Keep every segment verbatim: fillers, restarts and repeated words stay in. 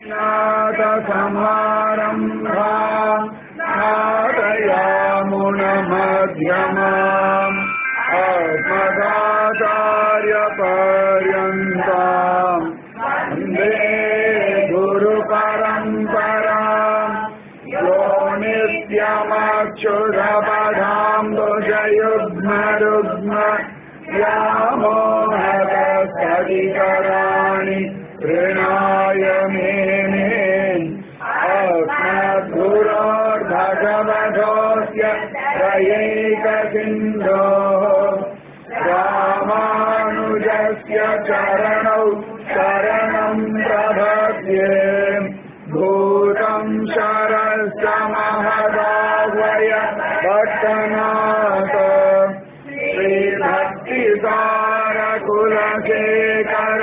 नाथसमारम्भाम् नाथयामुनमध्यमाम् अस्मदाचार्यपर्यन्ताम् वन्दे गुरुपरम्पराम् यो नित्यमच्युतपदाम्बुजयुग्मरुग्म व्यामोहदस्तदितराणि तृणाय मेने अस्मद्गुरोर्भगवतोऽस्य त्रयैकसिन्धोः रामानुजस्य चरणौ शरणं प्रपद्ये भूतं शरस्य महदाह्वय भट्टनाथ श्रीभक्तिसारकुलशेखर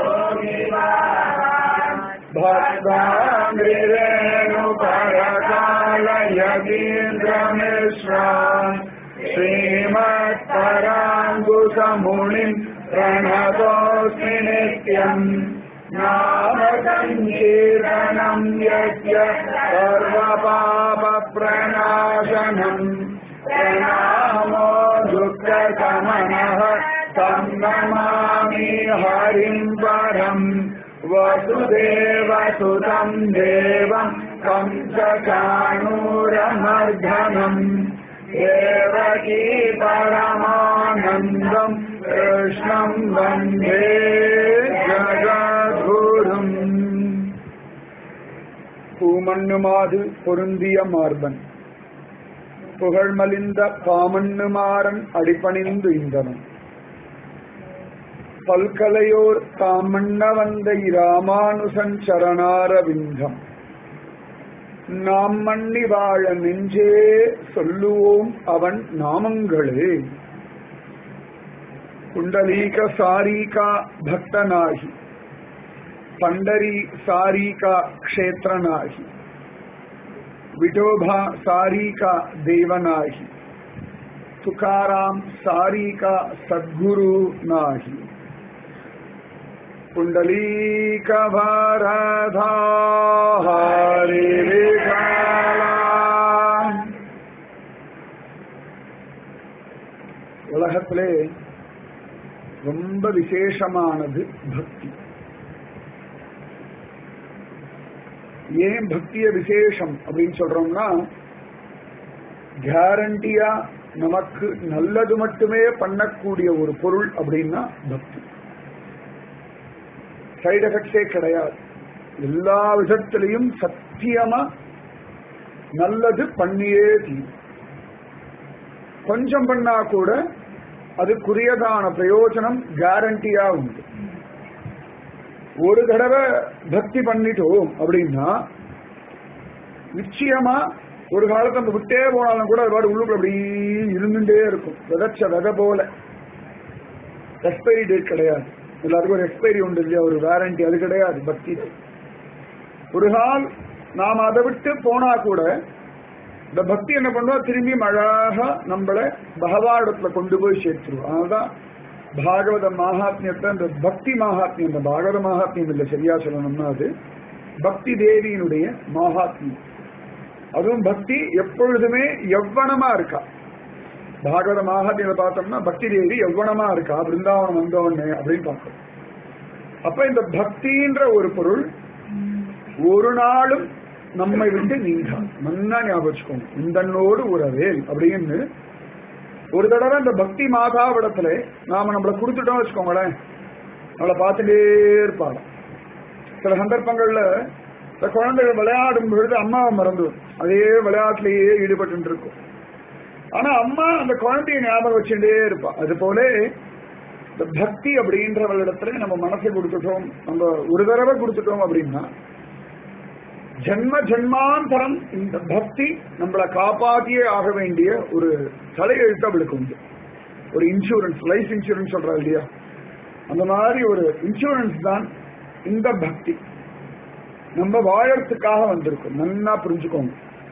भक्ताङ्घ्रिरेणुपरकालयतीन्द्रमिश्रान् श्रीमत्पराङ्कुशमुनिं प्रणतोऽस्मि नित्यम् नाम सङ्कीर्तनं यस्य सर्वपापप्रणाशनम् प्रणामो दुःखशमनः तं नमामि हरिं परम् वसुदेवसुतं देवं कंसचाणूरमर्दनम् देवकी परमानन्दं कृष्णं वन्दे जगद्गुरुम् பூமண்ணுமாது பொருந்திய மார்பன் புகழ்மலிந்த பாமண்ணுமாறன் அடிபணிந்து இந்தவன் பல்கலையோர் தாமண்ண வந்த இராமானுசன் சரணாரவிந்தம் நாம் மண்ணி வாழ நெஞ்சே சொல்லுவோம் அவன் நாமங்களே. குண்டலீக சாரீகா பக்தனாகி पंडरी सारी का क्षेत्र नाही विठोबा सारी का देवनाही तुकाराम सारी का सद्गुरु नाही कुंडलीक भारधा हरि विशाला. உலகத்திலே ரொம்ப விசேஷமானது பக்தி. ஏன் பக்திய விசேஷம் அப்படின்னு சொல்றோம்னா, கேரண்டியா நமக்கு நல்லது மட்டுமே பண்ணக்கூடிய ஒரு பொருள் அப்படின்னா பக்தி. சைடு எஃபெக்ட்ஸே கிடையாது. எல்லா விதத்திலையும் சத்தியமா நல்லது பண்ணியே தீரும். கொஞ்சம் பண்ணா கூட அதுக்குரியதான பிரயோஜனம் கேரண்டியா உண்டு. ஒரு தடவை பக்தி பண்ணிட்டோம் அப்படின்னா நிச்சயமா ஒரு காலத்தை நம்ம விட்டே போனாலும் கூட அது உள்ளுக்குள்ள அப்படி இருந்துட்டே இருக்கும். விதைச்ச விதை போல. எக்ஸ்பைரி டேட் கிடையாது. எல்லாருக்கும் ஒரு எக்ஸ்பைரி உண்டு இல்லையா, ஒரு வாரண்டி, அது கிடையாது பக்தி. ஒரு கால் நாம் அதை விட்டு போனா கூட இந்த பக்தி என்ன பண்ணுவோம், திரும்பி அழகா நம்மளை பகவானிடத்துல கொண்டு போய் சேர்த்துருவோம். அதனால்தான் பாகவத மகாத்மியத்தை, இந்த பக்தி மகாத்மியம், இந்த பாகவத மகாத்மியம் இல்லை சரியா சொல்லணும்னா அது பக்தி தேவியினுடைய மகாத்மியம். அதுவும் பக்தி எப்பொழுதுமே எவ்வளமா இருக்கா. பாகவத மகாத்மியத்தை பார்த்தோம்னா பக்தி தேவி எவ்வளமா இருக்கா, பிருந்தாவனம் வந்தோன்னு அப்படின்னு பார்க்கணும். அப்ப இந்த பக்தின்ற ஒரு பொருள் ஒரு நாளும் நம்மை விட்டு நீங்க நன்னா ஞாபகம் வச்சுக்கோங்க. இந்தன்னோடு உறவேல் அப்படின்னு ஒரு தடவை இந்த பக்தி மாதாவிடத்துல நாம நம்மளை கொடுத்துட்டோம் வச்சுக்கோங்களேன், நம்மளை பார்த்துட்டே இருப்பாங்க. சில சந்தர்ப்பங்கள்ல இந்த குழந்தைகள் விளையாடும் பொழுது அம்மாவை மறந்து அதே விளையாட்டுலயே ஈடுபட்டு இருக்கும். ஆனா அம்மா அந்த குழந்தைய ஞாபகம் வச்சுட்டே இருப்பா. அது போல இந்த பக்தி அப்படின்றவளிடத்துல நம்ம மனசை கொடுத்துட்டோம், நம்ம ஒரு தடவை கொடுத்துட்டோம் அப்படின்னா ஜென்ம ஜென்மாந்தரம் இந்த பக்தி நம்மளை காப்பாற்றியே ஆக வேண்டிய ஒரு தலையெழுத்து அவளுக்கு உண்டு. ஒரு இன்சூரன்ஸ், லைஃப் இன்சூரன்ஸ் சொல்றா இல்லையா, அந்த மாதிரி ஒரு இன்சூரன்ஸ் தான் இந்த பக்தி. நம்ம வாழறதுக்காக வந்திருக்கோம், நல்லா புரிஞ்சுக்கோங்க.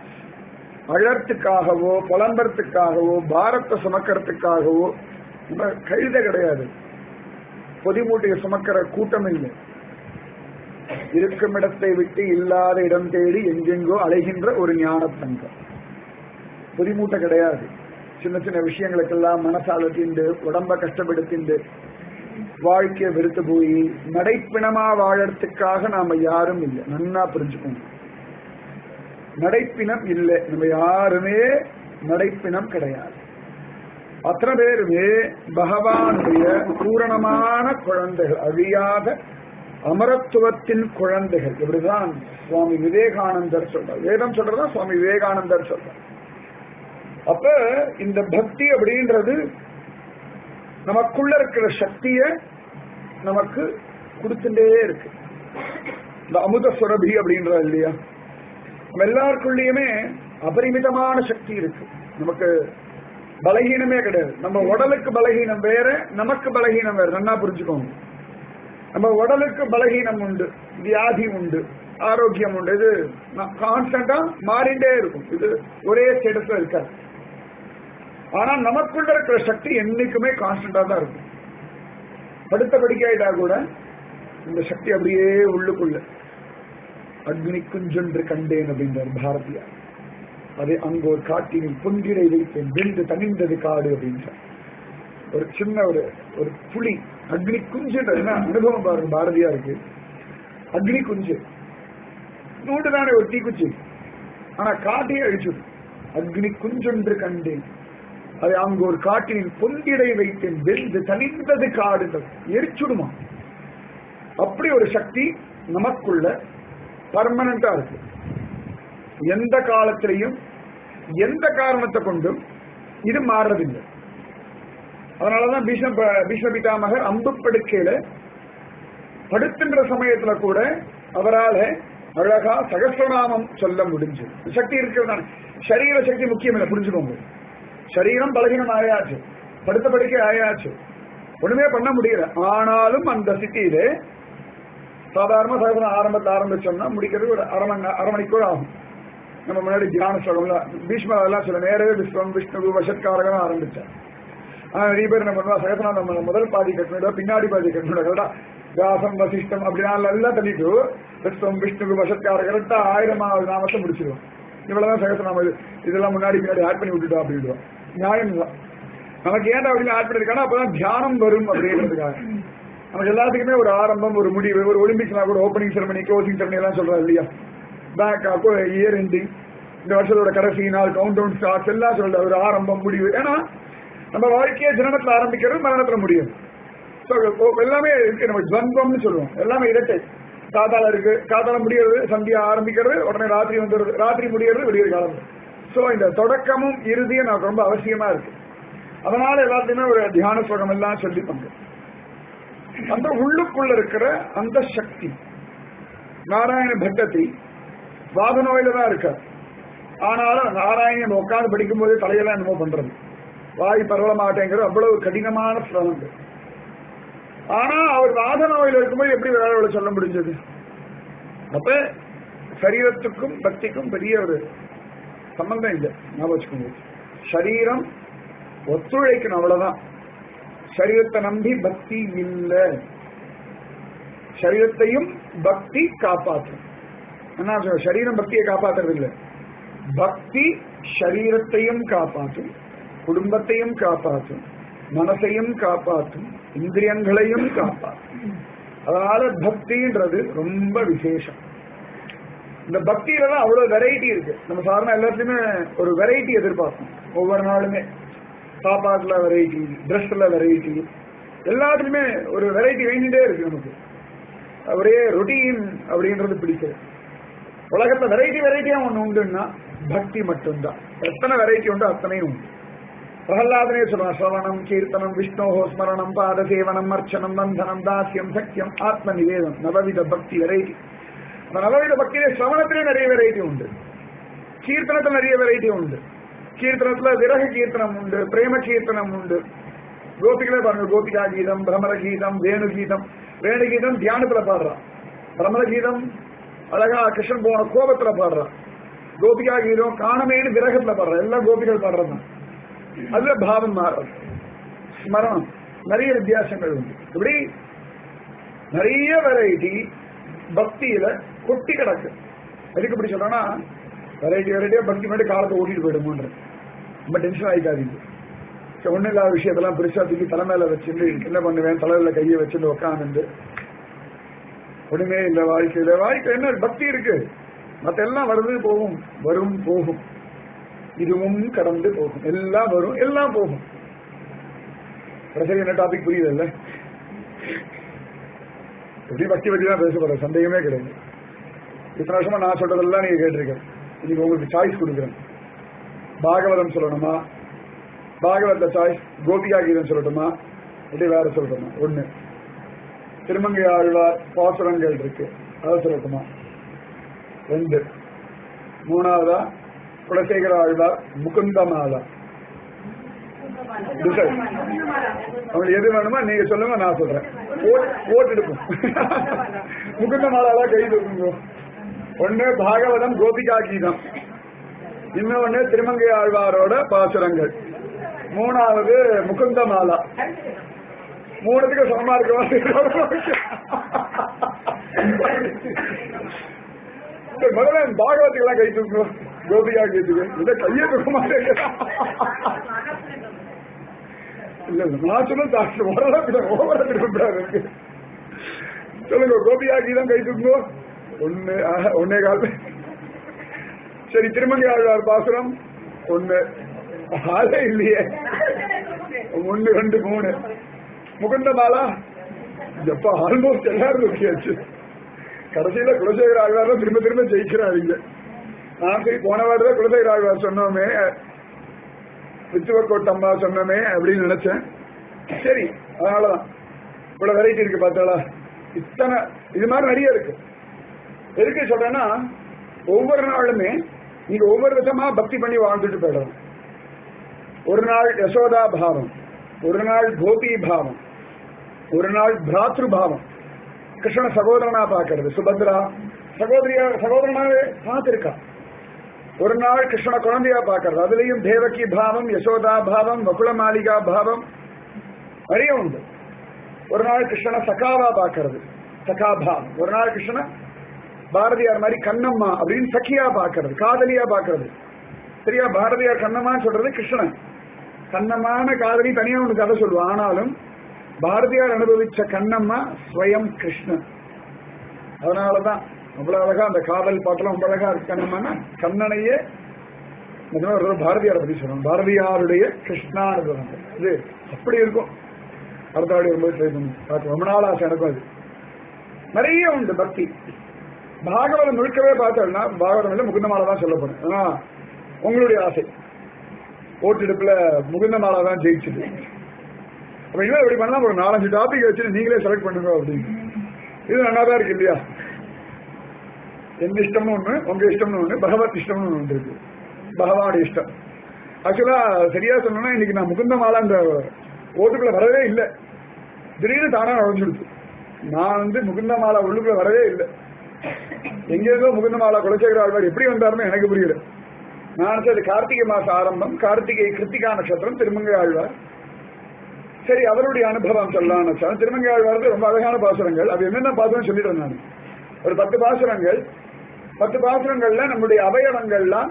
அழறதுக்காகவோ புலம்புறதுக்காகவோ பாரத்தை சுமக்கிறதுக்காகவோ நம்ம கழுத கிடையாது, பொதி மூட்டையை சுமக்கிற கூட்டம் இல்லை. இருக்கும் இடத்தை விட்டு இல்லாத இடம் தேடி எங்கெங்கோ அலைகின்ற ஒரு ஞான தங்கம். புதிமூட்டை கிடையாது. சின்ன சின்ன விஷயங்களுக்கெல்லாம் மனசால தீண்டு உடம்ப கஷ்டப்படுத்திண்டு வாழ்க்கையை வெறுத்து போய் நடைப்பிணமா வாழறதுக்காக நாம யாரும் இல்லை. நன்னா புரிஞ்சுக்கணும். நடைப்பினம் இல்லை. நம்ம யாருமே நடைப்பினம் கிடையாது. அத்தனை பேருமே பகவானுடைய பூரணமான குழந்தைகள், அழியாத அமரத்துவத்தின் குழந்தைகள். இப்படிதான் சுவாமி விவேகானந்தர் சொல்றார். வேதம் சொல்றதா சுவாமி விவேகானந்தர் சொல்றார். அப்ப இந்த பக்தி அப்படின்றது நமக்குள்ள இருக்கிற சக்திய நமக்கு கொடுத்துட்டே இருக்கு. இந்த அமுத சுரபி அப்படின்றது இல்லையா, நம்ம எல்லாருக்குள்ளயுமே அபரிமிதமான சக்தி இருக்கு. நமக்கு பலகீனமே கிடையாது. நம்ம உடலுக்கு பலகீனம் வேற, நமக்கு பலகீனம் வேற. நல்லா புரிஞ்சுக்கோங்க. நம்ம உடலுக்கு பலகீனம் உண்டு, வியாதி உண்டு, ஆரோக்கியம் உண்டு. இது கான்ஸ்டன்டா மாறிண்டே இருக்கும். இது ஒரே ஸ்டேட்டஸ்ல இருக்காது. ஆனா நமக்குள்ள இருக்கிற சக்தி என்னைக்குமே கான்ஸ்டன்டா தான் இருக்கும். படுத்த படிக்காயிட்டா கூட இந்த சக்தி அப்படியே உள்ளுக்குள்ள அக்னி குஞ்சொன்று கண்டேன் அப்படின்றார் பாரதியார். அது அங்கு ஒரு காட்டினில் பொன்றிடை வைத்தேன் வெந்து தனிந்தது காடு அப்படின்றார். ஒரு சின்ன ஒரு ஒரு புலி அக்னி குஞ்சுன்றது என்ன அனுபவம் பாருங்க பாரதியாருக்கு. அக்னி குஞ்சு நூண்டு தானே ஒரு தீக்குச்சி, ஆனா காட்டையே அழிச்சுது. அக்னி குஞ்சொன்று கண்டேன் அது அங்கு ஒரு காட்டினில் பொன்றிடை வைத்தேன் வெந்து தனிந்தது காடு. எரிச்சுடுமா? அப்படி ஒரு சக்தி நமக்குள்ள பர்மனண்டா இருக்கு. எந்த காலத்திலையும் எந்த காரணத்தை கொண்டும் இது மாறுறதில்லை. அதனாலதான் பீஷ்ம பீஷ்ம பிதாமகர் அம்பு படுக்கையில படுத்துன்ற சமயத்துல கூட அவரால் அழகா சகஸ்ரநாமம் சொல்ல முடிஞ்சு. சக்தி இருக்கிறது. சரீர சக்தி முக்கியம் இல்லை, புரிஞ்சுக்கோங்க. சரீரம் பலகீனம் ஆயாச்சு, படுத்த படுக்கை ஆயாச்சு, ஒண்ணுமே பண்ண முடியல. ஆனாலும் அந்த சிட்டியில சாதாரண சகசரம் ஆரம்பத்தை ஆரம்பிச்சோம்னா முடிக்கிறது ஒரு அரை மணி அரை மணிக்கூட ஆகும். நம்ம முன்னாடி தியான ஸ்லோகம்ல பீஷ்ம எல்லாம் சொல்ல நேரவே விஸ்வம் விஷ்ணு வசத்காரகம் ஆரம்பிச்சார். ஆனா நிறைய பேர் என்ன பண்ணுவா, சகசரம் நம்ம முதல் பாதி கட்டணும், பின்னாடி பாதி கட்டணும், வியாசம் வசிஷ்டம் அப்படின்னா எல்லாம் தள்ளிட்டு விஸ்வம் விஷ்ணு வசத்காரகம் கரெக்டா ஆயிரமாவது நாமத்தை முடிச்சிருவோம். இவ்வளவுதான் சகசரம். இது இதெல்லாம் முன்னாடி பின்னாடி ஆட் பண்ணி விட்டுட்டோம் அப்படின்றோம். நியாயம் தான். நமக்கு ஏன் அப்படின்னு ஆட் பண்ணிருக்காங்கன்னா அப்பதான் தியானம் வரும் அப்படின்றதுக்காக. நமக்கு எல்லாத்துக்குமே ஒரு ஆரம்பம், ஒரு முடிவு. ஒரு ஒலிம்பிக்ஸ்னா கூட ஓப்பனிங் செரமனி, க்ளோசிங் செரமனி எல்லாம் சொல்றாரு இல்லையா, பேக் ஆப், இயர் எண்டிங், இந்த வருஷத்தோட கடைசி நாள், கவுண்ட் டவுன் ஸ்டார்ட்ஸ் எல்லாம் சொல்ற ஒரு ஆரம்பம் முடிவு. ஏன்னா நம்ம வாழ்க்கையை ஜனனத்துல ஆரம்பிக்கிறது, மரணத்துல முடியும். எல்லாமே இருக்கு. நம்ம துவந்தம்னு சொல்லுவோம். எல்லாமே இரட்டை. காத்தால இருக்கு, காத்தால முடியறது, சந்தியா ஆரம்பிக்கிறது, உடனே ராத்திரி வந்துடுது, ராத்திரி முடியறது, விடிய காலம். சோ இந்த தொடக்கமும் இறுதியும் நமக்கு ரொம்ப அவசியமா இருக்கு. அதனால எல்லாத்தையுமே ஒரு தியான ஸ்லோகம் எல்லாம் சொல்லிப்பாங்க. அந்த உள்ளுக்குள்ள இருக்கிற அந்த சக்தி நாராயண பட்டத்தி வாத நோயில தான் இருக்க. ஆனாலும் நாராயணன் உட்காந்து படிக்கும் போதே தலையெல்லாம் என்னமோ பண்றது, வாய் பரவ மாட்டேங்கிறது, அவ்வளவு கடினமான சிரமம். ஆனா அவர் வாத நோயில் இருக்கும்போது எப்படி வேலை சொல்ல முடிஞ்சது? அப்ப சரீரத்துக்கும் பக்திக்கும் பெரிய ஒரு சம்பந்தம் இல்லை. ஞாபகம் வச்சுக்கோங்க. சரீரம் ஒத்துழைக்கணும், அவ்வளவுதான். சரீரத்தை நம்பி பக்தி இல்லை. சரீரத்தையும் பக்தி காப்பாற்றும். என்ன சொல்ற, சரீரம் பக்தியை காப்பாற்றுறது இல்லை. பக்தி சரீரத்தையும் காப்பாற்றும், குடும்பத்தையும் காப்பாற்றும், மனசையும் காப்பாற்றும், இந்திரியங்களையும் காப்பாற்றும். அதனால பக்தின்றது ரொம்ப விசேஷம். இந்த பக்தியில தான் அவ்வளவு வெரைட்டி இருக்கு. நம்ம சாதாரண எல்லாத்துலயுமே ஒரு வெரைட்டி எதிர்பார்ப்போம். ஒவ்வொரு நாளுமே சாப்பாட்டுல வெரைட்டி, ட்ரெஸ்ல வெரைட்டி, எல்லாத்துலயுமே ஒரு வெரைட்டி வேண்டிட்டே இருக்கு. நமக்கு ஒரே ரொட்டீன் அப்படின்றது பிடிக்கிறது. உலகத்துல வெரைட்டி வெரைட்டியா ஒண்ணு உண்டுன்னா பக்தி மட்டும்தான். எத்தனை வெரைட்டி உண்டு அத்தனையும் உண்டு. பிரகலாதனே சொல்றான், ஸ்ரவணம், கீர்த்தனம், விஷ்ணோஹோ ஸ்மரணம், பாதசேவனம், அர்ச்சனம், பந்தனம், தாசியம், சக்கியம், ஆத்ம நிவேதம், நவவித பக்தி வெரைட்டி. அந்த நவவித பக்தியிலே ஸ்ரவணத்திலே நிறைய வெரைட்டி உண்டு, கீர்த்தனத்துல நிறைய வெரைட்டி உண்டு. கீர்த்தனத்துல விரக கீர்த்தனம் உண்டு, பிரேம கீர்த்தனம் உண்டு. கோபிகளே பாருங்க, கோபிகா கீதம், பிரமர கீதம், வேணு கீதம். வேணு கீதம் தியானத்துல பாடுறான், பிரமர கீதம் அழகா கிருஷ்ணன் போன கோபத்துல பாடுறான், கோபிகா கீதம் காணமேனு விரகத்துல பாடுறான். எல்லாம் கோபிகள் பாடுறதுதான். அதுல பாவம் மாறும், ஸ்மரணம், நிறைய வித்தியாசங்கள் உண்டு. இப்படி நிறைய வெரைட்டி பக்தியில கொட்டி கிடக்கு. எதுக்கு இப்படி சொல்றேன்னா, வெரைட்டி வெரைட்டியா பக்தி மட்டும் காலத்தை ஓட்டிட்டு போயிடுமோன்ற ரொம்ப டென்ஷன் ஆயிக்காதீங்க. ஒன்னும் இல்லாத விஷயத்தெல்லாம் பெருசா தூக்கி தலைமையில வச்சுட்டு என்ன பண்ணுவேன், தலையில கையை வச்சுட்டு உட்காந்து ஒண்ணுமே இந்த வாழ்க்கையில வாழ்க்கை என்ன பக்தி இருக்கு, மத்த எல்லாம் வருது போகும், வரும் போகும், இதுவும் கடந்து போகும், எல்லாம் வரும் எல்லாம் போகும். என்ன டாபிக் புரியுது இல்ல? எப்படி பக்தி பத்தி தான் பேசப்படுற, சந்தேகமே கிடையாது. இத்தனை வருஷமா நான் சொல்றதெல்லாம் நீங்க கேட்டிருக்கேன். இன்னைக்கு உங்களுக்கு சாய்ஸ் கொடுக்குறேன். பாகவதம் சொல்லணுமா, பாகவத சாய்ஸ் கோபிகா கீதம் சொல்லட்டுமா, இப்படி வேற சொல்லட்டுமா? ஒண்ணு திருமங்கை ஆழ்வார் பாசுரங்கள் இருக்கு, அதை சொல்லட்டுமா? ரெண்டு. மூணாவதா குலசேகர ஆழ்வார் முகுந்தமாலா. உங்களுக்கு எது வேணுமா நீங்க சொல்லுங்க, நான் சொல்றேன். ஓட்டு எடுக்கும். முகுந்தமாலா கை தூக்குங்க. ஒண்ணு பாகவதம் கோபிகா கீதம், இன்னொன்னு திருமங்கை ஆழ்வாரோட பாசுரங்கள், மூணாவது முகுந்தமாலா. மூணுத்துக்கு சமமா இருக்க முதல்ல பாகவத்துக்கெல்லாம் கை தூக்கணும், கோபிகா கீதுக்கு இதை கையை தூக்க மாட்டேங்க. இல்ல நான் சொல்ல ஓவரா திருப்பக்கூடாது. சொல்லுங்க, கோபிகா கீதம் கை தூக்கணும். ஒண்ணு ஒன்னே கால். சரி, திருமங்கை ஆழ்வார் பாசுரம் ஒண்ணு, ஆளே இல்லையே. ஒண்ணு ரெண்டு மூணு. முகுந்தமாலா எப்ப ஆல்மோஸ்ட் எல்லாரும் தூக்கியாச்சு. கடைசியில குலசேகர ஆழ்வார் தான் திரும்ப திரும்ப ஜெயிக்கிறாருங்க. நான் சரி போன வாரம் குலசேகர ஆழ்வார் சொன்னோமே, வித்துவக்கோட்டம்மா சொன்னோமே அப்படின்னு நினைச்சேன். சரி, அதனாலதான் இவ்வளவு வெரைட்டி இருக்கு. பார்த்தாளா, இத்தனை இது மாதிரி நிறைய இருக்கு. எதுக்கு சொல்றேன்னா, ஒவ்வொரு நாளுமே நீங்க ஒவ்வொரு விதமா பக்தி பண்ணி வாழ்ந்துட்டு போயிடலாம். ஒரு நாள் யசோதா பாவம், ஒரு நாள் கோபி பாவம், ஒரு நாள் பிராத்ரு பாவம், கிருஷ்ண சகோதரனா பாக்கிறது, சுபத்ரா சகோதரியா சகோதரனாவே பார்த்திருக்கா. ஒரு நாள் கிருஷ்ண குழந்தையா பாக்கிறது, அதுலயும் தேவகி பாவம், யசோதா பாவம், வகுல மாளிகா பாவம் நிறைய உண்டு. ஒரு நாள் கிருஷ்ண சகாவா பாக்கிறது, சகா பாவம். ஒரு நாள் கிருஷ்ண பாரதியார் மாதிரி கண்ணம்மா அப்படின்னு சக்கியா பாக்கிறது, காதலியா பாக்கிறது. சரியா, பாரதியார் கண்ணம்மான்னு சொல்றது கிருஷ்ணன், கண்ணம்மான காதலி தனியா ஒன்று கதை சொல்லுவான். ஆனாலும் பாரதியார் அனுபவிச்ச கண்ணம்மா ஸ்வயம் கிருஷ்ணன். அதனாலதான் அவ்வளவு அழகா அந்த காதல் பாட்டெல்லாம் ரொம்ப அழகா இருக்கு. கண்ணம்மானா கண்ணனையே பாரதியாரை பத்தி சொல்லுவாங்க, பாரதியாருடைய கிருஷ்ணானுபவம் இது அப்படி இருக்கும். அடுத்த வாடி ரொம்ப ட்ரை பண்ணி ரொம்ப நாள் ஆசை எனக்கும். அது நிறைய உண்டு பக்தி. பாகவதம் முழுக்கவே பார்த்தோம்னா பாகவதம் முகுந்தமாலை தான் சொல்லப்படும். ஆனா உங்களுடைய ஆசை ஓட்டெடுப்புல முகுந்தமாலை தான் ஜெயிச்சுது. அப்ப இன்னும் எப்படி பண்ணா ஒரு நாலஞ்சு டாபிக் வச்சு நீங்களே செலக்ட் பண்ணுங்க அப்படின்னு. இது நல்லாதான் இருக்கு இல்லையா? எந்த இஷ்டம்னு ஒண்ணு, உங்க இஷ்டம்னு ஒண்ணு, பகவத் இஷ்டம்னு ஒண்ணு இருக்கு. பகவானுடைய இஷ்டம். ஆக்சுவலா சரியா சொன்னா இன்னைக்கு நான் முகுந்தமாலை அந்த ஓட்டுக்குள்ள வரவே இல்லை. திடீர்னு தானா நுழைஞ்சுடுச்சு. நான் வந்து முகுந்தமாலை உள்ளுக்குள்ள வரவே இல்லை. எங்கேருந்தோ முகுந்தமாலா குலசேகர ஆழ்வார் எப்படி வந்தாருன்னு எனக்கு புரியல. நான் சரி கார்த்திகை மாசம் ஆரம்பம், கார்த்திகை கிருத்திகா நட்சத்திரம், திருமங்கை ஆழ்வார். சரி, அவருடைய அனுபவம் சொல்லலாம்னு வச்சா திருமங்கை ஆழ்வாருக்கு ரொம்ப அழகான பாசுரங்கள். அது என்னென்ன பாசுரம் சொல்லிடுறேன் நான். ஒரு பத்து பாசுரங்கள். பத்து பாசுரங்கள்ல நம்முடைய அவயவங்கள்லாம்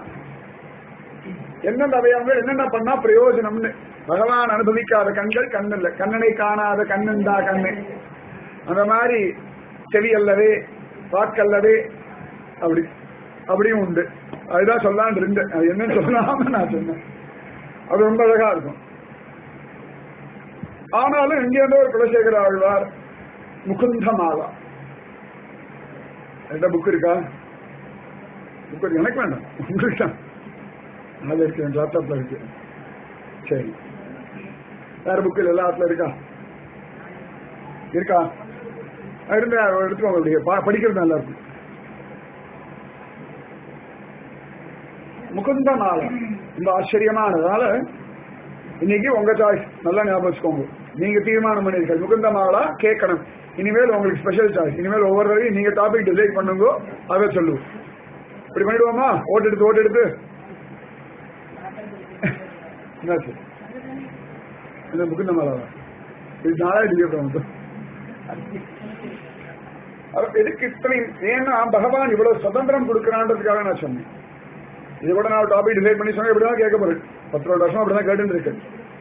எந்தெந்த அவயவங்கள் என்னென்ன பண்ணா பிரயோஜனம்னு. பகவான் அனுபவிக்காத கண்கள் கண்ணல்ல, கண்ணனை காணாத கண்ணந்தா கண்ணு. அந்த மாதிரி செவி அல்லவே வாக்கல்லவே அப்படி அப்படியும் உண்டு. அதுதான் சொல்லான் இருந்தேன். அது என்னன்னு சொல்லாம நான் சொன்னேன். அது ரொம்ப அழகா இருக்கும். ஆனாலும் எங்கேருந்தோ ஒரு குலசேகர ஆழ்வார் முகுந்தமாலா எந்த புக் இருக்கா? புக் இருக்கு, எனக்கு வேண்டாம், உங்களுக்கு தான். அது இருக்கு, என் லேப்டாப்ல இருக்கு. சரி, வேற புக்கில் எல்லா ஆத்துல இருக்கா? இருக்கா? இருந்து எடுத்துக்கோங்க, படிக்கிறது நல்லா இருக்கும். முகுந்தமாலா ரொம்ப ஆச்சரியமானதால இன்னைக்கு உங்க சாய்ஸ். நல்லா ஞாபகம் வச்சுக்கோங்க. நீங்க தீர்மானம் பண்ணிருக்க முகுந்தமாலா கேட்கணும். இனிமேல் உங்களுக்கு ஸ்பெஷல் சாய்ஸ். இனிமேல் ஒவ்வொரு தடவையும் நீங்க டாபிக் டிசைட் பண்ணுங்க, அதை சொல்லுவோம். இப்படி பண்ணிடுவோமா? ஓட்டு எடுத்து ஓட்டு எடுத்து என்னாச்சு? இந்த முகுந்தமாலா இது நாளா டிலே பண்ணுவோம். எதுக்கு இத்தனை? ஏன்னா பகவான் இவ்வளவு சுதந்திரம் கொடுக்கிறான்றதுக்காக நான் சொன்னேன். இது கூட நான் டாபிக் டிசைட் பண்ணி சொன்னேன், எப்படிதான் கேட்க போறேன். பத்து வருஷம் அப்படிதான் கேட்டு இருக்கு.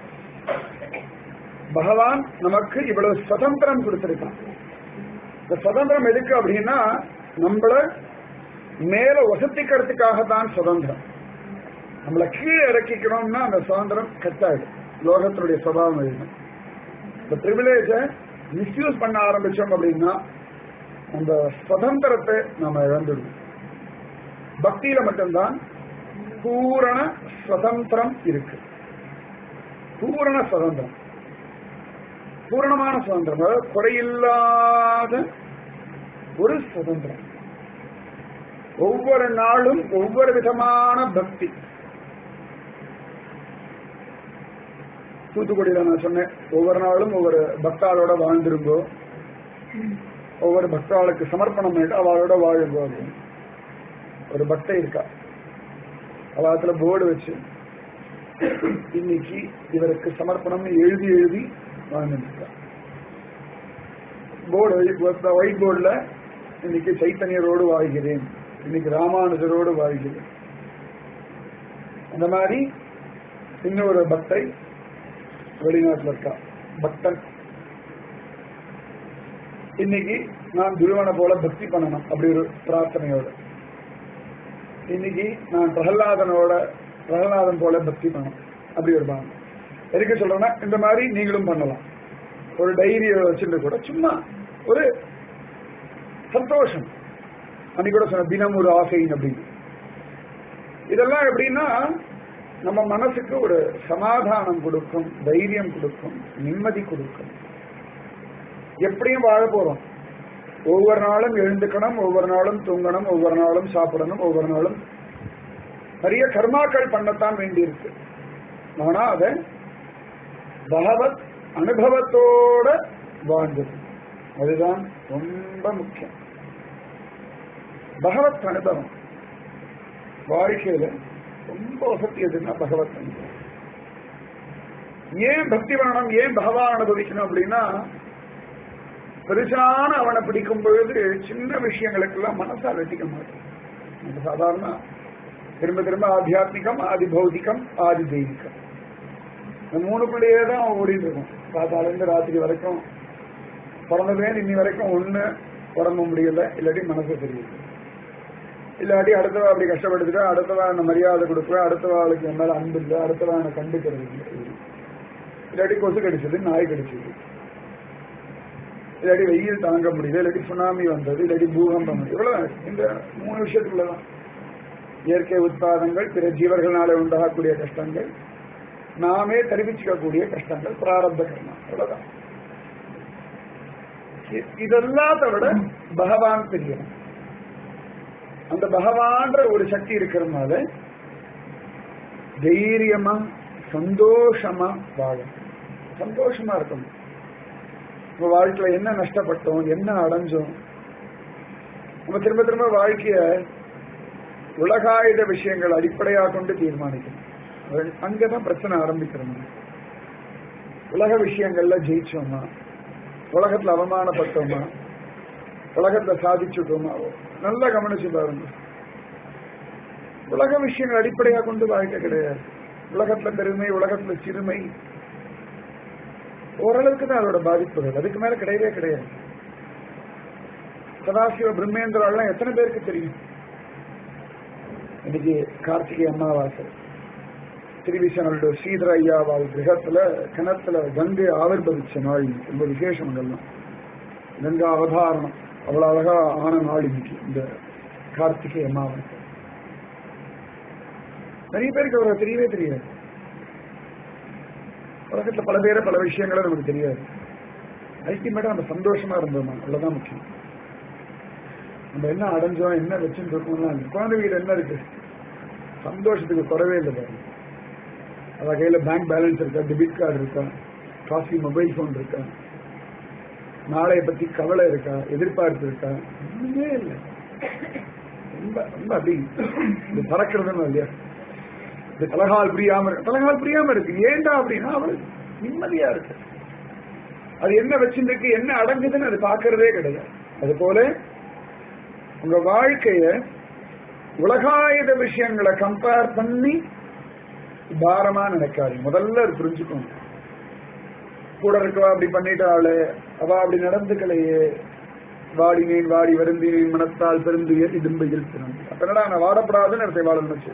பகவான் நமக்கு இவ்வளவு சுதந்திரம் கொடுத்திருக்கான். இந்த சுதந்திரம் எதுக்கு அப்படின்னா நம்மள மேல வசதிக்கிறதுக்காக தான் சுதந்திரம். நம்மளை கீழே இறக்கிக்கணும்னா அந்த சுதந்திரம் கட்டாயிடும். லோகத்தினுடைய சுபாவம் எழுதும். இந்த பிரிவிலேஜ மிஸ்யூஸ் பண்ண ஆரம்பிச்சோம் அப்படின்னா அந்த சுதந்திரத்தை நம்ம இழந்துடுவோம். பக்தியில மட்டும்தான் பூரண சுதந்திரம் இருக்கு. பூரண சுதந்திரம், பூரணமான சுதந்திரம், அதாவது குறையில்லாத ஒரு சுதந்திரம். ஒவ்வொரு நாளும் ஒவ்வொரு விதமான பக்தி. தூத்துக்குடியில நான் சொன்னேன், ஒவ்வொரு நாளும் ஒவ்வொரு பக்தாளோட வாழ்ந்திருங்கோ, ஒவ்வொரு பக்தாளுக்கு சமர்ப்பணம் பண்ணிட்டு அவளோட வாழுங்கோ அப்படின்னு. ஒரு பக்தை இருக்கா, அவத்துல போர்டு வச்சு இன்னைக்கு இவருக்கு சமர்ப்பணம் எழுதி எழுதி வாழ்ந்துருக்கா. போர்டு ஒயிட் போர்டுல இன்னைக்கு சைத்தன்யரோடு வாழ்கிறேன், இன்னைக்கு ராமானுஜரோடு வாழ்கிறேன். அந்த மாதிரி இன்னொரு பக்தை வெளிநாட்டில் இருக்கா, பக்தன். இன்னைக்கு நான் துருவனை போல பக்தி பண்ணணும் அப்படி ஒரு பிரார்த்தனையோட. இன்னைக்கு நான் பிரகலாதனோட பிரகலாதன் போல பக்தி பண்ணணும் அப்படி ஒரு பாவம். எதுக்கு சொல்றேன்னா இந்த மாதிரி நீங்களும் பண்ணலாம். ஒரு டைரியை வச்சுட்டு கூட சும்மா ஒரு சந்தோஷம். அன்னைக்கு கூட சொன்ன தினம் ஒரு ஆசை அப்படின்னு. இதெல்லாம் எப்படின்னா நம்ம மனசுக்கு ஒரு சமாதானம் கொடுக்கும், தைரியம் கொடுக்கும், நிம்மதி கொடுக்கும். எப்படியும் வாழ போறோம். ஒவ்வொரு நாளும் எழுந்துக்கணும், ஒவ்வொரு நாளும் தூங்கணும், ஒவ்வொரு நாளும் சாப்பிடணும், ஒவ்வொரு நாளும் நிறைய கர்மாக்கள் பண்ணத்தான் வேண்டியிருக்கு. ஆனா அத பகவத் அனுபவத்தோட வாழ்ந்தது அதுதான் ரொம்ப முக்கியம். பகவத் அனுபவம் வாழ்க்கையில ரொம்ப வசதி எதுன்னா பகவத் அனுபவம். ஏன் பக்தி பண்ணணும், ஏன் பகவான் அனுபவிக்கணும் அப்படின்னா பெருசான அவனை பிடிக்கும் பொழுது சின்ன விஷயங்களுக்கெல்லாம் மனசா வெட்டிக்க மாட்டேன். சாதாரண திரும்ப திரும்ப ஆத்தியாத்மிகம், ஆதி பௌதிகம், ஆதி தெய்வீகம், இந்த மூணுக்குள்ளேயே தான் ஓடிட்டு இருக்கும். காத்தாலேருந்து ராத்திரி வரைக்கும் பிறந்ததுலேருந்து இன்னி வரைக்கும் ஒண்ணு உடம்ப முடியல, இல்லாட்டி மனசு தெரியல, இல்லாட்டி அடுத்தவா அப்படி கஷ்டப்படுத்துட்டா அடுத்தவா என்ன மரியாதை கொடுக்குறேன், அடுத்தவாளுக்கு என் மேல அன்பு இல்லை, அடுத்தவா என்ன கண்டுக்கிறது இல்லை, இல்லாட்டி கொசு கடிச்சது, நாய் கடிச்சது, இல்லாட்டி வெயில் தாங்க முடியல, இல்லாட்டி சுனாமி வந்தது, இல்லாட்டி பூகம்பம். இவ்வளவு இந்த மூணு விஷயத்துக்குள்ளதான் இயற்கை உற்பாதங்கள், பிற ஜீவர்களால உண்டாகக்கூடிய கஷ்டங்கள், நாமே தெரிவிச்சுக்கக்கூடிய கஷ்டங்கள், பிராரப்த கர்மா. அவ்வளவுதான். இதெல்லாத்த விட பகவான் தெரியணும். அந்த பகவான்ற ஒரு சக்தி இருக்கிறதுனால தைரியமா சந்தோஷமா வாழும். சந்தோஷமா இருக்கணும். நம்ம வாழ்க்கையில என்ன நஷ்டப்பட்டோம், என்ன அடைஞ்சோம், நம்ம திரும்ப திரும்ப வாழ்க்கைய உலகாயுத விஷயங்கள் அடிப்படையாக கொண்டு தீர்மானிக்கணும். அங்கதான் பிரச்சனை ஆரம்பிக்கிறோம். உலக விஷயங்கள்ல ஜெயிச்சோமா, உலகத்துல அவமானப்பட்டோமா, உலகத்துல சாதிச்சுட்டோமா, நல்லா கவனிச்சு பாருங்க. உலக விஷயங்கள் அடிப்படையாக கொண்டு வாழ்க்கை கிடையாது. உலகத்துல பெருமை, உலகத்துல சிறுமை, ஓரளவுக்கு தான் அதோட பாதிப்புகள், அதுக்கு மேல கிடையவே கிடையாது. சதாசிவ பிரம்மேந்திராலாம் எத்தனை பேருக்கு தெரியும்? இன்னைக்கு கார்த்திகை அமாவாசை, திருவிசனோட ஸ்ரீதர ஐயாவால் கிரகத்துல கிணத்துல கங்கை ஆவிர்பவிச்ச நாள், ரொம்ப விசேஷம். அங்கெல்லாம் கங்கா அவதாரணம் அவ்வளவு அழகா ஆன நாள் இன்னைக்கு இந்த கார்த்திகை அமாவாசை. நிறைய பேருக்கு அவரை தெரியவே தெரியாது. உலகத்துல பல பேரை பல விஷயங்களும் நமக்கு தெரியாது. அல்டிமேட்டா நம்ம சந்தோஷமா இருந்தோம், அவ்வளவுதான் முக்கியம். நம்ம என்ன அடைஞ்சோம், என்ன வச்சுட்டு இருக்கோம்லாம் குழந்தை வீடு என்ன இருக்கு, சந்தோஷத்துக்கு குறவே இல்லை பாருங்க. அவ கையில பேங்க் பேலன்ஸ் இருக்கா, டெபிட் கார்டு இருக்கா, காஸ்ட்லி மொபைல் போன் இருக்கா, நாளைய பத்தி கவலை இருக்கா, எதிர்பார்ப்பு இருக்கா, ஒண்ணுமே இல்லை. ரொம்ப ரொம்ப அப்படி இது பறக்கிறதுன்னு இல்லையா, இது தலகால் புரியாம இருக்கு. தலகால் புரியாம இருக்கு ஏண்டா அப்படின்னா அவளுக்கு நிம்மதியா இருக்கு. அது என்ன வச்சிருக்கு, என்ன அடங்குதுன்னு அது பாக்குறதே கிடையாது. அது போல உங்க வாழ்க்கைய உலகாயுத விஷயங்களை கம்பேர் பண்ணி பாரமா நினைக்காது. முதல்ல அது புரிஞ்சுக்கணும். கூட இருக்கவா அப்படி பண்ணிட்டாளே, அவ அப்படி நடந்துக்கலையே, வாடினேன் வாடி வருந்தினேன் மனத்தால் பெருந்துயர் இடும்பையில் பிறந்து. அப்ப நான் வாடப்படாதுன்னு இடத்தை வாழ நினைச்சு.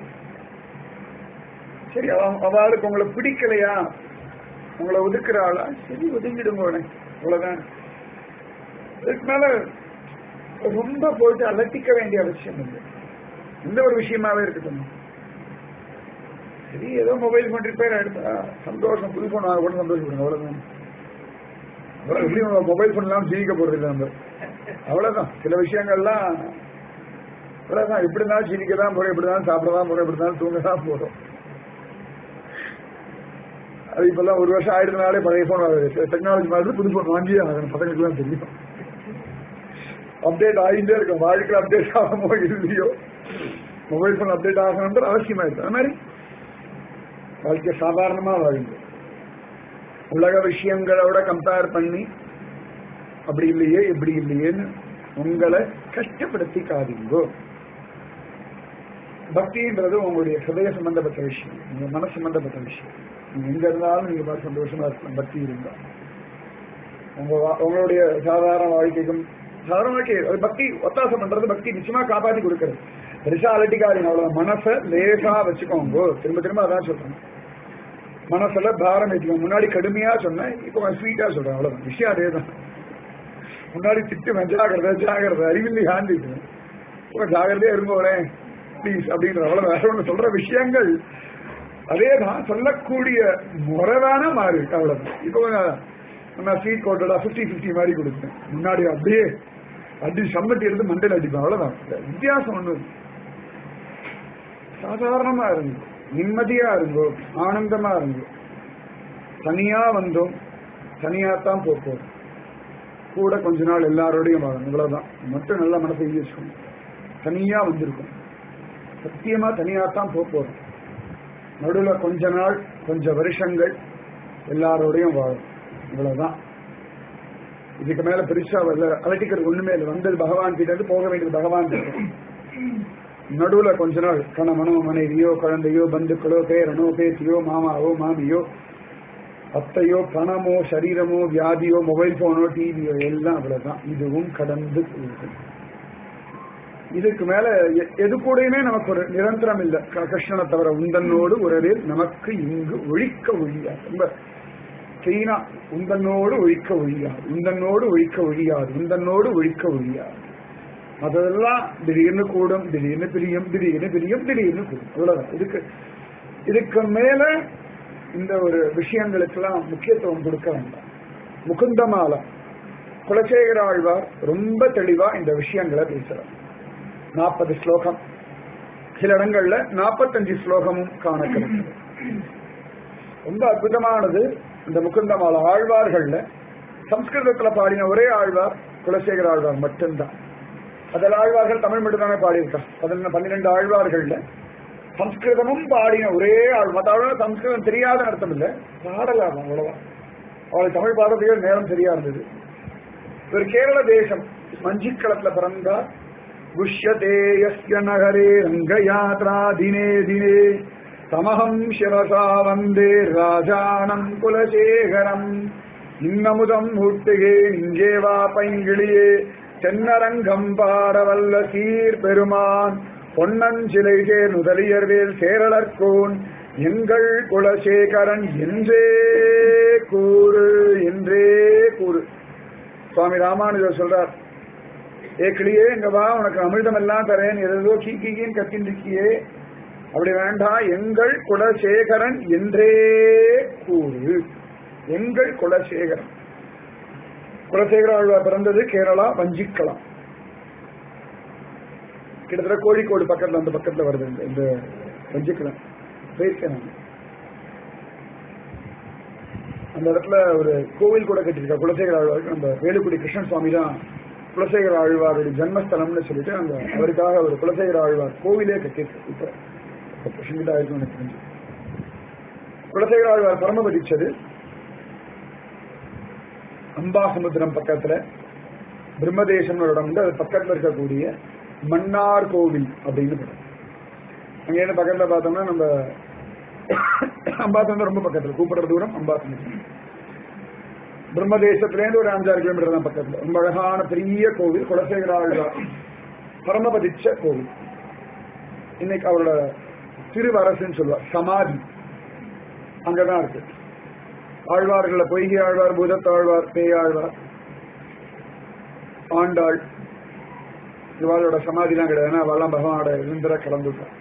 சரி, அவளுக்கு உங்களை பிடிக்கலையா, உங்களை ஒதுக்குறாளா, சரி ஒதுங்கிடுங்க உடனே, அவ்வளவுதான். இதுக்கு மேல ரொம்ப போயிட்டு அலட்டிக்க வேண்டிய அவசியம் இல்லை. எந்த ஒரு விஷயமாவே இருக்கட்டும். சரி, ஏதோ மொபைல் போன் ரிப்பேர் ஆயிடுதா, சந்தோஷம், புது போன் வாங்க கூட சந்தோஷப்படுங்க, அவ்வளவுதான். எப்படி மொபைல் போன் எல்லாம் ஜீவிக்க போறது இல்லை நம்ம, அவ்வளவுதான். சில விஷயங்கள்லாம் அவ்வளவுதான். எப்படி இருந்தாலும் ஜீவிக்கதான் போறோம், எப்படிதான் சாப்பிடதான் போறோம், எப்படி இருந்தாலும் தூங்கதான் போறோம். அது இப்பெல்லாம் ஒரு வருஷம் ஆயிடுறதுனாலே பழைய போன் டெக்னாலஜி மாதிரி புது போன் வாங்கியே ஆகணும். பசங்களுக்கு எல்லாம் தெரியும், அப்டேட் ஆகிட்டே இருக்கும். வாழ்க்கையில் அப்டேட் ஆகமோ இல்லையோ, மொபைல் போன் அப்டேட் ஆகணுன்ற அவசியமா இருக்கு. அது மாதிரி வாழ்க்கை சாதாரணமா வாழுங்க. உலக விஷயங்களோட கம்பேர் பண்ணி அப்படி இல்லையே இப்படி இல்லையேன்னு உங்களை கஷ்டப்படுத்தி காதீங்கோ. பக்தின்றது உங்களுடைய ஹிருதய சம்பந்தப்பட்ட விஷயம், உங்க மனசு சம்பந்தப்பட்ட விஷயம். நீங்க எங்க இருந்தாலும் நீங்க பார்த்து சந்தோஷமா இருக்கலாம் பக்தி இருந்தா. உங்க உங்களுடைய சாதாரண வாழ்க்கைக்கும் சாதாரண வாழ்க்கை பக்தி ஒத்தாசம் பண்றது, பக்தி நிச்சயமா காப்பாற்றி கொடுக்கறது. பெருசா அலட்டிக்காதீங்க, அவ்வளவு. மனசை லேசா வச்சுக்கோங்க. திரும்ப திரும்ப அதான் சொல்றேன், மனசுல பாரம் ஏற்றிக்கோங்க. முன்னாடி கடுமையா சொன்னேன், இப்போ ஸ்வீட்டா சொல்றேன், அவ்வளவுதான். விஷயம் அதே தான். முன்னாடி திட்டு ஜாகிரதை ஜாகிரதை அறிவில்லி ஆண்டிட்டு இப்போ ஜாகிரதையா இருங்கோளேன் ப்ளீஸ் அப்படின்ற, அவ்வளவு. வேற ஒண்ணு சொல்ற விஷயங்கள் அதேதான், சொல்லக்கூடிய முறைதான மாறி இருக்கு, அவ்வளவுதான். இப்போ நான் ஸ்வீட் கோட்டடா பிப்டி பிப்டி மாதிரி கொடுத்தேன். முன்னாடி அப்படியே அடி சம்மட்டி எடுத்து மண்டையில் அடிப்பேன், அவ்வளவுதான். வித்தியாசம் ஒண்ணு. சாதாரணமா இருந்தோம், நிம்மதியா இருந்தோம், ஆனந்தமா இருந்தோம். தனியா வந்தோம், தனியாத்தான் போப்போம். கூட கொஞ்ச நாள் எல்லாரோடையும் வாழணும், இவ்வளவுதான். மட்டும் நல்லா மனசை எழுதி வச்சுக்கணும். தனியா வந்திருக்கும், சத்தியமா தனியாத்தான் போப்போம். நடுவில் கொஞ்ச நாள் கொஞ்ச வருஷங்கள் எல்லாரோடையும் வாழும், இவ்வளவுதான். இதுக்கு மேல பெருசா வரல, அலட்டிக்கிறது ஒண்ணுமே இல்லை. வந்தது பகவான் கிட்ட இருந்து, போக வேண்டியது பகவான் கிட்ட. நடுவுல கொஞ்ச நாள் கணவனோ மனைவியோ குழந்தையோ பந்துக்களோ பேரனோ பேத்தியோ மாமாவோ மாமியோ அத்தையோ பணமோ சரீரமோ வியாதியோ மொபைல் போனோ டிவியோ எல்லாம் அவ்வளவுதான். இதுவும் கடந்து போகும். இதுக்கு மேல எது கூடயுமே நமக்கு ஒரு நிரந்தரம் இல்லை. கிருஷ்ணனை தவிர உந்தன்னோடு உறவில் நமக்கு இங்கு ஒழிக்க ஒழியாது. ரொம்ப கிளீனா, உந்தன்னோடு ஒழிக்க ஒழியாது, உந்தன்னோடு ஒழிக்க ஒழியாது, உந்தன்னோடு ஒழிக்க ஒழியாது. அதெல்லாம் திடீர்னு கூடும், திடீர்னு பிரியும், திடீர்னு பிரியும், திடீர்னு கூடும், அவ்வளவுதான். இதுக்கு இதுக்கு மேல இந்த ஒரு விஷயங்களுக்கெல்லாம் முக்கியத்துவம் கொடுக்க வேண்டாம். முகுந்தமாலா குலசேகர ஆழ்வார் ரொம்ப தெளிவா இந்த விஷயங்களை பேசுறார். நாற்பது ஸ்லோகம், சில இடங்கள்ல நாற்பத்தஞ்சு ஸ்லோகமும் காண கிடைக்கிறது. ரொம்ப அற்புதமானது இந்த முகுந்தமாலா. ஆழ்வார்கள்ல சம்ஸ்கிருதத்துல பாடின ஒரே ஆழ்வார் குலசேகர ஆழ்வார் மட்டும்தான். அதில் ஆழ்வார்கள் தமிழ் மட்டும்தானே பாடியிருக்கா. பதினொன்று பன்னிரெண்டு ஆழ்வார்கள்ல சம்ஸ்கிருதமும் பாடின ஒரே ஆள். மற்ற ஆழ்வார் சம்ஸ்கிருதம் தெரியாத அர்த்தம் இல்லை, பாடலாம், அவ்வளவுதான். அவளுக்கு தமிழ் பாடுறதுக்கே நேரம் சரியா இருந்தது. ஒரு கேரள தேசம் மஞ்சிக்களத்துல பிறந்தார். குஷ்யதேயஸ்ய நகரே ரங்க யாத்ரா தினே தினே தமஹம் சிவசா வந்தே ராஜானம் குலசேகரம் இன்னமுதம் ஊட்டுகே இங்கே வா பைங்கிளியே தென்னரங்கம் பாடவல்ல சீர் பெருமான் பொன்னஞ்சிலை சேர் முதலியர்வேல் சேரலர்கோன் எங்கள் குலசேகரன் என்றே கூறு என்றே கூறு. சுவாமி ராமானுஜர் சொல்றார், ஏ கிளியே இங்க வா, உனக்கு அமிர்தம் எல்லாம் தரேன், ஏதோ கீக்கின்னு கத்தின்றிருக்கியே, அப்படி வேண்டாம், எங்கள் குலசேகரன் என்றே கூறு. எங்கள் குலசேகரன். குலசேகர ஆழ்வார் பிறந்தது கேரளா வஞ்சிக்கலாம், கிட்டத்தட்ட கோழிக்கோடு பக்கத்துல, அந்த பக்கத்துல வருது இந்த வஞ்சிக்கலாம். போயிருக்கேன் நான். அந்த இடத்துல ஒரு கோவில் கூட கட்டிருக்கா குலசேகர ஆழ்வாருக்கு. நம்ம வேலுக்குடி கிருஷ்ணன் சுவாமி தான் குலசேகர ஆழ்வாருடைய ஜன்மஸ்தலம்னு சொல்லிட்டு அந்த அவருக்காக ஒரு குலசேகர ஆழ்வார் கோவிலே கட்டிருக்கு. இப்ப கிருஷ்ணகிட்ட ஆயிருக்கு எனக்கு தெரிஞ்சு. குலசேகர ஆழ்வார் பரமபதிச்சது அம்பாசமுத்திரம் பக்கத்துல பிரம்மதேசம் ஒரு இடம் உண்டு. அது பக்கத்துல இருக்கக்கூடிய மன்னார் கோவில் அப்படின்னு படம். அங்கேருந்து பக்கத்துல பார்த்தோம்னா நம்ம அம்பாசந்தர் ரொம்ப பக்கத்துல, கூப்பிடுற தூரம் அம்பாசந்தர். பிரம்மதேசத்திலேருந்து ஒரு அஞ்சாறு கிலோமீட்டர் தான் பக்கத்துல. ரொம்ப அழகான பெரிய கோவில், குலசேகர ஆழ்வார் பரமபதிச்ச கோவில். இன்னைக்கு அவரோட திருவரசுன்னு சொல்லுவார், சமாதி அங்கதான் இருக்கு. ஆழ்வார்கள பொய்கை ஆழ்வார், பூதத்தாழ்வார், பேயாழ்வார், ஆண்டாள் இவாளோட சமாதிலாம் கிடையாது. ஏன்னா அவெல்லாம் பகவானோட இருந்திர கலந்துட்டார்.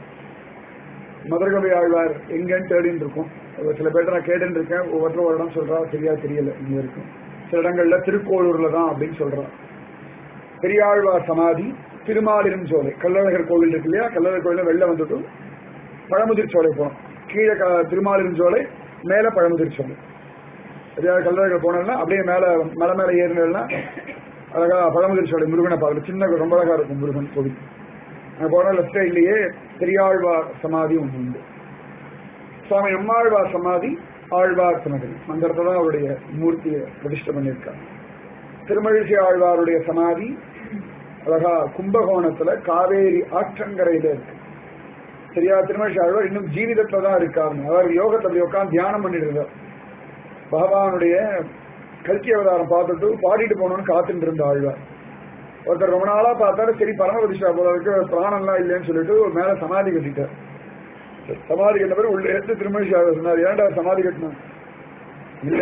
மதுரகவி ஆழ்வார் எங்கன்னு தேடின்னு இருக்கும். சில பேர்ட்ட நான் கேட்டுன்னு இருக்கேன், ஒவ்வொருத்தரும் ஒரு இடம் சொல்றா, சரியா தெரியல. இங்க இருக்கும் சில இடங்கள்ல திருக்கோளூர்ல தான் அப்படின்னு சொல்றான். பெரியாழ்வார் சமாதி திருமாலிரும் சோலை, கள்ளழகர் கோவில் இருக்கு இல்லையா, கள்ளழகர் கோவில் வெளில வந்துட்டு பழமுதிர் சோலை போனோம். கீழே திருமாலிரும் சோலை, மேல பழமுதிர் சோலை. எதையாவது கள்ளழகர் போனோம்னா அப்படியே மேல மலை மேல ஏறினா அழகா பழமுதிர் சோலை முருகனை பார்க்கணும். சின்ன ரொம்ப அழகா இருக்கும் முருகன் கோவில். அங்க போன லெப்ட் சைட்லயே பெரியாழ்வார் சமாதி ஒன்று உண்டு. சுவாமி நம்மாழ்வார் சமாதி ஆழ்வார் சமாதி, அந்த இடத்துல தான் அவருடைய மூர்த்தியை பிரதிஷ்டை பண்ணியிருக்காங்க. திருமழிசை ஆழ்வாருடைய சமாதி அழகா கும்பகோணத்துல காவேரி ஆற்றங்கரையில இருக்கு. சரியா, திருமழிசை ஆழ்வார் இன்னும் ஜீவிதத்துல தான் இருக்காரு. அவர் யோகத்தை அப்படி உட்காந்து தியானம் பண்ணிட்டு இருந்தார். பகவானுடைய கல்கி அவதாரம் பார்த்துட்டு பாடிட்டு போனோம்னு காத்துட்டு இருந்த ஆழ்வார். ஒருத்தர் ரொம்ப நாளா பார்த்தாரு, சரி பரமபதிஷா போல இருக்கு, பிராணம்லாம் இல்லைன்னு சொல்லிட்டு மேல சமாதி கட்டிட்டார். சமாதி கட்ட பேர் உள்ள எடுத்து திருமணிஷா சொன்னார், ஏன்டா சமாதி கட்டணும்? இல்ல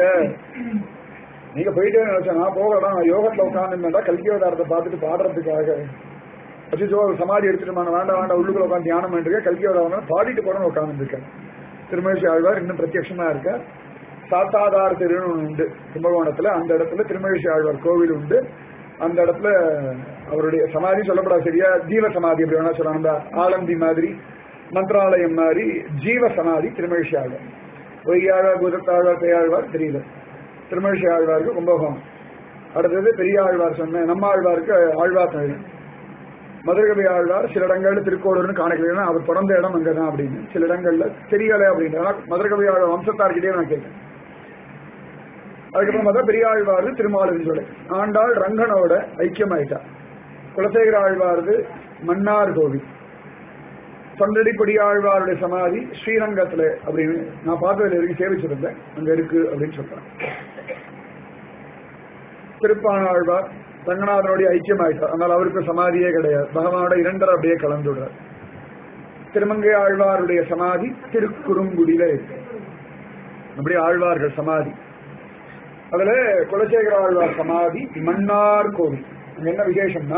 நீங்க போயிட்டே நினைச்சா நான் போகலாம், யோகத்துல உட்காந்துருந்தா கல்கி அவதாரத்தை பார்த்துட்டு பாடுறதுக்காக. அச்சோ சமாதி எடுத்துட்டு வேண்டாம் வேண்டாம் உள்ளுக்குள்ள உட்காந்து தியானம் பண்ணிருக்கேன், கல்கி அவதாரம் பாடிட்டு போறோம்னு உட்காந்துருக்கேன். திருமணிஷி ஆழ்வார் இன்னும் பிரத்யட்சமா இருக்க. சாத்தாதார திருன்னு ஒண்ணு உண்டு கும்பகோணத்துல, அந்த இடத்துல திருமழிசை ஆழ்வார் கோவில் உண்டு. அந்த இடத்துல அவருடைய சமாதி சொல்லப்படாது, சரியா ஜீவ சமாதி அப்படி வேணா சொல்லலாம். ஆலந்தி மாதிரி மந்திராலயம் மாதிரி ஜீவ சமாதி திருமழிசை ஆழ்வார். பொய்யாழ்வார், பூதத்தாழ்வார், பேயாழ்வார் தெரியல. திருமழிசை ஆழ்வாருக்கு கும்பகோணம். அடுத்தது பெரிய ஆழ்வார் சொன்ன நம்ம ஆழ்வாருக்கு ஆழ்வார் தமிழ். மதுரகவி ஆழ்வார் சில இடங்கள்ல திருக்கோளூர்னு காணிக்கலாம், அவர் பிறந்த இடம் அங்கதான் அப்படின்னு. சில இடங்கள்ல தெரியல அப்படின்னு மதுரகவி ஆழ்வார் வம்சத்தார்கிட்டே நான் கேட்கிறேன். அதுக்கப்புறம் பார்த்தா பெரிய ஆழ்வாரு திருமாலிருஞ்சோலை. ஆண்டாள் ரங்கனோட ஐக்கியமாயிட்டார். குலசேகர ஆழ்வாரு மன்னார் கோவில். தொண்டடிப்படி ஆழ்வாருடைய சமாதி ஸ்ரீரங்கத்துல அப்படின்னு நான் பார்த்ததுல இருக்கு, சேவிச்சிருந்தேன், அங்க இருக்கு அப்படின்னு சொல்றேன். திருப்பான ஆழ்வார் ரங்கநாதனுடைய ஐக்கியமாயிட்டார், அதனால அவருக்கு சமாதியே கிடையாது. பகவானோட இரண்டரை அப்படியே கலந்துடுறார். திருமங்கை ஆழ்வாருடைய சமாதி திருக்குறுங்குடியில இருக்கு. அப்படியே ஆழ்வார்கள் சமாதி. அதுல குலசேகர ஆழ்வார் சமாதி மன்னார் கோவில். அங்க என்ன விசேஷம்னா,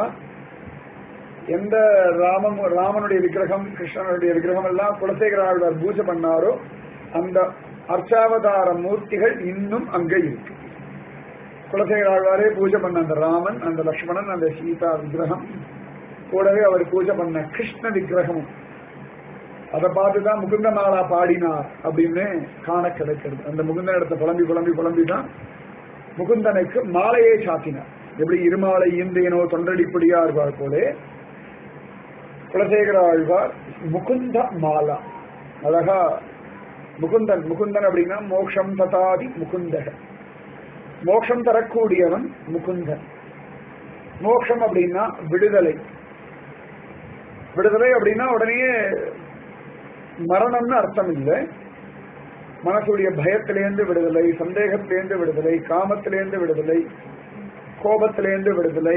எந்த ராமன் ராமனுடைய விக்கிரகம் கிருஷ்ணனுடைய விக்கிரகம் எல்லாம் குலசேகர ஆழ்வார் பூஜை பண்ணாரோ அந்த அர்ச்சாவதார மூர்த்திகள் இன்னும் அங்க இருக்கு. குலசேகர ஆழ்வாரே பூஜை பண்ண அந்த ராமன், அந்த லக்ஷ்மணன், அந்த சீதா விக்கிரகம், கூடவே அவர் பூஜை பண்ண கிருஷ்ண விக்கிரகமும், அதை பார்த்துதான் முகுந்த மாலா பாடினார் அப்படின்னு காண கிடைக்கிறது. அந்த முகுந்த இடத்தை புலம்பி புலம்பி புலம்பிதான் முகுந்தனுக்கு மாலையை சாத்தினார். எப்படி இருமாலை ஈந்தேனோ தொண்டடிப்படியா ஆழ்வார் போலே குலசேகர ஆழ்வார் முகுந்த மாலா. அழகா முகுந்தன், முகுந்தன் அப்படின்னா மோக்ஷம் ததாதி முகுந்தக, மோக்ஷம் தரக்கூடியவன் முகுந்தன். மோக்ஷம் அப்படின்னா விடுதலை. விடுதலை அப்படின்னா உடனே மரணம்னு அர்த்தம் இல்லை. மனசுடைய பயத்திலேருந்து விடுதலை, சந்தேகத்திலேருந்து விடுதலை, காமத்திலேருந்து விடுதலை, கோபத்திலேருந்து விடுதலை,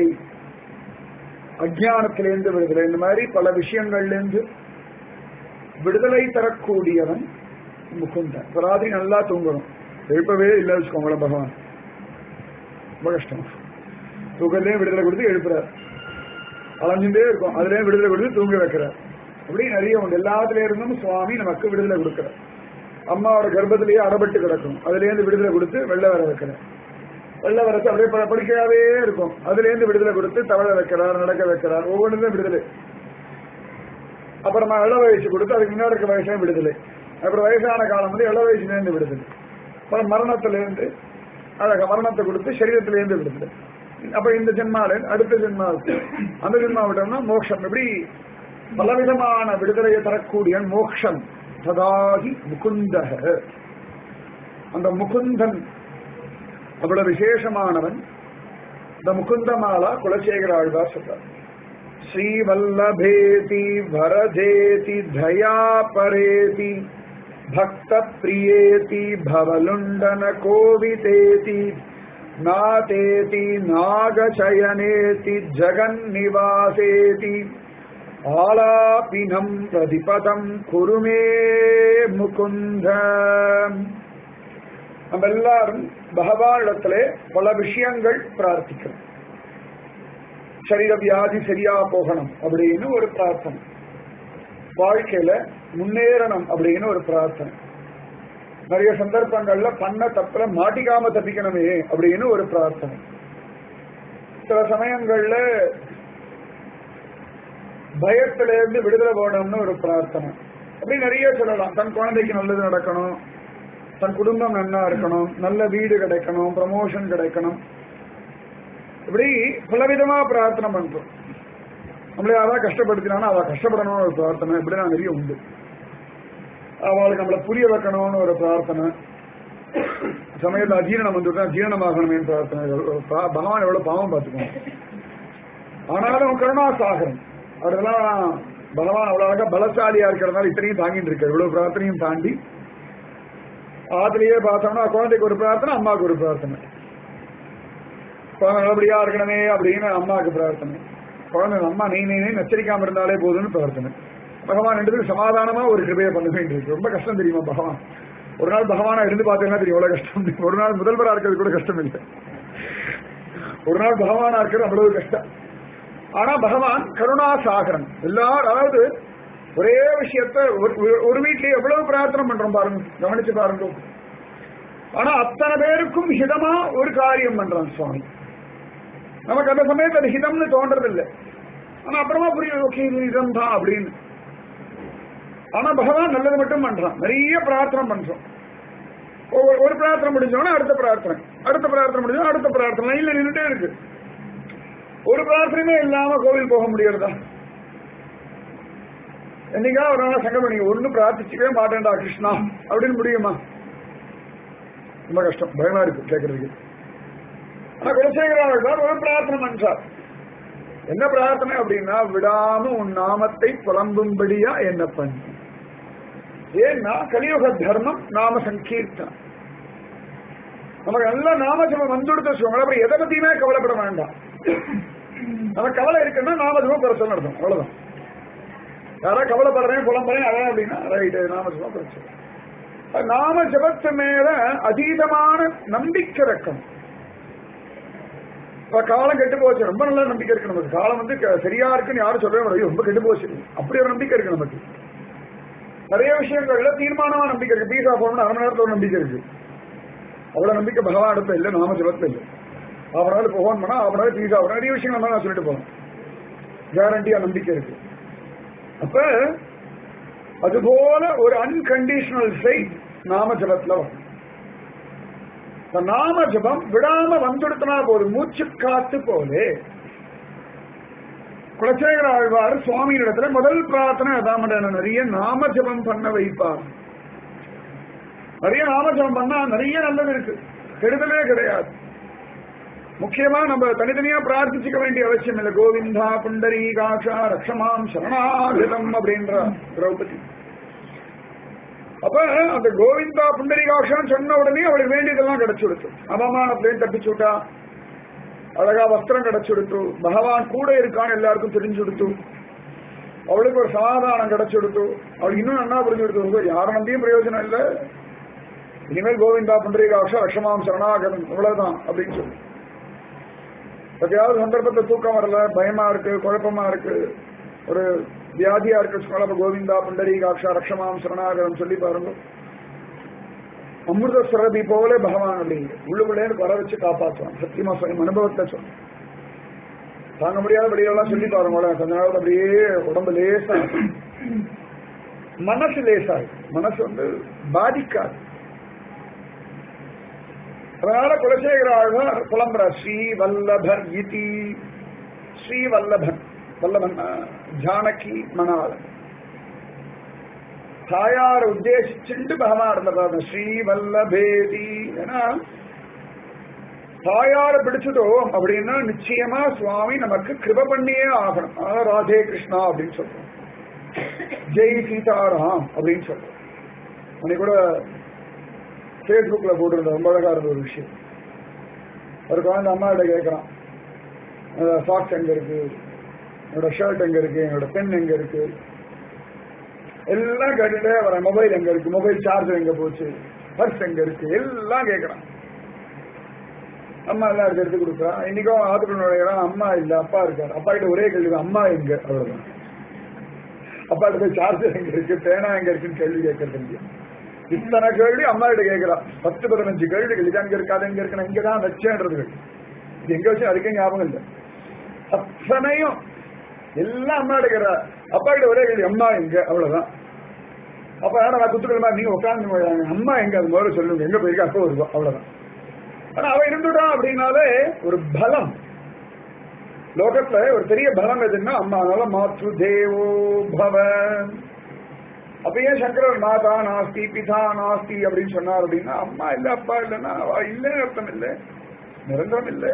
அஜ்ஞானத்திலேருந்து விடுதலை, இந்த மாதிரி பல விஷயங்கள்லேருந்து விடுதலை தரக்கூடியவன் முகுந்தன். ராத்திரி நல்லா தூங்கணும், எழுப்பவே இல்லை வச்சுக்கோங்களேன், பகவான் ரொம்ப கஷ்டம். தூக்கத்திலேயும் விடுதலை கொடுத்து எழுப்புறார், அலைஞ்சுட்டே இருக்கும், அதுலேயும் விடுதலை கொடுத்து தூங்க வைக்கிறார். அப்படி நிறைய உண்டு. எல்லாத்திலே இருந்தும் சுவாமி நமக்கு விடுதலை கொடுக்கிறார். அம்மாவோட கர்ப்பத்திலேயே அடப்பட்டு கிடக்கும், அதுலேருந்து விடுதலை கொடுத்து வெள்ள வர வைக்கிறார். வெள்ள வரச்சு அப்படியே படிக்கையாவே இருக்கும், அதுலேருந்து விடுதலை கொடுத்து தவழ வைக்கிறார், நடக்க வைக்கிறார், ஒவ்வொன்றும் விடுதலை. அப்புறமா இள வயசு கொடுத்து அதுக்கு முன்னாடி இருக்க வயசுல விடுதலை. அப்புறம் வயசான காலம் வந்து இள வயசுலேருந்து விடுதலை. அப்புறம் மரணத்திலேருந்து அழக மரணத்தை கொடுத்து சரீரத்திலேருந்து விடுதலை. அப்ப இந்த ஜென்மால அடுத்த ஜென்மாவுக்கு, அந்த ஜென்மா விட்டோம்னா மோட்சம். இப்படி பலவிதமான விடுதலையை தரக்கூடிய மோக்ஷம் ததாகி முகுந்தக. அந்த முகுந்தன் அவ்வளவு விசேஷமானவன். இந்த முகுந்த மாலா குலசேகர ஆழ்வார் சொல்றார். श्रीवल्लभेति वरदेति दयापरेति भक्तप्रियेति भवलुण्डन कोविदेति नातेति नागशयनेति जगन्निवासेति आलापिनं प्रतिपदं कुरु मे मुकुन्द. நம்ம எல்லாரும் பகவானிடத்திலே பல விஷயங்கள் பிரார்த்திக்கிறோம். சரீர வியாதி சரியா போகணும் அப்படின்னு ஒரு பிரார்த்தனை, வாழ்க்கையில முன்னேறணும் அப்படின்னு ஒரு பிரார்த்தனை, நிறைய சந்தர்ப்பங்கள்ல பண்ண தப்புல மாட்டிக்காம தப்பிக்கணுமே அப்படின்னு ஒரு பிரார்த்தனை, சில சமயங்கள்ல பயத்திலிருந்து விடுதலை போகணும்னு ஒரு பிரார்த்தனை, அப்படி நிறைய சொல்லலாம். தன் குழந்தைக்கு நல்லது நடக்கணும், தன் குடும்பம் நன்னா இருக்கணும், நல்ல வீடு கிடைக்கணும், ப்ரமோஷன் கிடைக்கணும், இப்படி பலவிதமா பிரார்த்தனை பண்றோம். நம்மளே யாராவது கஷ்டப்படுத்தினாலும் அவ கஷ்டப்படணும்னு ஒரு பிரார்த்தனை, இப்படி நான் நிறைய உண்டு. அவளுக்கு நம்மளை புரிய வைக்கணும்னு ஒரு பிரார்த்தனை, சமயத்தில் அஜீரணம் வந்துவிட்டா ஜீரணமாகணுமே பிரார்த்தனை. பகவான் எவ்வளவு பாவம் பார்த்துக்கணும். ஆனாலும் கருணா சாகரம் அதெல்லாம் பகவான் அவ்வளவு அழகா பலசாலியா இருக்கிறதுனால இத்தனையும் தாங்கிட்டு இருக்காரு. இவ்வளவு பிரார்த்தனையும் தாண்டி ஆத்திலேயே பார்த்தோம்னா குழந்தைக்கு ஒரு பிரார்த்தனை, அம்மாவுக்கு ஒரு பிரார்த்தனை, குழந்தை நல்லபடியா இருக்கணுமே அப்படின்னு அம்மாவுக்கு பிரார்த்தனை, குழந்தை அம்மா நீ நீ நச்சரிக்காம இருந்தாலே போதும்னு பிரார்த்தனை. பகவான் ரெண்டு சமாதானமா ஒரு கிருபையை பண்ண வேண்டியிருக்கு. ரொம்ப கஷ்டம் தெரியுமா பகவான்? ஒரு நாள் பகவானா இருந்து பார்த்தீங்கன்னா தெரியும் எவ்வளவு கஷ்டம். ஒரு நாள் முதல்வரா இருக்கிறது கூட கஷ்டம் இல்லை, ஒரு நாள் பகவானா இருக்கிறது அவ்வளவு கஷ்டம். ஆனா பகவான் கருணா சாகரன். எல்லாரும் அதாவது ஒரே விஷயத்த ஒரு வீட்லயே எவ்வளவு பிரார்த்தனை பண்றோம் பாருங்க, கவனிச்சு பாருங்க. ஆனா அத்தனை பேருக்கும் ஹிதமா ஒரு காரியம் பண்றான் சுவாமி. நமக்கு அந்த சமயத்துல அது ஹிதம்னு தோன்றது இல்லை, ஆனா அப்புறமா புரியுது ஓகே இது ஹிதம் தான் அப்படின்னு. ஆனா பகவான் நல்லது மட்டும் பண்றான். நிறைய பிரார்த்தனை பண்றோம். ஒரு பிரார்த்தனை முடிஞ்சோன்னா அடுத்த பிரார்த்தனை, அடுத்த பிரார்த்தனை முடிஞ்சோன்னா அடுத்த பிரார்த்தனை, இல்ல நின்றுட்டே இருக்கு. ஒரு பிரார்த்தனையுமே இல்லாம கோவில் போக முடியறதா? என்னைக்கா ஒரு நாள் சங்கம் பண்ணி ஒன்னும் பிரார்த்திச்சுக்கவே மாட்டேன்டா கிருஷ்ணா அப்படின்னு முடியுமா? ரொம்ப கஷ்டம், பயமா இருக்கு கேட்கறதுக்கு. ஆனா குலசேகரால் ஒரு பிரார்த்தனை பண்றார். என்ன பிரார்த்தனை அப்படின்னா, விடாம உன் நாமத்தை புலம்பும்படியா என்ன பண்ணு. ஏன்னா கலியுக தர்மம் நாம சங்கீர்த்தம். நமக்கு நல்ல நாமஜபம் வந்துடுத்த சொல்லுவாங்க. அப்புறம் எதை பத்தியுமே கவலைப்பட வேண்டாம். நமக்கு கவலை இருக்குன்னா நாமஜபம் குறைச்சல் நடத்தும், அவ்வளவுதான். யாராவது கவலைப்படுறேன் புலம்புறேன் அதான் அப்படின்னா ரைட்டு நாமஜபம் குறைச்சல். நாம ஜபத்து மேல அதீதமான நம்பிக்கை இருக்கணும். காலம் கெட்டு போச்சு, ரொம்ப நல்ல நம்பிக்கை இருக்கு நமக்கு. காலம் வந்து சரியா இருக்குன்னு யாரும் சொல்லவே முடியும், ரொம்ப கெட்டு போச்சு, அப்படி ஒரு நம்பிக்கை இருக்கு நமக்கு. நிறைய விஷயங்கள்ல தீர்மானமா நம்பிக்கை இருக்கு. பீசா போகணும்னு அரை மணி நேரத்துல ஒரு நம்பிக்கை இருக்கு. அவ்வளவு நம்பிக்கை பகவான் அடுத்த இல்லை, நாம ஜபத்துல இல்லை. அவனால போகணும் பண்ணா அவனால பீசா நிறைய விஷயங்கள் நான் சொல்லிட்டு போறேன், கேரண்டியா நம்பிக்கை இருக்கு. அப்ப அதுபோல ஒரு அன்கண்டிஷனல் ஃபெய்த் நாம ஜபத்துல வரும். நாம ஜபம் விடாம வந்துடுத்தனா போதும், மூச்சு காத்து போலே. குலசேகர ஆழ்வார் சுவாமியின் இடத்துல முதல் பிரார்த்தனை அதான், நிறைய நாம ஜபம் பண்ண வைப்பார். நிறைய நாம ஜபம் பண்ணா நிறைய நல்லது இருக்கு, கெடுதலே கிடையாது. முக்கியமா நம்ம தனித்தனியா பிரார்த்திச்சுக்க வேண்டிய அவசியம் இல்லை. கோவிந்தா புண்டரீகாட்சா ரக்ஷமாம் சரணாகிதம் அப்படின்ற திரௌபதி. அப்ப அந்த கோவிந்தா புண்டரீகாட்சான்னு சொன்ன உடனே அவளுக்கு வேண்டியதெல்லாம் கிடைச்சுடுத்து. அவமானத்திலையும் தப்பிச்சு விட்டா, அழகா வஸ்திரம் கிடைச்சுடுத்து, பகவான் கூட இருக்கான்னு எல்லாருக்கும் தெரிஞ்சு கொடுத்து, அவளுக்கு ஒரு சமாதானம் கிடைச்சுடுத்து. அவளுக்கு இன்னும் நல்லா புரிஞ்சு கொடுத்து, யார நம்பியும் பிரயோஜனம் இல்லை, இனிமேல் கோவிந்தா புண்டரீகாட்சா ரக்ஷமாம் சரணாகதம் இவ்வளவுதான் அப்படின்னு சொல்லி. எப்பயாவது சந்தர்ப்பத்தை தூக்கம் வரல, பயமா இருக்கு, குழப்பமா இருக்கு, ஒரு வியாதியா இருக்கு, அப்ப கோவிந்தா புண்டரீகாட்சா ரக்ஷமாம் சரணாகதம் சொல்லி பாருங்க. அமிர்த சுரபி போல பகவான் அப்படி உள்ளுக்குள்ளே வர வச்சு காப்பாற்றுவான். சத்தியமா சொல்லி அனுபவத்தை சொல்ல தாங்க முடியாத வெளியெல்லாம் சொல்லி பாருங்க. கொஞ்ச நாள் அப்படியே உடம்பு லேசா, மனசு லேசா, மனசு வந்து பாதிக்காது. அதனால குலசேகர ஆழ்வார் புலம்புற ஸ்ரீ வல்லபர் இதி. ஸ்ரீ வல்லபன், வல்லபன் ஜானகி மணாளன், தாயார் உத்தேசிச்சுட்டு பகவான் இருந்தது ஸ்ரீ வல்லபேதி. ஏன்னா தாயார பிடிச்சதோம் அப்படின்னா நிச்சயமா சுவாமி நமக்கு கிருப பண்ணியே ஆகணும். அதான் ராதே கிருஷ்ணா அப்படின்னு சொல்றோம், ஜெய் சீதாராம் அப்படின்னு சொல்றோம். அன்னைக்கு கூட பேஸ்புக்ல போட்டிருந்த ரொம்ப அழகா இருந்த ஒரு விஷயம். ஒரு குழந்தை அம்மா கிட்ட கேட்கறான், சாக்ஸ் எங்க இருக்கு, என்னோட ஷர்ட் எங்க இருக்கு, என்னோட பென் எங்க இருக்கு, எல்லாம் கேட்டுட்டே வர. மொபைல் எங்க இருக்கு, மொபைல் சார்ஜர் எங்க போச்சு, பர்ஸ் எங்க இருக்கு, எல்லாம் கேட்கறான். அம்மா எல்லாம் இருக்கு, எடுத்து கொடுக்குறா. இன்னைக்கும் ஆத்துக்குள்ள நுழைகிறான், அம்மா இல்ல அப்பா இருக்காரு. அப்பா கிட்ட ஒரே கேள்வி, அம்மா எங்க, அவ்வளவுதான். அப்பா கிட்ட போய் சார்ஜர் எங்க இருக்கு, பேனா எங்க இருக்குன்னு கேள்வி கேட்கறது இல்லையா? இத்தனை கேள்வி அம்மா கிட்ட கேட்கிறான். பத்து பதினஞ்சு கேள்விகள். இது அங்க இருக்காது, எங்க இருக்கு, இங்கதான் வச்சேன்றது. இது எங்க வச்சு அதுக்கே ஞாபகம் இல்லை. அத்தனையும் எல்லாம் அம்மா எடுக்கிறா. அப்பா கிட்ட ஒரே கேள்வி, அம்மா எங்க, அவ்வளவுதான். அப்ப ஏன்னா நான் குத்துக்கிற நீங்க உட்காந்து அம்மா எங்க, அது முதல்ல சொல்லுங்க, எங்க போயிருக்கா, அப்போ வருவா, அவ்வளவுதான். ஆனா அவ இருந்துட்டான் அப்படின்னாலே ஒரு பலம். லோகத்துல ஒரு பெரிய பலம் எதுன்னா அம்மா. அதனால மாத்ரு தேவோ பவ. அப்ப ஏன் சங்கரர் மாதா நாஸ்தி பிதா நாஸ்தி அப்படின்னு சொன்னார் அப்படின்னா, அம்மா இல்ல அப்பா இல்லைன்னா அவ இல்லைன்னு அர்த்தம் இல்லை, நிரந்தரம் இல்லை.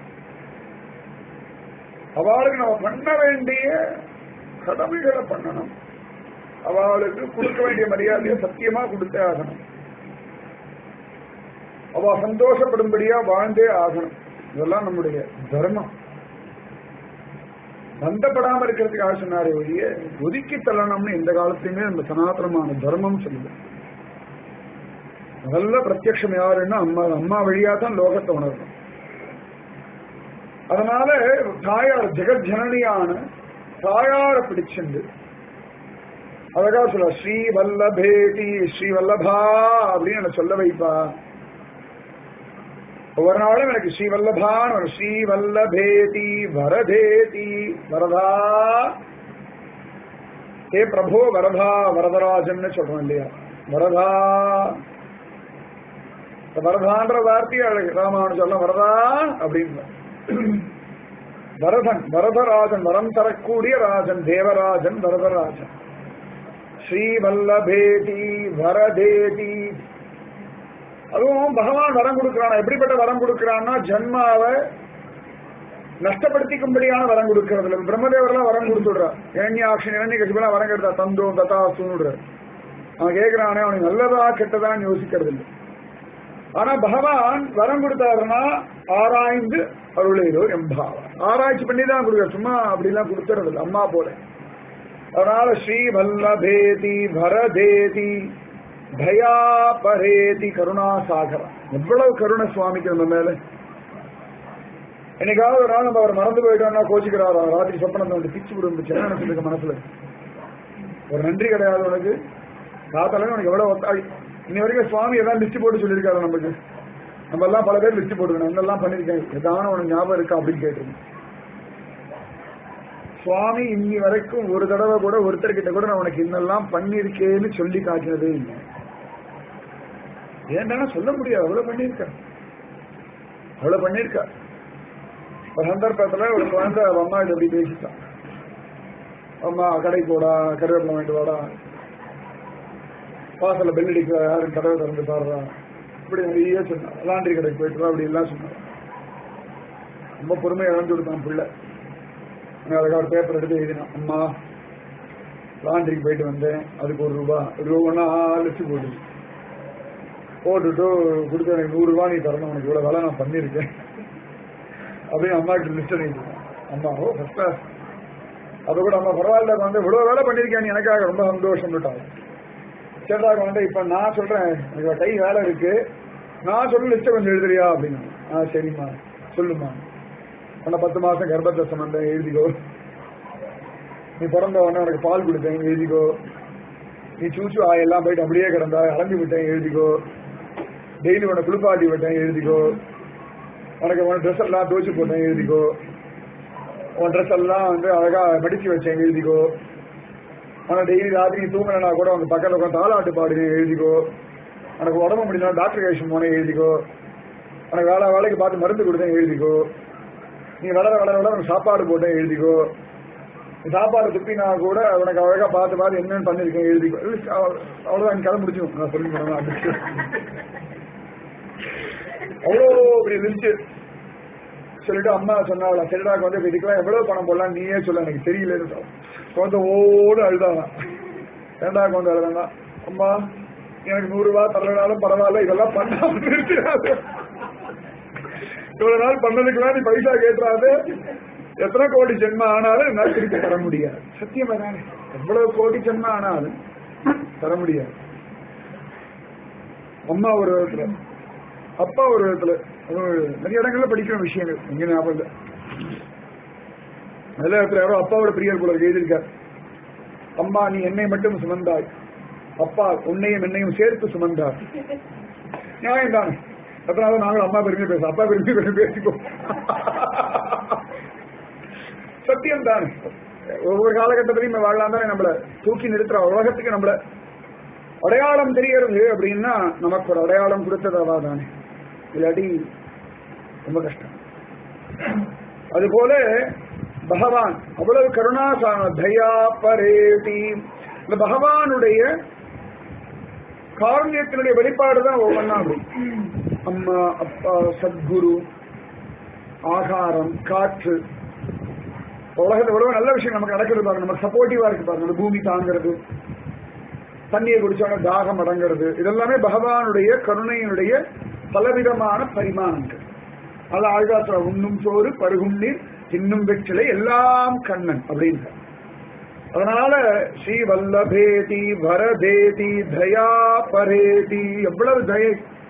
அவளுக்கு நம்ம பண்ண வேண்டிய கடமைகளை பண்ணணும். அவளுக்கு கொடுக்க வேண்டிய மரியாதையை சத்தியமா கொடுத்தே ஆகணும். அவ சந்தோஷப்படும்படியா வாழ்ந்தே ஆகணும். இதெல்லாம் நம்முடைய தர்மம். பந்தப்படாம இருக்கிறதுக்காக சொன்னாரே ஒழிய ஒதுக்கி தள்ளணும்னு எந்த காலத்தையுமே அந்த சனாதனமான தர்மம் சொல்லுது. முதல்ல பிரத்யட்சம் யாருன்னா அம்மா. அம்மா வழியா தான் லோகத்தை உணரணும். அதனால தாயார் ஜெகத் ஜனனியான தாயார பிடிச்சுண்டு அழகா சொல்ல, ஸ்ரீ வல்லபேதி ஸ்ரீ வல்லபா அப்படின்னு என்ன சொல்ல வைப்பா. ஒவ்வொரு நாளும் எனக்கு ஸ்ரீ வல்லபான்னு ஒரு ஸ்ரீ வல்லபேதி வரதேதி வரதா. ஏ பிரபோ வரதா வரதராஜன் சொல்றோம் இல்லையா, வரதா. வரதான்ற வார்த்தையை அழகு ராமானு சொல்ல, வரதா அப்படின்னு. வரதன் வரதராஜன், வரம் தரக்கூடிய ராஜன், தேவராஜன் வரதராஜன். ஸ்ரீ வல்லபேதி வரதேதி. அதுவும் பகவான் வரம் கொடுக்கிறான். எப்படிப்பட்ட வரம் கொடுக்கிறான்னா ஜன்மாவை நஷ்டப்படுத்திக்கும்படியான வரம் கொடுக்கறது இல்லை. பிரம்மதேவரெல்லாம் வரம் கொடுத்துடுறார். ஏன்யாக்ஷன் இறங்கி கட்சிப்பெல்லாம் வரம் கெடுத்தா தந்தோம் ததாசுன்னு அவன் கேட்கிறானே, அவனுக்கு நல்லதா கெட்டதான்னு யோசிக்கிறது இல்லை. ஆனா பகவான் வரம் கொடுத்தாருன்னா ஆராய்ந்து அருளையோ எம்பாவா, ஆராய்ச்சி பண்ணி தான் கொடுக்குற, சும்மா அப்படிலாம் கொடுத்துறது இல்லை அம்மா போல. அதனால ஸ்ரீ வல்லபேதி வரதேதி தயா பரேதி கருணாசாகரம். எவ்வளவு கருணை சுவாமிக்கு நம்ம மேல. என்னைக்காவது ஒரு நாள் நம்ம அவர் மறந்து போயிட்டோம்னா கோச்சிக்கிறாரா, ராத்திரி சொப்பனத்தை வந்து பிச்சு விடுச்சு என்ன நினைச்சிருக்க மனசுல. ஒரு நன்றி கிடையாது உனக்கு, காத்தாலும் உனக்கு எவ்வளவு ஒத்தாய். இன்னி வரைக்கும் சுவாமி எல்லாம் லிஸ்ட் போட்டு சொல்லியிருக்காரு நமக்கு. நம்ம எல்லாம் பல பேர் லிஸ்ட் போட்டுக்கணும், என்னெல்லாம் பண்ணிருக்கேன், எதான உனக்கு ஞாபகம் இருக்கா அப்படின்னு கேட்டிருக்கேன். சுவாமி இன்னி வரைக்கும் ஒரு தடவை கூட ஒருத்தர்கிட்ட கூட நான் உனக்கு இன்னெல்லாம் பண்ணிருக்கேன்னு சொல்லி காட்டினதே இல்லை. ஏன்டா சொல்ல முடியாது, அவ்வளவு பண்ணிருக்க அவ்வளவு பண்ணிருக்க. ஒரு சந்தர்ப்பத்துல ஒரு குழந்தை அம்மா கிட்ட எப்படி பேசிட்டான், அம்மா கடைக்கு போடா, கருவேப்பிலை வாங்கிட்டு வாடா, வாசல்ல பெல் அடிக்க யாரும் கதவை திறந்து பாடுறா, இப்படி நிறைய சொன்னா. லாண்டரி கடைக்கு போயிட்டு அப்படி எல்லாம் சொன்னான். ரொம்ப பொறுமையை இழந்து கொடுத்தான் பிள்ளை. அதுக்காக ஒரு பேப்பர் எடுத்து எழுதினான், அம்மா லாண்டரிக்கு போயிட்டு வந்தேன், அதுக்கு ஒரு ரூபா ரூபா லிஸ்ட் போட்டு போட்டுட்டு கொடுத்து எனக்கு நூறு ரூபா நீ தரணும், உனக்கு இவ்வளவு வேலை நான் பண்ணிருக்கேன் அப்படின்னு அம்மா கிட்ட லிஸ்ட் எழுதிட்டேன். அம்மா ஓ ஃபர்ஸ்ட் கிளாஸ். அப்ப கூட அம்மா பரவாயில்ல வந்து இவ்வளவு வேலை பண்ணிருக்கேன் எனக்காக ரொம்ப சந்தோஷம் விட்டாங்க. சரிடாக வந்து இப்ப நான் சொல்றேன், எனக்கு கை வேலை இருக்கு, நான் சொல்ல லிஸ்ட்டை கொஞ்சம் எழுதுறியா அப்படின்னு. ஆ சரிம்மா சொல்லுமா. உன்னை பத்து மாசம் கர்ப்பத்தை சம்பந்தம் எழுதிக்கோ, நீ பிறந்த உடனே உனக்கு பால் கொடுத்தேன் எழுதிக்கோ, நீ சூச்சு ஆயெல்லாம் போயிட்டு அப்படியே கிடந்தா அலம்பி விட்டேன் எழுதிக்கோ, டெய்லி உன்னை குளிப்பாட்டி விட்டேன் எழுதிக்கோ, உனக்கு உன் ட்ரெஸ் எல்லாம் துவச்சு போட்டேன் எழுதிக்கோ, உன் ட்ரெஸ் எல்லாம் வந்து அழகா மடிச்சு வச்சேன் எழுதிக்கோ, ஆனா டெய்லி ராத்திரி தூங்கினா கூட உங்க பக்கத்துல உட்காந்து தாளாட்டு பாடுறேன் எழுதிக்கோ, உனக்கு உடம்பு முடியல டாக்டர் கைஷன் போனேன் எழுதிக்கோ, உனக்கு வேலை வேலைக்கு பார்த்து மருந்து கொடுத்தேன் எழுதிக்கோ, நீ வளர வளர வளர உனக்கு சாப்பாடு போட்டேன் எழுதிக்கோ, சாப்பாடு துப்பினா கூட உனக்கு அழகா பார்த்து பார்த்து என்னன்னு பண்ணிருக்கேன் எழுதிக்கோ. அவ்வளவுதான் கதை முடிச்சும் நான் சொல்லி அவ்வளோ அப்படி லிஸ்ட். சொல்லிட்டு அம்மா சொன்னாங்களா சரிடாக்கு வந்து இதுக்கெல்லாம் எவ்வளவு பணம் போடலாம் நீயே சொல்ல எனக்கு தெரியலன்னு குழந்தை ஓடு அழுதாங்க. ரெண்டாவது குழந்தை அழுதாங்க, அம்மா எனக்கு நூறு ரூபாய் தரலனாலும் பரவாயில்ல இதெல்லாம் பண்ணாம நிறுத்திடாது, இவ்வளவு நாள் பண்ணதுக்கெல்லாம் நீ பைசா கேட்டுறாது, எத்தனை கோடி ஜென்மம் ஆனாலும் என்னால் திருப்பி தர முடியாது. சத்தியமா தானே, எவ்வளவு கோடி ஜென்மம் ஆனாலும் தர முடியாது. அம்மா ஒரு விதத்துல, அப்பா ஒரு விதத்துல, நிறைய இடங்கள்ல படிக்கிற விஷயங்கள் எங்க ஞாபகம் இல்லை. நல்ல இடத்துல யாரோ அப்பாவோட பிரியர் போல எழுதியிருக்கார், அம்மா நீ என்னை மட்டும் சுமந்தாய், அப்பா உன்னையும் என்னையும் சேர்த்து சுமந்தார். நியாயம் தானே, அதனால நாங்கள் அம்மா பெருமை பேச அப்பா பெருமை பெருமை பேசிப்போம். சத்தியம் தானே, ஒவ்வொரு காலகட்டத்திலையும் வாழலாம் தானே நம்மள தூக்கி நிறுத்துற உலகத்துக்கு நம்மள அடையாளம் தெரியறது அப்படின்னா நமக்கு ஒரு அடையாளம் கொடுத்ததவா தானே, இல்லாட்டி ரொம்ப கஷ்டம். அதுபோல பகவான் அவ்வளவு கருணாசான தயா பரேதி, இந்த பகவானுடைய காரண்யத்தினுடைய வெளிப்பாடுதான் ஒவ்வொன்னா. அப்படி அம்மா அப்பா சத்குரு ஆகாரம் காற்று, உலகத்துல எவ்வளவு நல்ல விஷயம் நமக்கு நடக்கிறது பாருங்க, நமக்கு சப்போர்ட்டிவா இருக்கு பாருங்க, பூமி தாங்கிறது, தண்ணியை குடிச்சோட தாகம் அடங்கிறது, இதெல்லாமே பகவானுடைய கருணையினுடைய பலவிதமான பரிமாணங்கள். அது ஆழ்வாசல உண்ணும் சோறு பருகும் நீர் இன்னும் வெற்றிலை எல்லாம் கண்ணன் அப்படின்னு. அதனால ஸ்ரீ வல்லபேதி வரதேதி தயா பரேதி, எவ்வளவு தயை.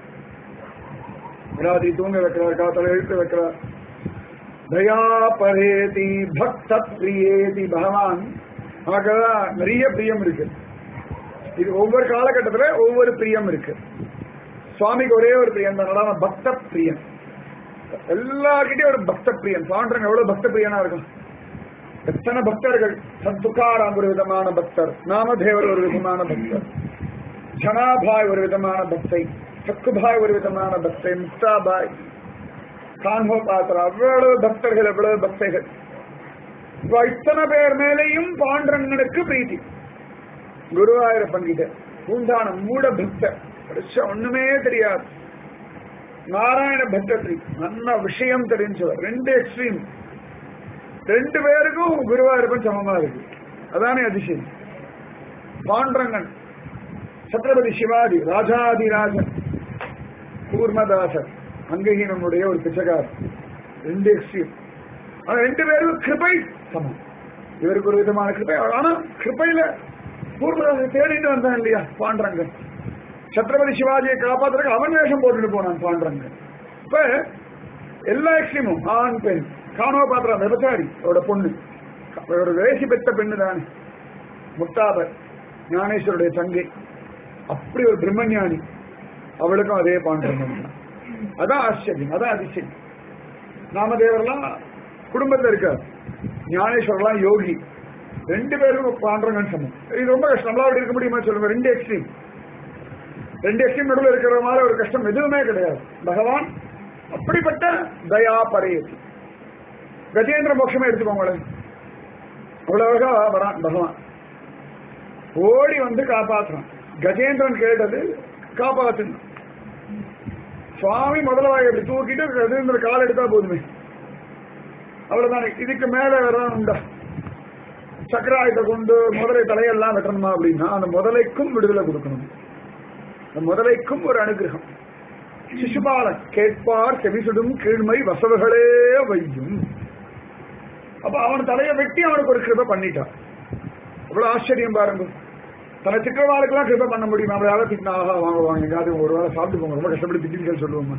ராத்திரி தூங்க வைக்கிறார், காத்தல எழுத்து வைக்கிறார். தயா பரேதி பக்த பிரியேதி, பகவான் நமக்குதான் நிறைய பிரியம் இருக்கு. இது ஒவ்வொரு காலகட்டத்துல ஒவ்வொரு பிரியம் இருக்கு. சுவாமிக்கு ஒரே ஒரு பிரியம் தான், பக்த பிரியன். எல்லார்கிட்டயும் ஒரு பக்த பிரியன். பாண்டரங்க எவ்வளவு பக்த பிரியனா இருக்கும், எத்தனை பக்தர்கள். சத்துக்காராம் ஒரு விதமான பக்தர், நாமதேவர் ஒரு விதமான பக்தர், ஜனாபாய் ஒரு விதமான பக்தை, சக்குபாய் ஒரு விதமான பக்தை, முக்தாபாய், கான்ஹோ பாத்திரா, அவ்வளவு பக்தர்கள், எவ்வளவு பக்தைகள். இத்தனை பேர் மேலேயும் பாண்டரங்கனுக்கு பிரீத்தி. குருவாயூரப்பன் கிட்ட பூந்தானம் மூட பக்தர், ஒண்ணுமே தெரியாது. நாராயண பக்தத்ரி நல்ல விஷயம் தெரிஞ்சவர். ரெண்டு எக்ஸ்ட்ரீம், ரெண்டு பேருக்கும் குருவாயூரப்பன் சமமா இருக்கு. அதானே அதிசயம். பாண்டரங்கன் சத்ரபதி சிவாஜி, ராஜாதிராஜன், கூர்மதாசர், அங்கஹீனனுடைய ஒரு பிச்சைக்கார், ரெண்டு எக்ஸ்ட்ரீம். ஆனா ரெண்டு பேருக்கும் கிருபை சமம். இவருக்கு ஒரு விதமான கிருபை, ஆனா கிருபையில கூர்மதாசன் தேடிட்டு வந்தான் இல்லையா பாண்டரங்கன். சத்ரபதி சிவாஜியை காப்பாத்துறதுக்கு அவன் வேஷம் போட்டுட்டு போனான் பாண்டரங்கன். இப்ப எல்லா எக்ஸ்ட்ரீமும், ஆண் பெண், காணோ பாத்திரா விபச்சாரி அவரோட பொண்ணு, ஒரு வேசி பெற்ற பெண்ணு தானே முக்தாபர், ஞானேஸ்வருடைய தங்கை, அப்படி ஒரு பிரம்மஞானி, அவளுக்கும் அதே பாண்டரங்கன். அதான் ஆச்சரியம், அதான் அதிசயம். நாமதேவர்லாம் குடும்பத்தில் இருக்கார், ஞானேஸ்வரெல்லாம் யோகி, ரெண்டு பேருக்கும் பாண்டரங்கன் சமம். இது ரொம்ப கஷ்டம், நம்மளால இருக்க முடியுமா சொல்லுங்க. ரெண்டு எக்ஸ்ட்ரீம், ரெண்டு எக்ஸ்ட்ரீம் நடுவில் இருக்கிற மாதிரி ஒரு கஷ்டம் எதுவுமே கிடையாது. பகவான் அப்படிப்பட்ட தயா பரேதி. கஜேந்திர மோட்சமே எடுத்துக்கோங்களேன், அவ்வளவுగా வரான் பகவான், ஓடி வந்து காப்பாற்றுறான். கஜேந்திரன் கேட்டது காப்பாற்றணும். சுவாமி முதல்ல எப்படி தூக்கிட்டு கஜேந்திர கால் எடுத்தா போதுமே, அவ்வளவுதான். இதுக்கு மேல வரான் உண்டா? சக்கராயத்தை கொண்டு முதலை தலையெல்லாம் வெட்டணுமா அப்படின்னா அந்த முதலைக்கும் விடுதலை கொடுக்கணும். அந்த முதலைக்கும் ஒரு அனுகிரகம். சிசுபாலன் கேட்பார் செவிசுடும் கீழ்மை வசவுகளே வையும். அப்ப அவன் தலையை வெட்டி அவனுக்கு ஒரு கிருபை பண்ணிட்டான். அவ்வளவு ஆச்சரியம் பாருங்க. தன்னை திட்டவாளுக்கெல்லாம் கிருபை பண்ண முடியும். அவளால திட்டினா ஆகா வாங்குவாங்க, எங்காவது ஒரு வேளை சாப்பிட்டு போங்க, ரொம்ப கஷ்டப்பட்டு திட்டீர்கள் சொல்லுவோமா.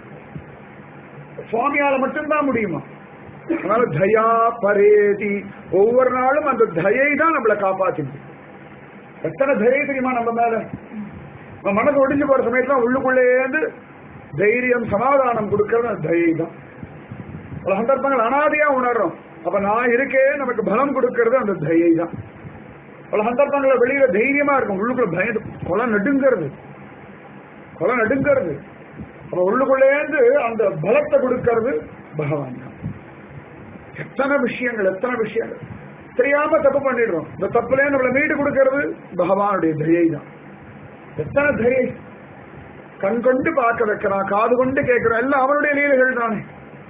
சுவாமியால மட்டும்தான் முடியுமா. அதனால தயா பரேதி, ஒவ்வொரு நாளும் அந்த தயை தான் நம்மளை காப்பாத்திருக்கு. எத்தனை தயை தெரியுமா நம்ம மேல. நம்ம மனசு ஒடிஞ்சு போற சமயத்துல உள்ளுக்குள்ளேந்து தைரியம் சமாதானம் கொடுக்கறது அந்த தயை தான். பல சந்தர்ப்பங்கள் அனாதையா உணர்றோம், அப்ப நான் இருக்கேன் நமக்கு பலம் கொடுக்கறது அந்த தயை தான். பல சந்தர்ப்பங்களை வெளியில தைரியமா இருக்கும், உள்ளுக்குள்ள பயந்து கொலை நடுங்கிறது, கொலை நடுங்கிறது. அப்ப உள்ளுக்குள்ளேந்து அந்த பலத்தை கொடுக்கறது பகவான் தான். எத்தனை விஷயங்கள், எத்தனை விஷயங்கள் தெரியாம தப்பு பண்ணிடுறோம். இந்த தப்புல நம்மளை மீட்டு கொடுக்கறது பகவானுடைய தயை தான். எத்தனை தயை. கண் கொண்டு பார்க்க வைக்கிறான், காது கொண்டு கேட்கிறான், எல்லாம் அவனுடைய லீலைகள் தானே.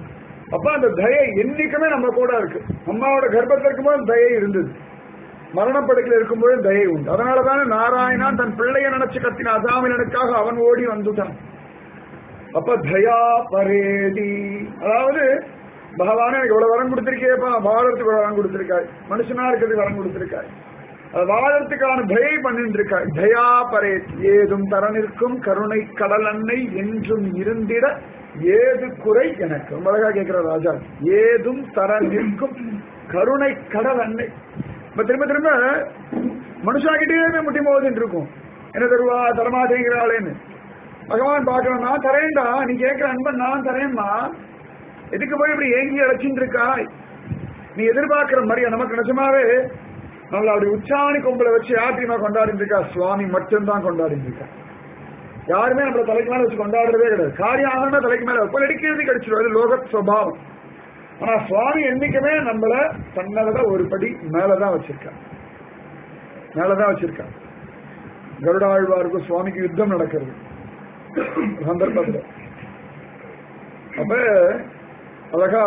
அப்ப அந்த தயை என்னைக்குமே நம்ம கூட இருக்கு. அம்மாவோட கர்ப்பத்தில் இருக்கும்போது தயை இருந்தது, மரணப்படுக்கையில் இருக்கும்போது தயை உண்டு. அதனாலதானே நாராயணான் தன் பிள்ளைய நினைச்சு கத்தின அசாமிலனுக்காக அவன் ஓடி வந்துட்டான். அப்ப தயா பரேதி, அதாவது பகவானே எனக்கு இவ்வளவு வரம் கொடுத்திருக்கேப்பா, வாழறதுக்கு வரம் கொடுத்திருக்காய், மனுஷனா இருக்கிறதுக்கு வரம் கொடுத்திருக்காய், அது வாழறதுக்கான தயை பண்ணிட்டு இருக்காய். தயா பரேத் ஏதும் தர நிற்கும் கருணை கடல் அன்னை என்றும் இருந்திட ஏது குறை எனக்கு. ரொம்ப அழகா கேட்கிற ராஜா, ஏதும் தர நிற்கும் கருணை கடல் அன்னை. இப்ப திரும்ப திரும்ப மனுஷாக்கிட்டே முட்டி மோதிட்டு இருக்கும், என்ன தருவா தரமாட்டேங்கிறாளேன்னு. பகவான் பாக்குறான், நான் தரேன்டா, நீ கேட்கிற அன்பன் நான் தரேன்மா, எதுக்கு போய் இப்படி ஏங்கி அழைச்சிட்டு இருக்காய்? நீ எதிர்பார்க்கிற மாதிரியா நமக்கு நிஜமாவே நம்மள அப்படி உச்சாணி கொம்பளை வச்சு யாத்திரிமா கொண்டாடிட்டு இருக்கா? சுவாமி மட்டும்தான் கொண்டாடிட்டு இருக்கா. யாருமே நம்மள தலைக்கு மேல வச்சு கொண்டாடுறதே கிடையாது. காரியம் ஆகணும்னா தலைக்கு மேல வைப்போம், அடிக்கிறது கிடைச்சிடும், அது லோக சுபாவம். ஆனா சுவாமி என்னைக்குமே நம்மள தன்னோட ஒரு படி மேலதான் வச்சிருக்கா, மேலதான் வச்சிருக்கா. கருடாழ்வாருக்கும் சுவாமிக்கு யுத்தம் நடக்கிறது சந்தர்ப்பத்தில். அப்ப அழகா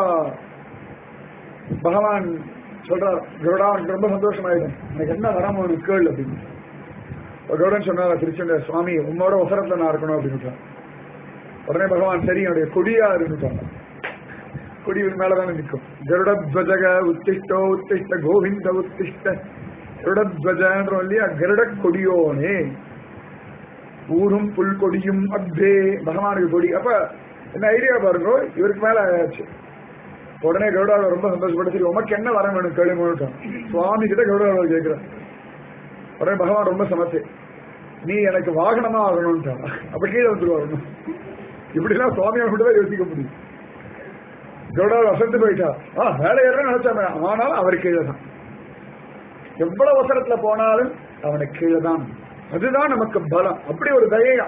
பகவான் சொல்றார், கருடான் ரொம்ப சந்தோஷமாயிடும், எனக்கு என்ன வரம் ஒன்று கேள் அப்படின்னு. கருடன் சொன்னாரா திருச்செந்த சுவாமி உன்னோட உசரத்துல நான் இருக்கணும் அப்படின்னு. உடனே பகவான் சரி என்னுடைய கொடியா இருந்துட்டாங்க. கொடி மேலதானே நிற்கும். கருடத்வஜக உத்திஷ்டோ உத்திஷ்ட கோவிந்த உத்திஷ்ட கருடத்வஜன்றோம் இல்லையா, கருட கொடியோனே ஊரும் புல் கொடியும் அப்தே பகவானுக்கு கொடி. அப்ப என்ன ஐடியா பாருங்க, இவருக்கு மேல ஆயாச்சு. உடனே கருடாவை ரொம்ப சந்தோஷப்பட்டு உமக்கு என்ன வர வேணும் கேளுட்டான். சுவாமி கிட்ட கருடாவை கேட்கிறான். உடனே பகவான் ரொம்ப சமத்து, நீ எனக்கு வாகனமா ஆகணும்ட்டான். அப்ப கீழே வந்துருவாங்க. இப்படிலாம் சுவாமியை மட்டும்தான் யோசிக்க முடியும். கருடாவை வசந்து போயிட்டா, ஆஹ் வேலை ஏறன்னு நினைச்சாம, ஆனாலும் அவர் கீழே தான். எவ்வளவு அவசரத்துல போனாலும் அவனுக்கு கீழே தான். அதுதான் நமக்கு பலம். அப்படி ஒரு தயையா.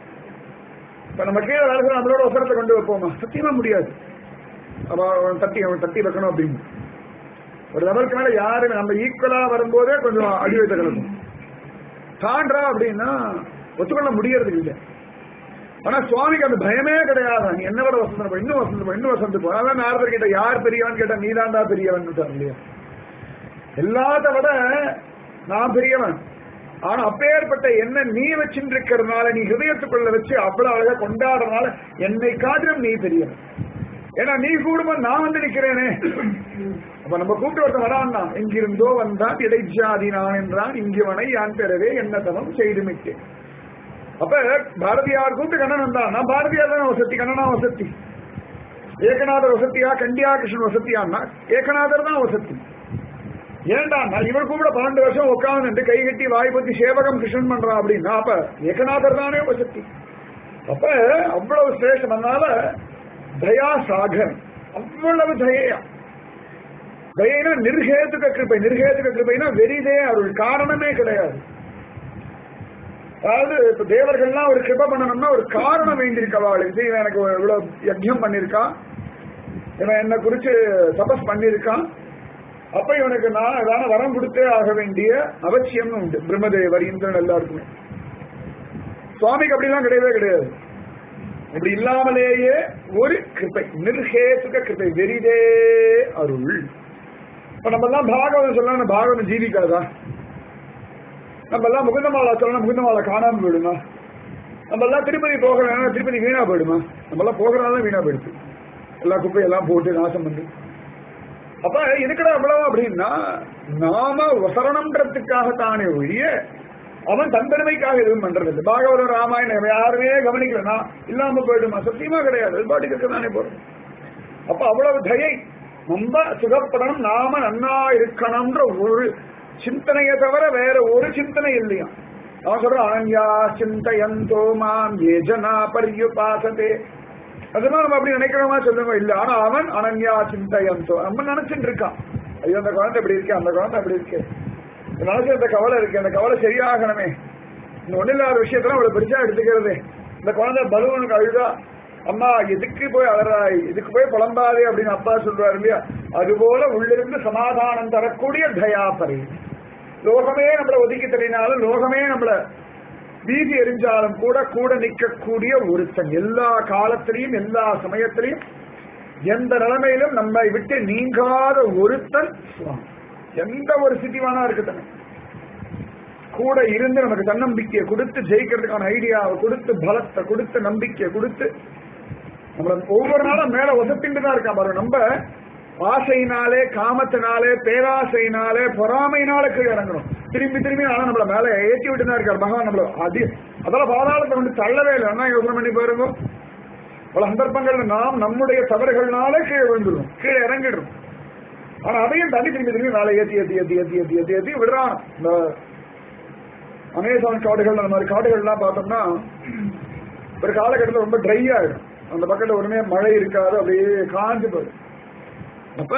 இப்ப நம்ம கீழே வேலை செய்ய நம்மளோட அவசரத்தை கொண்டு வைப்போமா? சத்தியமா முடியாது. அவன் தட்டி அவன் தட்டி வைக்கணும் அப்படின்னு ஒரு நபருக்கு மேல யாருமே நம்ம ஈக்குவலா வரும்போதே கொஞ்சம் அடி வைத்த கிடக்கும். தாண்டா அப்படின்னா ஒத்துக்கொள்ள முடியறது இல்லை. ஆனா சுவாமிக்கு அந்த பயமே கிடையாது. நீ என்ன விட வசந்தம் போ, இன்னும் வசந்து போ, இன்னும் வசந்து போ. அதான் நாரதர் கிட்ட யார் பெரியவன் கேட்டா நீ தாண்டா பெரியவன் இல்லையா. எல்லாத்த விட நான் பெரியவன். ஆனா அப்பேற்பட்ட என்ன நீ வச்சுட்டு இருக்கிறதுனால, நீ ஹிருதயத்துக்குள்ள வச்சு அவ்வளவு அழகா கொண்டாடுறதுனால என்னை காட்டிலும் நீ பெரியவன். ஏன்னா நீ கூடும்போது நான் வந்து நிக்கிறேனே. அப்ப நம்ம கூப்பிட்டு ஒருத்தன் வரான்னா, எங்கிருந்தோ வந்தான் இடைஜாதி நான் என்றான், இங்குவனை யான் பெறவே என்ன தவம் செய்து மிட்டேன். அப்ப பாரதியார் கூப்பிட்டு கண்ணன் வந்தான், நான் பாரதியார் தான் வசதி, கண்ணனா வசதி. ஏகநாதர் வசதியா கண்டியா கிருஷ்ணன் வசதியான்னா ஏகநாதர் தான் வசதி. ஏண்டா இவர் கூட பன்னெண்டு வருஷம் உட்காந்து கை கட்டி வாய் பத்தி சேவகம் கிருஷ்ணன் பண்றான் அப்படின்னா அப்ப ஏகநாதர் தானே வசதி. அப்ப அவ்வளவு சிரேஷ்டம். அதனால தயா சாகர், அவ்வளவு தயா. தயைனா நிர்ஹேதுக கிருபை. நிர்ஹேதுக கிருபைனா வெறிதே அருள், காரணமே கிடையாது. அதாவது இப்ப தேவர்கள்லாம் ஒரு கிருபை பண்ணணும்னா ஒரு காரணம் வேண்டியிருக்கவாள். இவன் எனக்கு இவ்வளவு யஜ்யம் பண்ணிருக்கான், இவன் என்ன குறிச்சு தபஸ் பண்ணிருக்கான், அப்ப இவனுக்கு நான் ஏதான வரம் கொடுத்தே ஆக வேண்டிய அவசியம் உண்டு. பிரம்மதேவர் இந்திரன் எல்லாருக்குமே. சுவாமிக்கு அப்படிலாம் கிடையவே கிடையாது. இப்படி இல்லாமலேயே ஒரு கிருப்பை, நிர்ஹேதுக கிருப்பை, வெறிதே அருள். இப்ப நம்ம எல்லாம் பாகவதம் சொல்லணும், பாகவதம் ஜீவிக்காதா? நம்ம எல்லாம் முகுந்தமாலா சொல்லணும், முகுந்தமாலா காணாம போயிடுமா? நம்ம எல்லாம் திருப்பதி போகிறோம், திருப்பதி வீணா போயிடுமா? நம்ம எல்லாம் போகிறனால வீணா போயிடுச்சு. எல்லா குப்பையெல்லாம் போட்டு நாசம் பண்ணி. அப்ப இதுக்கட அவ்வளவு அப்படின்னா நாம வசரணம்ன்றதுக்காகத்தானே ஒழிய அவன் தன் பெருமைக்காக எதுவும் பண்றது இல்லை. பாகவதம் ராமாயணம் யாருமே கவனிக்கலன்னா இல்லாம போயிடுமா? சத்தியமா கிடையாது. பாட்டுக்கு இருக்கதானே போறோம். அப்ப அவ்வளவு தயை, நம்ம சுகப்படணும், நாம நன்னா இருக்கணும்ன்ற ஒரு சிந்தனையை தவிர வேற ஒரு சிந்தனை இல்லையா. அவன் சொல்றான், அனன்யா சிந்தயந்தோ மாம் ஏஜனா பர்யுபாசதே. அதெல்லாம் நம்ம அப்படி நினைக்கிறோமா சொல்லுங்க இல்ல. ஆனா அவன் அனன்யா சிந்தயந்தோ நம்ம நினைச்சுட்டு இருக்கான். ஐயோ அந்த குழந்தை இப்படி இருக்கே, அந்த குழந்தை அப்படி இருக்கு, மனசு இந்த கவலை இருக்கு, அந்த கவலை சரியாகணுமே. இந்த ஒண்ணு இல்லாத விஷயத்துல அவ்வளவு பெருசா எடுத்துக்கிறது. இந்த குழந்தை பலூனுக்கு அழுதா, அம்மா எதுக்கு போய் அலறாய், இதுக்கு போய் புலம்பாதே அப்படின்னு அப்பா சொல்றாரு இல்லையா. அதுபோல உள்ளிருந்து சமாதானம் தரக்கூடிய தயாபரி. லோகமே நம்மளை ஒதுக்கி தள்ளினாலும், லோகமே நம்மள வீதி எரிஞ்சாலும் கூட கூட நிற்கக்கூடிய ஒருத்தன். எல்லா காலத்திலையும் எல்லா சமயத்திலையும் எந்த நிலைமையிலும் நம்மை விட்டு நீங்காத ஒருத்தன் சுவாமி. எந்த ஒரு சிட்டிவானா இருக்கட்டும், கூட இருந்து நமக்கு தன்னம்பிக்கையை கொடுத்து ஜெயிக்கிறதுக்கான ஐடியாவை கொடுத்து பலத்தை கொடுத்து நம்பிக்கையை கொடுத்து நம்மள ஒவ்வொரு நாளும் மேல உசப்பிட்டு தான் இருக்கான் பாருங்க. நம்ம ஆசையினாலே காமத்தினாலே பேராசையினாலே பொறாமையினாலே கீழே இறங்கணும். திரும்பி திரும்பி ஆனா நம்மள மேல ஏற்றி விட்டு தான் இருக்காரு பகவான். நம்மள அது அதெல்லாம் பாதாளத்தை கொண்டு தள்ளவே இல்லை. என்ன யோசனை பண்ணி பாருங்க. பல சந்தர்ப்பங்கள்ல நாம் நம்முடைய தவறுகள்னாலே கீழே விழுந்துடும், கீழே இறங்கிடும். ஆனா அதையும் தண்ணி திரும்பி திரும்பி மேலே ஏத்தி ஏத்தி ஏத்தி ஏத்தி ஏத்தி ஏத்தி ஏத்தி விடுறான். இந்த அமேசான் காடுகள் அந்த மாதிரி காடுகள்லாம் பார்த்தோம்னா ஒரு காலகட்டத்தில் ரொம்ப ட்ரை ஆயிடும். அந்த பக்கத்துல உடனே மழை இருக்காது, அப்படியே காஞ்சு போயிடும். அப்ப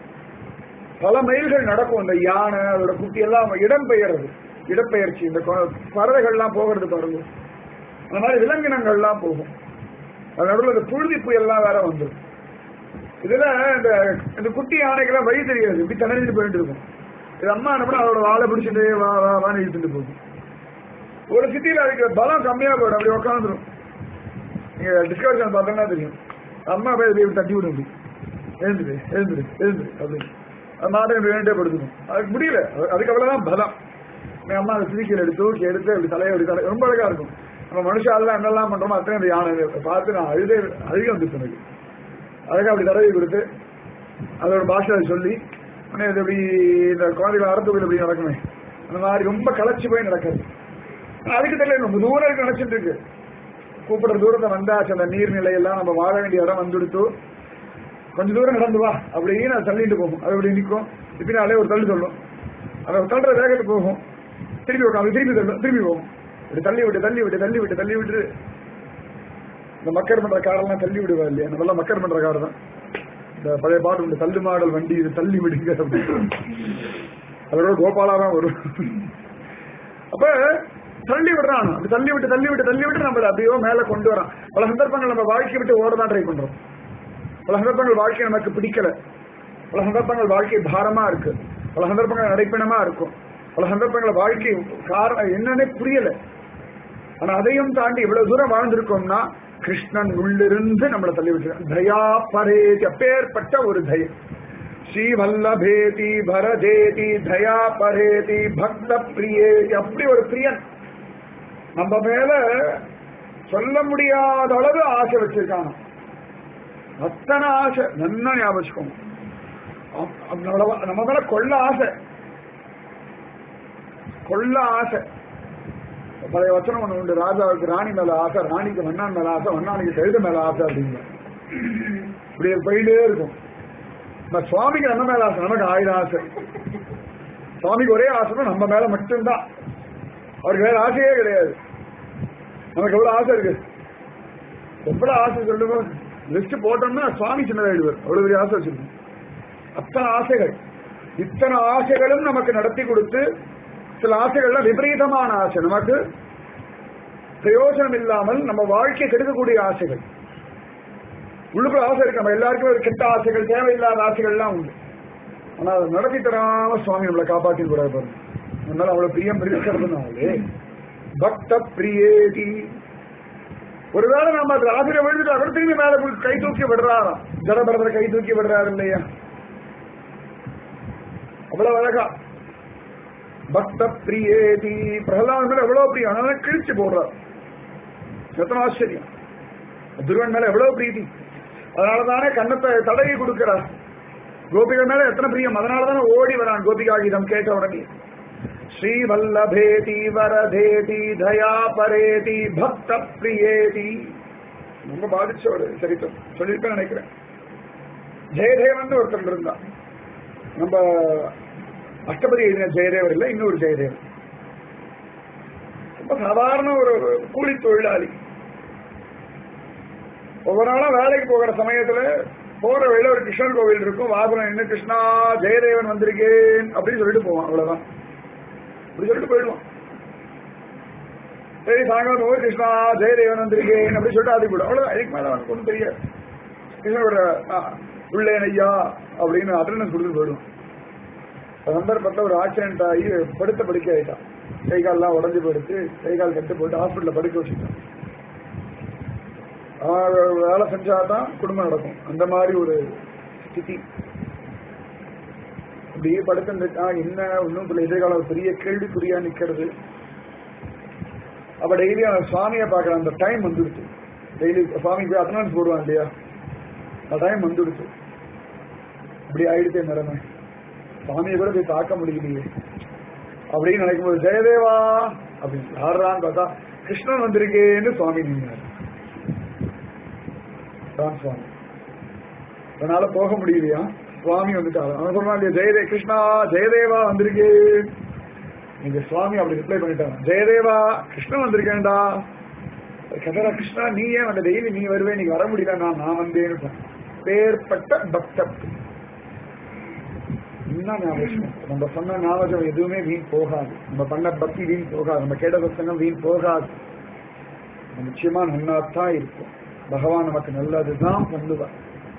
பல மைல்கள் நடக்கும். இந்த யானை அதோட குட்டி எல்லாம் இடம் பெயர்றது, இடப்பெயர்ச்சி. இந்த பறவைகள்லாம் போகிறது பாருங்க, அந்த மாதிரி விலங்கினங்கள்லாம் போகும். அது நடுவில் இந்த புழுதி புயல்லாம் வேற வந்துடும். இதுல இந்த இந்த குட்டி யானைக்கெல்லாம் வழி தெரியாது, இப்படி தனிஞ்சு போயிட்டு இருக்கும். இது அம்மா என்ன பண்ண அதோட வாழை பிடிச்சிட்டு வா வா வான்னு இழுத்துட்டு போகும். ஒரு சிட்டியில அதுக்கு பலம் கம்மியா போயிடும், அப்படி உட்காந்துரும். நீங்க டிஸ்கவரி சேனல் பார்த்தோம்னா தெரியும். அம்மா போய் தட்டி விடும், அப்படி எழுந்துரு எழுந்துரு எழுந்துரு அப்படின்னு அது மாட்டம் வேண்டே படுத்துக்கும். அதுக்கு முடியல, அதுக்கு அவ்வளவுதான் பலம். அம்மா அதை சிரிக்கையில் எடுத்து தூக்கி எடுத்து அப்படி தலையை அப்படி தலை ரொம்ப அழகா இருக்கும். நம்ம மனுஷாலாம் என்னெல்லாம் பண்றோமோ அத்தனை அந்த யானை பார்த்து நான் அழுதே அழுக வந்துச்சு எனக்கு. அழகா அப்படி தடவை கொடுத்து அதோட பாஷையை சொல்லி இது எப்படி இந்த குழந்தைகளை அறத்துக்குள்ள எப்படி நடக்குமே அந்த மாதிரி ரொம்ப களைச்சு போய் நடக்காது. அதுக்கு தெரியல, ரொம்ப தூரம் நினைச்சிட்டு இருக்கு. கூப்பிடுற தூரத்தை வந்தாச்சு, அந்த நீர்நிலையெல்லாம் நம்ம வாழ வேண்டிய இடம் வந்துடுத்து, கொஞ்சம் தூரம் நடந்து வா அப்படின்னு அது தள்ளிட்டு போகும். அது அப்படி நிற்கும், பின்னாலே ஒரு தள்ளு சொல்லும். அதை தள்ளுற வேகத்துக்கு போகும், திரும்பி உட்காந்து திரும்பி தள்ளும், திரும்பி போகும். இப்படி தள்ளி விட்டு தள்ளி விட்டு தள்ளி விட்டு தள்ளி விட்டு இந்த மக்கர் பண்ற காரெல்லாம் தள்ளி விடுவா இல்லையா, நம்மளாம் மக்கர் பண்ற கார் தான். இந்த பழைய பாட்டு உண்டு, தள்ளு மாடல் வண்டி இது தள்ளி விடுங்க அப்படின்னு. அதோட கோபாலா தான் வரும். அப்ப தள்ளி விடுறான், அப்படி தள்ளி விட்டு தள்ளி விட்டு தள்ளி விட்டு நம்மள அப்படியோ மேல கொண்டு வரான். பல சந்தர்ப்பங்கள் நம்ம வாழ்க்கையை விட்டு ஓட தான் ட்ரை பண்றோம். பல சந்தர்ப்பங்கள் வாழ்க்கை நமக்கு பிடிக்கல, பல சந்தர்ப்பங்கள் வாழ்க்கை பாரமா இருக்கு, பல சந்தர்ப்பங்கள் நடைப்பிணமா இருக்கும், பல சந்தர்ப்பங்கள் வாழ்க்கை காரணம் என்னன்னே புரியல. ஆனா அதையும் தாண்டி இவ்வளவு தூரம் வாழ்ந்திருக்கோம்னா கிருஷ்ணன் உள்ளிருந்து நம்மளை தள்ளி விட்டு தயா பரேதி, அப்பேற்பட்ட ஒரு தயம். ஸ்ரீ வல்லபேதி பரதேதி தயா பரேதி பக்த பிரியேதி, அப்படி ஒரு பிரியன் நம்ம மேல சொல்ல முடியாத அளவு ஆசை வச்சிருக்காங்க. அத்தனை ஆசை நல்லா ஞாபகம். நம்ம மேல கொள்ள ஆசை, கொள்ள ஆசை. பழைய வச்சனம் ஒண்ணு உண்டு, ராஜாவுக்கு ராணி மேல ஆசை, ராணிக்கு வண்ணான் மேல ஆசை, வண்ணானுக்கு கழுத மேல ஆசை அப்படின்னு. இப்படி போயிட்டே இருக்கும். சுவாமிக்கு நம்ம மேல ஆசை, நமக்கு ஆயிரம் ஆசை. சுவாமிக்கு ஒரே ஆசை நம்ம மேல மட்டும்தான், அவருக்கு வேற ஆசையே கிடையாது. நமக்கு எவ்வளவு ஆசை இருக்கு, எவ்வளவு ஆசை சொல்லுவோம். லிஸ்ட் போட்டோம்னா சுவாமி சின்னதாயிடுவார், அவ்வளவு பெரிய ஆசை வச்சிருக்கோம். அத்தனை ஆசைகள், இத்தனை ஆசைகளும் நமக்கு நடத்தி கொடுத்து, சில ஆசைகள்லாம் விபரீதமான ஆசை, நமக்கு பிரயோஜனம் இல்லாமல் நம்ம வாழ்க்கை கெடுக்கக்கூடிய ஆசைகள். உள்ளுக்குள்ள ஆசை இருக்கு, நம்ம எல்லாருக்கும் ஒரு கெட்ட ஆசைகள், தேவையில்லாத ஆசைகள்லாம் உண்டு. ஆனா அதை நடத்தி தராம சுவாமி நம்மளை காப்பாற்றி கூட பாருங்க. அதனால அவ்வளவு பிரியம் பிரிக்கிறதுனாலே பக்த பிரியேதி. ஒருவேளை நாம அது ஆசிரியர் விழுந்துட்டு அவர் திரும்பி மேல கை தூக்கி விடுறாராம், ஜடபரதரை கை தூக்கி விடுறாரு இல்லையா, அவ்வளவு அழகா பக்த பிரியேதி. பிரகலாதன் எவ்வளவு பிரியம், அதனால கிழிச்சு போடுறார். எத்தனை ஆச்சரியம், துருவன் மேல எவ்வளவு பிரீதி, அதனாலதானே கண்ணத்தை தடவி கொடுக்கிறார். கோபிகள் மேல எத்தனை பிரியம், அதனாலதானே ஓடி வரான் கோபிகா கீதம் கேட்ட உடனே. ஸ்ரீ வல்லபேதி வரதேதி தயா பரேதி பக்த பிரியேதி. ரொம்ப பாதிச்ச ஒரு சரித்திரம் சொல்லிருப்பேன் நினைக்கிறேன். ஜெயதேவன் ஒருத்தர் இருந்தான். நம்ம அஷ்டபதி எழுதின ஜெயதேவர் இல்ல, இன்னொரு ஜெயதேவன். ரொம்ப சாதாரண ஒரு கூலி தொழிலாளி. ஒவ்வொரு நாளும் வேலைக்கு போகிற சமயத்துல போற வழியில ஒரு கிருஷ்ணன் கோவில் இருக்கும், வாசனம் என்ன கிருஷ்ணா ஜெயதேவன் வந்திருக்கேன் அப்படின்னு சொல்லிட்டு போவான். அவ்வளவுதான், அப்படி சொல்லிட்டு போயிடுவான். சரி சாயங்காலம் போய் கிருஷ்ணா ஜெயதேவன் வந்திருக்கேன் அப்படி சொல்லிட்டு அது கூட அவ்வளவு. அதுக்கு மேல அவனுக்கு ஒன்றும் தெரியாது. கிருஷ்ணனோட உள்ளேன் ஐயா அப்படின்னு அட்டண்டன்ஸ் கொடுத்துட்டு போயிடுவான். சந்தர்ப்பத்தில் ஒரு ஆக்சிடென்ட் ஆகி படுத்த படுக்க ஆயிட்டான். கை கால்லாம் உடஞ்சி போயிடுச்சு, கை கால் கட்டு போட்டு ஹாஸ்பிட்டல்ல படுக்க வச்சுட்டான். அவன் வேலை செஞ்சாதான் குடும்பம் நடக்கும். அந்த மாதிரி ஒரு ஸ்திதி. அப்படியே படுத்துட்டா என்ன ஒன்றும் பிள்ளை எதிர்கால பெரிய கேள்விக்குறியா நிக்கிறது. அப்ப டெய்லி அவன் சுவாமியை பார்க்கற அந்த டைம் வந்துடுச்சு. டெய்லி சுவாமி போய் அட்டனன்ஸ் போடுவான் இல்லையா, அந்த டைம் வந்துடுச்சு. இப்படி ஆயிடுச்சே நிலைமை. சுவாமியை கூட போய் பார்க்க முடியலையே அப்படின்னு நினைக்கும் போது ஜெயதேவா அப்படின்னு யாரான்னு பார்த்தா கிருஷ்ணன் வந்திருக்கேன்னு சுவாமி நீங்க சுவாமி. அதனால போக முடியலையா, சுவாமி வந்துட்டாரு. அவன் சொல்றான் ஜெயதே கிருஷ்ணா ஜெயதேவா வந்திருக்கே. நீங்க சுவாமி அப்படி ரிப்ளை பண்ணிட்டாங்க, ஜெயதேவா கிருஷ்ணன் வந்திருக்கேன்டா. கதரா கிருஷ்ணா நீ ஏன் வந்த, டெய்லி நீ வருவேன், நீங்க வர முடியல, நான் நான் வந்தேன்னு. பேர்பட்ட பக்தர் என்ன ஞாபகம், நம்ம சொன்ன ஞாபகம் எதுவுமே வீண் போகாது. நம்ம பண்ண பக்தி வீண் போகாது, நம்ம கேட்ட புத்தகம் வீண் போகாது. நிச்சயமா நன்னாத்தான் இருக்கும். பகவான் நமக்கு நல்லதுதான் பண்ணுவார்.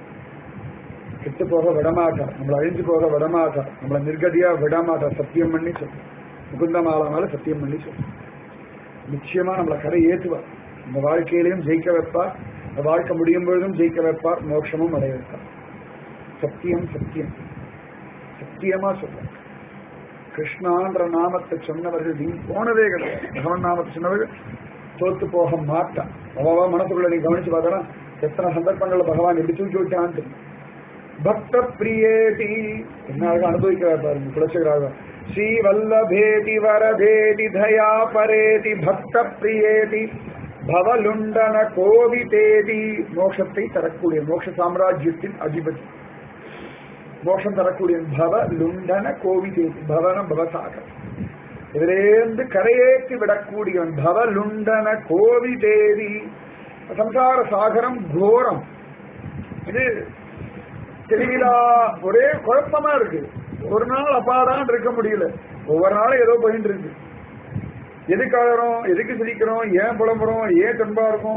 கெட்டு போக விடமாட்டார், நம்மளை அழிஞ்சு போக விடமாட்டார், நம்மளை நிர்கதியா விடமாட்டார். சத்தியம் பண்ணி சொல்லும், முகுந்தமாலனால சத்தியம் பண்ணி சொல்லும். நிச்சயமா நம்மளை கரை ஏற்றுவார். இந்த வாழ்க்கையிலையும் ஜெயிக்க வைப்பார், இந்த வாழ்க்கை முடியும் பொழுதும் ஜெயிக்க வைப்பார், மோட்சமும் அடைய வைப்பார். சத்தியம் சத்தியம் சத்தியமா சொல்ல. கிருஷ்ணான்ற நாமத்தை சொன்னவர்கள் வீண் போனதே கிடையாது. பகவான் நாமத்தை சொன்னவர்கள் தோத்து போக மாட்டான். அவ்வளவா மனசுக்குள்ள நீ கவனிச்சு பார்த்தா எத்தனை சந்தர்ப்பங்கள்ல பகவான் எப்படி தூக்கி விட்டான்னு. பக்த பிரியேதி என்ன அனுபவிக்கிறார் பாருங்க குலசேகராக. ஸ்ரீ வல்லபேதி வரதேதி தயா பரேதி பக்த பிரியேதி பவலுண்டன கோவிதேதி. மோட்சத்தை தரக்கூடிய மோட்ச சாம்ராஜ்யத்தின் அதிபதி, மோட்சம் தரக்கூடிய பவ லுண்டன கோவிதேதி. பவன பவசாகர், இதிலேந்து கரையேற்றி விடக்கூடியவன். பவ லுண்டன கோவிதேதி. சம்சார சாகரம் கோரம். இது தெளிவிலா ஒரே குழப்பமா இருக்கு. ஒரு நாள் அப்பாதான் இருக்க முடியல, ஒவ்வொரு நாளும் ஏதோ போயிட்டு இருக்கு. எதுக்கு அழறோம், எதுக்கு சிரிக்கிறோம், ஏன் புலம்புறோம், ஏன் தெம்பா இருக்கும்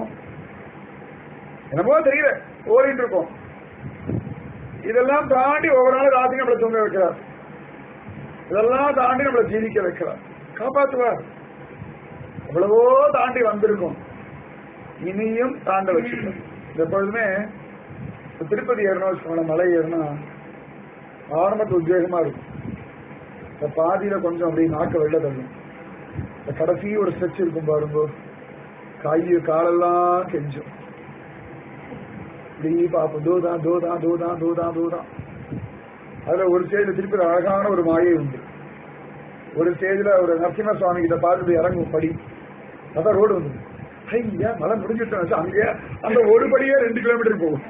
என்னமோ தெரியல, ஓடிட்டு இருக்கோம். இதெல்லாம் தாண்டி ஒவ்வொரு நாளும் ராத்திரி நம்மளை தூங்க வைக்கிறார். இதெல்லாம் தாண்டி நம்மளை ஜீவிக்க வைக்கிறார், காப்பாற்றுவார். எவ்வளவோ தாண்டி வந்திருக்கும், இனியும் தாண்ட வச்சிருக்கோம். எப்பொழுதுமே திருப்பதி ஏறணும், மலை ஏறினா ஆரம்பத்து உத்வேகமா இருக்கும். இந்த பாதியில கொஞ்சம் அப்படி நாக்க வெளில தள்ளும். இந்த கடைசி ஒரு ஸ்ட்ரெச் இருக்கும் பாருங்க, காய் காலெல்லாம் கெஞ்சும். இப்படி பாப்போம், தோதான் தோதான் தோதான் தோதான் தோதான். அதுல ஒரு ஸ்டேஜ்ல திருப்பி அழகான ஒரு மாயை உண்டு. ஒரு ஸ்டேஜ்ல ஒரு நரசிம்ம சுவாமி கிட்ட பார்த்துட்டு இறங்கும் படி, அதான் ரோடு வந்து ஐயா மழை முடிஞ்சிட்டோம். அங்கே அந்த ஒரு படியே ரெண்டு கிலோமீட்டர் போகும்.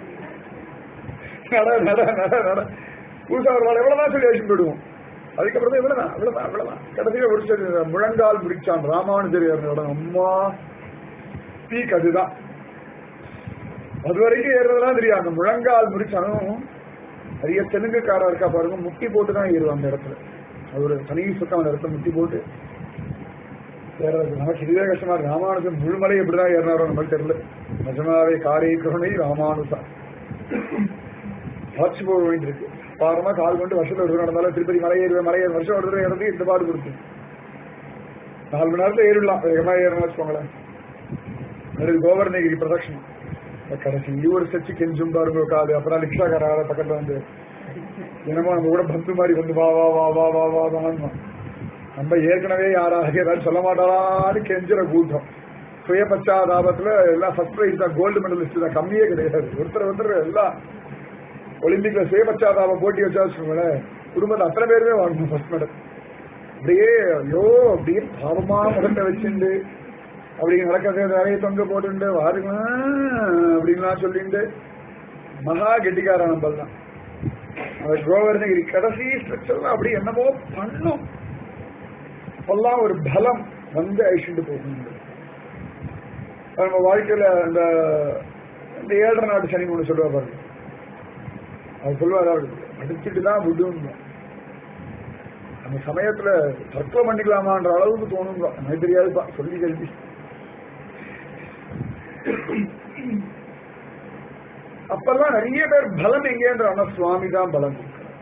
நட நட நட நட புதுசா ஒரு நாள் எவ்வளவுதான் சொல்லி அழிச்சு போயிடுவோம். அதுக்கப்புறம் இவ்வளவுதான் இவ்வளவுதான் இவ்வளவுதான். கடைசியில ஒரு ஸ்டேஜ் முழங்கால் முடிச்சான் ராமானுஜர் இடம். அம்மா பீக் அதுதான். அது வரைக்கும் ஏறுறதுதான் தெரியும். அந்த முழங்கால் முடிச்சாலும் நிறைய தெலுங்குக்காரா இருக்கா பாருங்க, முட்டி போட்டுதான் ஏறுவான் அந்த இடத்துல. அது ஒரு தனி சுத்தம். அந்த இடத்துல முட்டி போட்டு ஏறது நமக்கு இதுவே கஷ்டமா இருக்கு. ராமானுஜன் முழுமலை எப்படிதான் ஏறினாரோ நமக்கு தெரியல. நிஜமாவே காரை கருணை ராமானுஜா வச்சு போக வேண்டியிருக்கு. பாரமா கால் கொண்டு வருஷத்துல ஒரு நடந்தாலும் திருப்பதி மலை ஏறுவேன், மலை ஏறு வருஷம் ஒரு தடவை ஏறது இந்த பாடு கொடுத்து நாலு மணி நேரத்துல ஏறிடலாம். வேகமா ஏறணும் வச்சுக்கோங்களேன். கோவர்ணகிரி பிரதட்சணம் கடைசி ஒரு சச்சு கெஞ்சும் பாருங்க காது. அப்புறம் ரிக்ஷாக்கார பக்கத்துல வந்து என்னமோ நம்ம கூட பந்து மாதிரி வந்து வா வா வா வா வா வா வாங்க. நம்ம ஏற்கனவே யாராக ஏதாவது சொல்ல மாட்டாரான்னு கெஞ்சுற கூட்டம். சுய பச்சாதாபத்துல எல்லாம் ஃபர்ஸ்ட் பிரைஸ் தான், கோல்டு மெடலிஸ்ட் தான், கம்மியே கிடையாது. ஒருத்தர் ஒருத்தர் எல்லாம் ஒலிம்பிக்ல சுய பச்சாதாப போட்டி வச்சா வச்சுக்கோங்களேன், குடும்பத்தை அத்தனை பேருமே வாங்கணும் ஃபர்ஸ்ட் மெடல். அப்படியே ஐயோ அப்படியே பாவமா முகத்தை வச்சுண்டு அப்படி நடக்க நிறைய தொங்க போட்டு வாருங்க அப்படின்லாம் சொல்லிட்டு மகா கெட்டிக்கார நம்பல்லாம். அந்த கோவர்ணகிரி கடைசி ஸ்ட்ரக்சர்லாம் அப்படி என்னமோ பண்ணும். அப்பெல்லாம் ஒரு பலம் வந்து அழிச்சுட்டு போகணும். நம்ம வாழ்க்கையில இந்த இந்த ஏழரை நாட்டு சனி ஒண்ணு சொல்லுவா பாருங்க, அது சொல்லுவாரு அடிச்சுட்டு தான் விடுங்க. அந்த சமயத்துல தற்கொலை பண்ணிக்கலாமான்ற அளவுக்கு தோணுங்க. எனக்கு தெரியாதுப்பா, சொல்லி கல்வி. அப்பெல்லாம் நிறைய பேர் பலம் எங்கேன்ற சுவாமி தான் பலம்.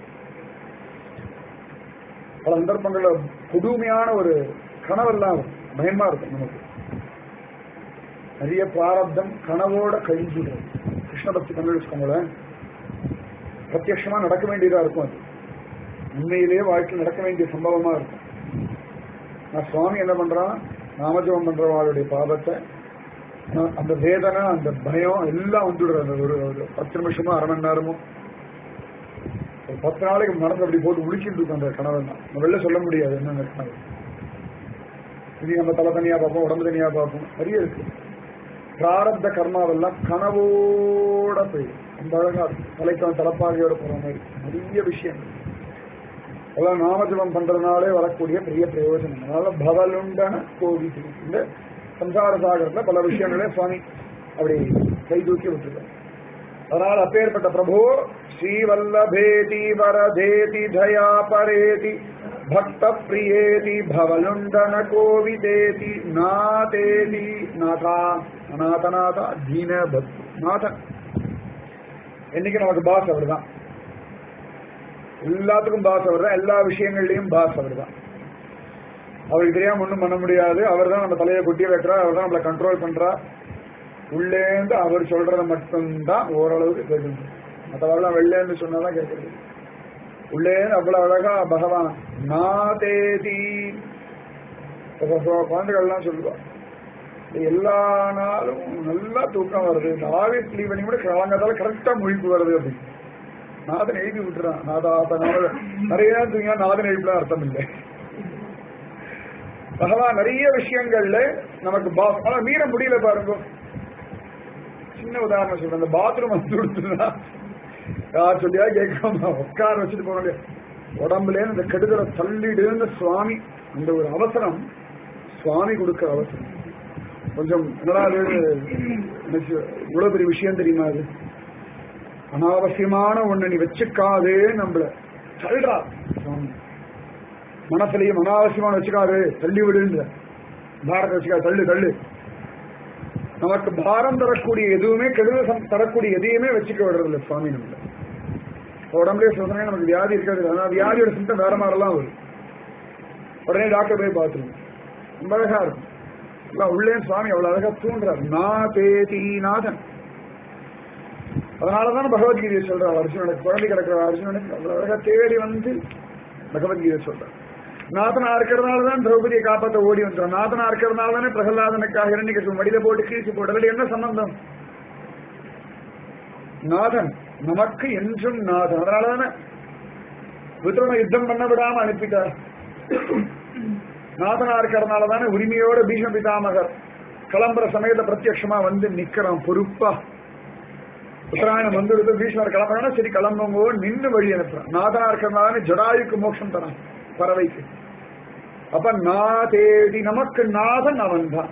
பல சந்தர்ப்பங்கள்ல புதுமையான ஒரு கனவெல்லாம் பயமா இருக்கும் நமக்கு. நிறைய பிராரப்தம் கனவோட கழிஞ்சுடுறது. கிருஷ்ண பக்தி பண்ணி வச்சுக்கோங்களேன், பிரத்யட்சமா நடக்க வேண்டியதா இருக்கும். அது உண்மையிலேயே வாழ்க்கையில் நடக்க வேண்டிய சம்பவமா இருக்கும். நான் சுவாமி என்ன பண்றான், நாமஜபம் பண்றவாளுடைய பாபத்தை, அந்த வேதனை, அந்த பயம் எல்லாம் வந்துடுறது. ஒரு ஒரு பத்து நிமிஷமோ அரை மணி நேரமோ ஒரு பத்து நாளைக்கு நடந்து அப்படி போட்டு முடிச்சுட்டு இருக்கும் அந்த கனவை தான். நம்ம வெளில சொல்ல முடியாது என்னென்ன கனவு. இது நம்ம தலை தனியா பார்ப்போம், உடம்பு தனியா பார்ப்போம், நிறைய இருக்கு. பிராரப்த கர்மாவெல்லாம் கனவோட போயிடும். அந்த அழகா தலைக்கான தலைப்பாகையோட போற மாதிரி நிறைய விஷயம். அதெல்லாம் நாமஜபம் பண்றதுனாலே வரக்கூடிய பெரிய பிரயோஜனம். அதனால பவலுண்டன கோவி இந்த சம்சார சாகரத்துல பல விஷயங்களே சுவாமி அப்படி கை தூக்கி விட்டுருக்காங்க. அதனால் அப்பேற்பட்ட பிரபு ஸ்ரீவல்லபேதி வரதேதி தயா பரேதி பக்த பிரியேதி பவலுண்டன கோவிதேதி நாதேதி நாதா அநாதநாதா தீன பக்தி நாதன். என்னைக்கு நமக்கு பாஸ் அவர் தான், எல்லாத்துக்கும் பாஸ் அவர் தான், எல்லா விஷயங்கள்லயும் பாஸ் அவர் தான். அவருக்கு தெரியாம ஒன்றும் பண்ண முடியாது. அவர் தான் நம்ம தலையை கொட்டிய வைக்கிறார், அவர் தான் நம்மளை கண்ட்ரோல் பண்றார். உள்ளேந்து அவர் சொல்றத மட்டும்தான் ஓரளவுக்கு கேட்கணும். மற்றவரெல்லாம் வெளிலேருந்து சொன்னாதான் கேட்கறது. உள்ளேந்து அவ்வளவு அழகா பகவான் நாதேதி குழந்தைகள்லாம் சொல்லுவா, எல்லா நாளும் நல்லா தூக்கம் வருது, இந்த ஆஃபீஸ் லீவ் பண்ணி கூட காலங்காத்தால கரெக்டா முழிப்பு வருது அப்படின்னு நாதன் எழுதி விட்டுறான். நாதா நிறைய நேரம் தூங்கினா நாதன் எழுப்பிலாம் அர்த்தம் இல்லை. பகவான் நிறைய விஷயங்கள்ல நமக்கு பாஸ், ஆனா மீற முடியல பாருங்க. சின்ன உதாரணம் சொல்றேன், அந்த பாத்ரூம் வந்து கொடுத்துருந்தா யார் சொல்லியா கேட்காம உட்கார வச்சுட்டு போன உடம்புல இந்த கெடுதலை தள்ளிடுன்னு சுவாமி, அந்த ஒரு அவசரம் சுவாமி கொடுக்கிற அவசரம். கொஞ்சம் இவ்வளவு பெரிய விஷயம் தெரியுமா? அது அனாவசியமான ஒண்ணு நீ வச்சுக்காது, நம்மள தள்ளுறா சுவாமி. மனசுலையும் அனாவசியமான வச்சுக்காது, தள்ளி விடுன்ற பாரத்தை வச்சுக்காது, தள்ளு தள்ளு. நமக்கு பாரம் தரக்கூடிய எதுவுமே, கெடுதல் தரக்கூடிய எதையுமே வச்சுக்க விடுறதில்ல சுவாமி. நம்மள உடம்புலேயே சொல்றேன், நமக்கு வியாதி இருக்காது, ஆனால் வியாதியோட சிம்டம் வேற மாதிரிலாம் வரும். உடனே டாக்டர் போய் பார்த்துருவோம், ரொம்ப அழகா இருக்கும். எல்லாம் உள்ளே சுவாமி அவ்வளவு அழகா தூண்டுறார். நாதேதி நாதன். அதனாலதான் பகவத்கீதையை சொல்றார். அர்ஜுனனுக்கு குழந்தை கிடக்கிற அர்ஜுனனுக்கு அவ்வளவு அழகா தேடி வந்து பகவத்கீதை சொல்றார். நாதனா இருக்கிறதுனாலதான் திரௌபதியை காப்பாற்ற ஓடி வந்தான். நாதனா இருக்கிறதுனால தானே பிரகலாதனுக்காக இரண்டிகசிபு மடியில போட்டு கீழ்ச்சி போட்டது. என்ன சம்பந்தம்? நாதன் நமக்கு என்றும் நாதன். அதனாலதானே வித்ரனை யுத்தம் பண்ண விடாம அனுப்பிட்டார். நாதனா இருக்கிறதுனாலதானே உரிமையோட பீஷ்ம பிதாமகர் கிளம்புற சமயத்தை பிரத்யட்சமா வந்து நிக்கிறான் பொறுப்பா. உத்தராயணம் வந்து பீஷ்மர் கிளம்புறான்னா சரி கிளம்புங்கோ நின்று வழி அனுப்புறான். நாதனா இருக்கிறதுனால ஜடாயுக்கு மோட்சம் தரான், பறவைக்கு. அப்ப நாதேதி நமக்கு நாதன் அவன் தான்.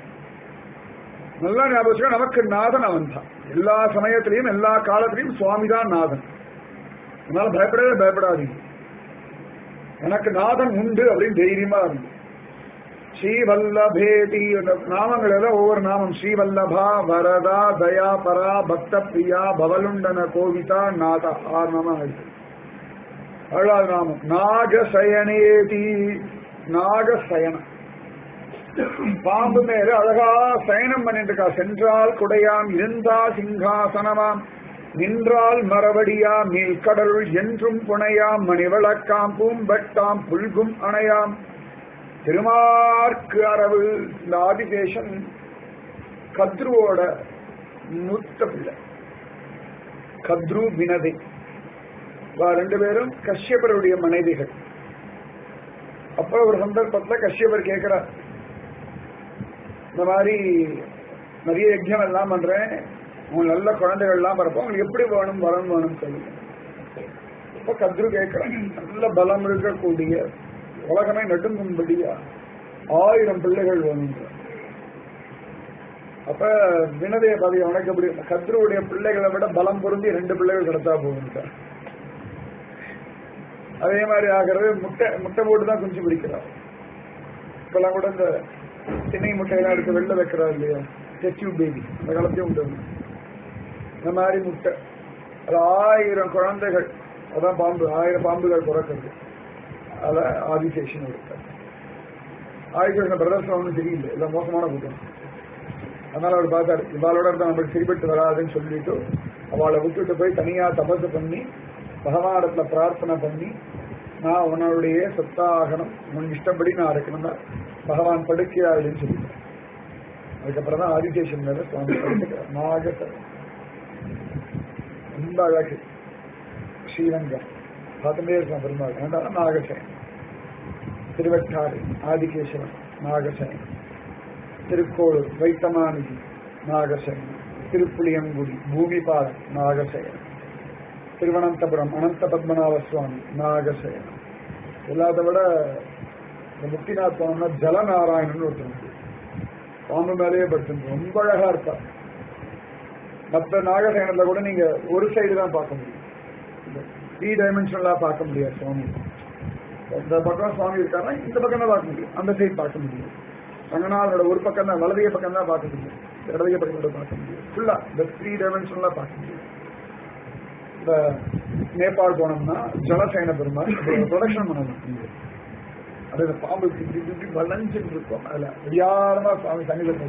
நல்லா ஞாபகம், நமக்கு நாதன் அவன் தான். எல்லா சமயத்திலையும் எல்லா காலத்திலையும் சுவாமிதான் நாதன். அதனால பயப்படவே பயப்படாதீங்க. எனக்கு நாதன் உண்டு அப்படின்னு தைரியமா இருந்து. ஸ்ரீவல்லபேதி நாமங்கள் எல்லாம் ஒவ்வொரு நாமம். ஸ்ரீவல்லபா வரதா தயா பரா பக்த பிரியா பவலுண்டன கோவிதா நாதா ஆறு நாமம் ஆயிடுச்சு. அழகாத நாமம் நாகசயனேதி. நாகசயனம், பாம்பு மேல அழகா சயனம் பண்ணிட்டு இருக்கா. சென்றால் குடையாம், இருந்தா சிங்காசனமாம், நின்றால் மரவடியா, மீள்கடலுள் என்றும் புனையாம், மணிவளக்காம் பூம்பட்டாம் புல்கும் அணையாம், திருமார்க்கு அரவு. இந்த ஆதிசேஷன் கத்ருவோட மூத்த பிள்ளை. கத்ரு வினதை ரெண்டு பேரும் கஷ்யபருடைய மனைவிகள். அப்ப ஒரு சந்தர்ப்பத்துல கஷ்யபர் கேட்கிறார், இந்த மாதிரி நிறைய யஜ்யம் எல்லாம் பண்றேன், உங்க நல்ல குழந்தைகள் எல்லாம் பிறப்போம், உங்களுக்கு எப்படி வேணும் வரம் வேணும் சொல்லுங்க. அப்ப கத்ரு கேட்கிறான், நல்ல பலம் இருக்கக்கூடிய உலகமே நடுங்கும்படியா ஆயிரம் பிள்ளைகள் வேணும். அப்ப வினதைய பதவி உனக்கு எப்படி? கத்ருவுடைய பிள்ளைகளை விட பலம் பொருந்தி ரெண்டு பிள்ளைகள் கிடைச்சா போகுங்க. அதே மாதிரி ஆகிறது. முட்டை முட்டை போட்டுதான் குஞ்சு பிடிக்கிறார். இப்பெல்லாம் கூட இந்த திணை முட்டையெல்லாம் எடுத்து வெளில வைக்கிறார் இல்லையா, டெஸ்டியூ பேபி, அந்த காலத்தையும் உண்டு. இந்த மாதிரி முட்டை அது ஆயிரம் குழந்தைகள், அதான் பாம்பு, ஆயிரம் பாம்புகள் பிறக்கிறது. அத ஆதிசேஷன் இருக்கார். ஆதிசேஷன் பிரதர்சனம் ஒன்றும் தெரியல, எல்லாம் மோசமான கூட்டம். அதனால அவர் பார்த்தாரு, இவாளோட இருந்தா நமக்கு சரிபட்டு வராதுன்னு சொல்லிட்டு அவளை விட்டுட்டு போய் தனியா தபசு பண்ணி பகவானிடத்துல பிரார்த்தனை பண்ணி நான் உன்னுடைய சொத்தாகணும், உன் இஷ்டப்படி நான் இருக்கணும் தான் பகவான் படுக்கையாடுன்னு சொல்லிட்டார். அதுக்கப்புறம் தான் ஆதிசேஷன் மேல சுவாமி படுத்துக்கிறார். நாகசர் ரொம்ப அழகு. ஸ்ரீரங்கம் பார்த்துட்டே இருக்கான் பெருமாள். வேண்டாம் நாகசயன். திருவட்டாறு ஆதிகேஸ்வரன் நாகசயன். திருக்கோளூர் வைத்தமாநிதி நாகசயன். திருப்புளியங்குடி பூமிபாலன் நாகசயன். திருவனந்தபுரம் அனந்த பத்மநாப சுவாமி நாகசயன். எல்லாத்த விட இந்த முக்திநாத் போனோம்னா ஜலநாராயணன் ஒருத்தர் பாம்பு மேலேயே படுத்து ரொம்ப அழகா இருப்பார். மற்ற நாகசயனத்துல கூட நீங்க ஒரு சைடு தான் பார்க்க முடியும், த்ரீ டைமென்ஷனலா பார்க்க முடியாது. சுவாமி இந்த பக்கம் சுவாமி இருக்காருன்னா இந்த பக்கம் தான் பார்க்க முடியும், அந்த சைடு பார்க்க முடியும். ரங்கநாதனோட ஒரு பக்கம் தான், வலதைய பக்கம் தான் பார்க்க முடியும், இடதைய பக்கம் பார்க்க முடியும். ஃபுல்லா இந்த த்ரீ டைமென்ஷனலா பார்க்க முடியும். இந்த நேபாள் போனோம்னா ஜலசயன பெருமாள் ப்ரொடக்ஷன் பண்ணணும். அது இந்த பாம்பு இப்படி வளைஞ்சிட்டு இருக்கும். அதுல வியாரமா சுவாமி சங்கீதம்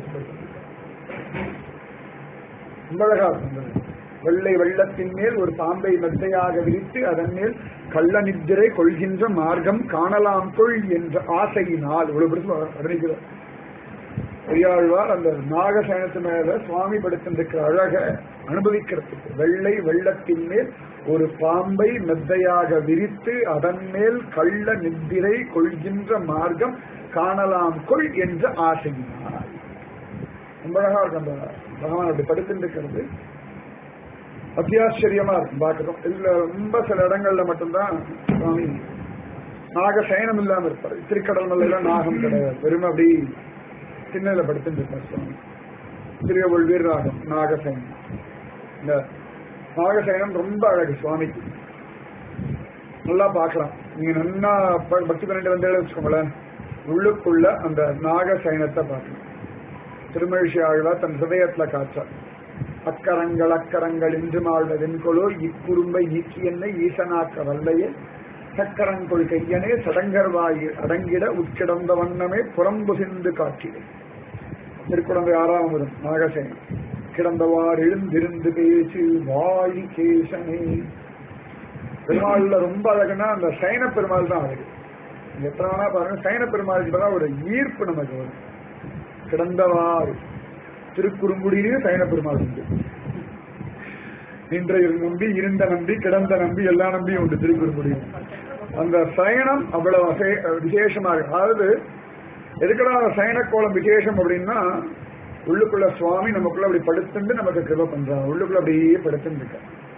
ரொம்ப அழகா இருக்கும். வெள்ளை வெள்ளத்தின் மேல் ஒரு பாம்பை மெத்தையாக விரித்து அதன் மேல் கள்ள நித்திரை கொள்கின்ற மார்க்கம் காணலாம் கொள் என்ற ஆசையினால் இவ்வளவு பெருசு வர்ணிக்கிறார் பெரியாழ்வார். அந்த நாகசயனத்து மேல சுவாமி படுத்திருக்கிற அழக அனுபவிக்கிறதுக்கு வெள்ளை வெள்ளத்தின் மேல் ஒரு பாம்பை மெத்தையாக விரித்து அதன் மேல் கள்ள நித்திரை கொள்கின்ற மார்க்கம் காணலாம் கொள் என்ற ஆசையினால் ரொம்ப அழகா இருக்கும். அந்த பகவான் அப்படி படுத்திருக்கிறது அத்தியாச்சரியமா இருக்கும் பார்க்கணும். இதுல ரொம்ப சில இடங்கள்ல மட்டும்தான் சுவாமி நாகசயனம் இல்லாம இருப்பாரு. திருக்கடல் மலையில நாகம் கிடையாது, வெறும் அப்படி சின்னல படுத்திருப்பார் சுவாமி. திருவள் வீரராகம் நாகசயனம். இந்த நாகசயனம் ரொம்ப அழகு சுவாமிக்கு, நல்லா பார்க்கலாம். நீங்க நல்லா பக்தி பண்ணிட்டு வந்தே வச்சுக்கோங்களேன், உள்ளுக்குள்ள அந்த நாகசயனத்தை பார்க்கலாம். திருமழிசை ஆழ்வார் தன் ஹிருதயத்துல காற்றார். அக்கரங்கள் அக்கரங்கள் இன்று மாழ்வதென்கொலோ இக்குறும்பை நீக்கி என்னை ஈசனாக்க வல்லையே சக்கரங்கொள் கையனே சடங்கர்வாயி அடங்கிட உட்கிடந்த வண்ணமே புறம்புசிந்து காட்டிலே. திருக்குழந்தை ஆறாமதும் நாகசேனம். கிடந்தவாறு எழுந்திருந்து பேச்சு வாழி கேசனே. பெருமாள்ல ரொம்ப அழகுன்னா அந்த சைன பெருமாள் தான் அழகு. எத்தனை வேணா பாருங்க, சைன பெருமாளுக்கு தான் ஒரு ஈர்ப்பு நமக்கு வரும். கிடந்தவாறு திருக்குறுங்குடியிலேயும் சைன பெருமாள் உண்டு. நின்ற நம்பி இருந்த நம்பி கிடந்த நம்பி எல்லா நம்பியும் உண்டு திருக்குறுங்குடியும். அந்த சயனம் அவ்வளவு விசேஷமாக, அதாவது எதுக்கடா சயன கோலம் விசேஷம் அப்படின்னா உள்ளுக்குள்ள சுவாமி நமக்குள்ள அப்படி படுத்துட்டு நமக்கு கிருபை பண்றாங்க. உள்ளுக்குள்ள அப்படியே படுத்துட்டு இருக்க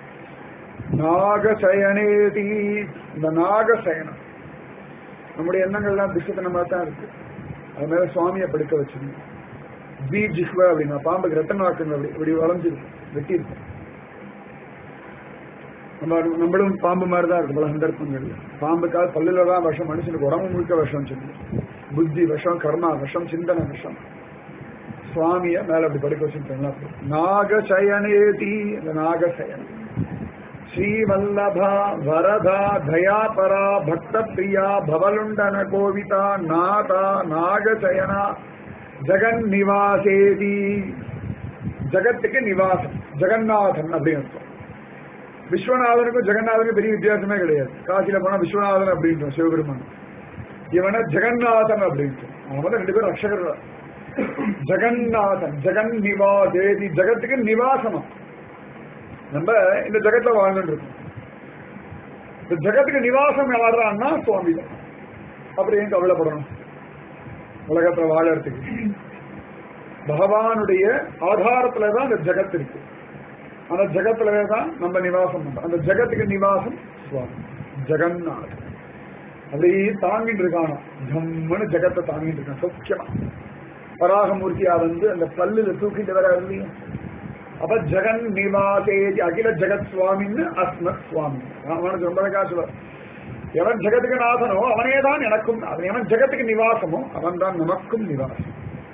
நாகசயனேதி. இந்த நாகசயனம் நம்முடைய எண்ணங்கள்லாம் திசத்தனமா தான் இருக்கு. அது மேல சுவாமியை படுக்க வச்சிருந்தோம். பீஜிஹ்வ அப்படின்னா பாம்புக்கு ரத்தன வாக்குங்க அப்படி இப்படி வளைஞ்சிருக்கும், வெட்டி இருக்கும். நம்ம நம்மளும் பாம்பு மாதிரிதான் இருக்கும் பல சந்தர்ப்பங்கள். பாம்புக்காக பல்லுல தான் விஷம், மனுஷனுக்கு உடம்பு முழுக்க விஷம் சொல்லி புத்தி விஷம், கர்மா விஷம், சிந்தனை விஷம். சுவாமிய மேல அப்படி படுக்க வச்சுருக்காங்க. நாகசயனேதி. இந்த நாகசயனம் ஸ்ரீவல்லபா வரதா தயாபரா பக்த பிரியா பவலுண்டன கோவிதா நாதா நாகசயனா ஜெகன் நிவாசேதி. ஜகத்துக்கு நிவாசம் ஜெகநாதன் அப்படின்னு அர்த்தம். விஸ்வநாதனுக்கும் ஜெகநாதனுக்கும் பெரிய வித்தியாசமே கிடையாது. காசியில போனா விஸ்வநாதன் அப்படின்றோம் சிவபெருமான், இவன ஜெகநாதன் அப்படின்ட்டு. அவன் ரெண்டு பேரும் அக்ஷகர். ஜெகநாதன் ஜெகன் நிவாசேதி, ஜகத்துக்கு நிவாசமா. நம்ம இந்த ஜகத்துல வாழ்ந்துட்டு இருக்கோம். இந்த ஜகத்துக்கு நிவாசம் யாரான்னா சுவாமி தான். அப்படி ஏன் கவலைப்படணும் உலகத்துல வாழறதுக்கு? பகவானுடைய ஆதாரத்துலதான் இந்த ஜகத் இருக்கு. அந்த ஜகத்துலதான் நம்ம நிவாசம் பண்றோம். அந்த ஜகத்துக்கு நிவாசம் சுவாமி ஜெகநாதன். அப்படியே தாங்கிட்டு இருக்கானோ ஜம்முன்னு ஜகத்தை தாங்கிட்டு இருக்கான் சௌக்கியமா. வராகமூர்த்தியா வந்து அந்த பல்லுல தூக்கிட்டு வர இல்லையா? அப்ப ஜெகன் நிவாசேதி அகில ஜெகத் சுவாமின்னு அஸ்மத் சுவாமி. அவனுக்கு ரொம்ப காசுவார். எவன் ஜெகத்துக்கு நாசனோ அவனே தான் எனக்கும் நாதன். எவன் ஜெகத்துக்கு நிவாசமோ அவன் தான் நமக்கும் நிவாசம்.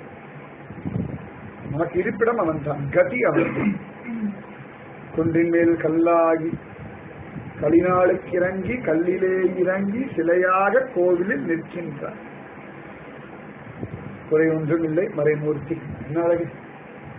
நமக்கு இருப்பிடம் அவன் தான், கதி அவன். குன்றின் மேல் கல்லாகி களிநாளுக்கு இறங்கி கல்லிலே இறங்கி சிலையாக கோவிலில் நிற்கின்றார். குறை ஒன்றும் இல்லை மறைமூர்த்தி. என்ன அழகு!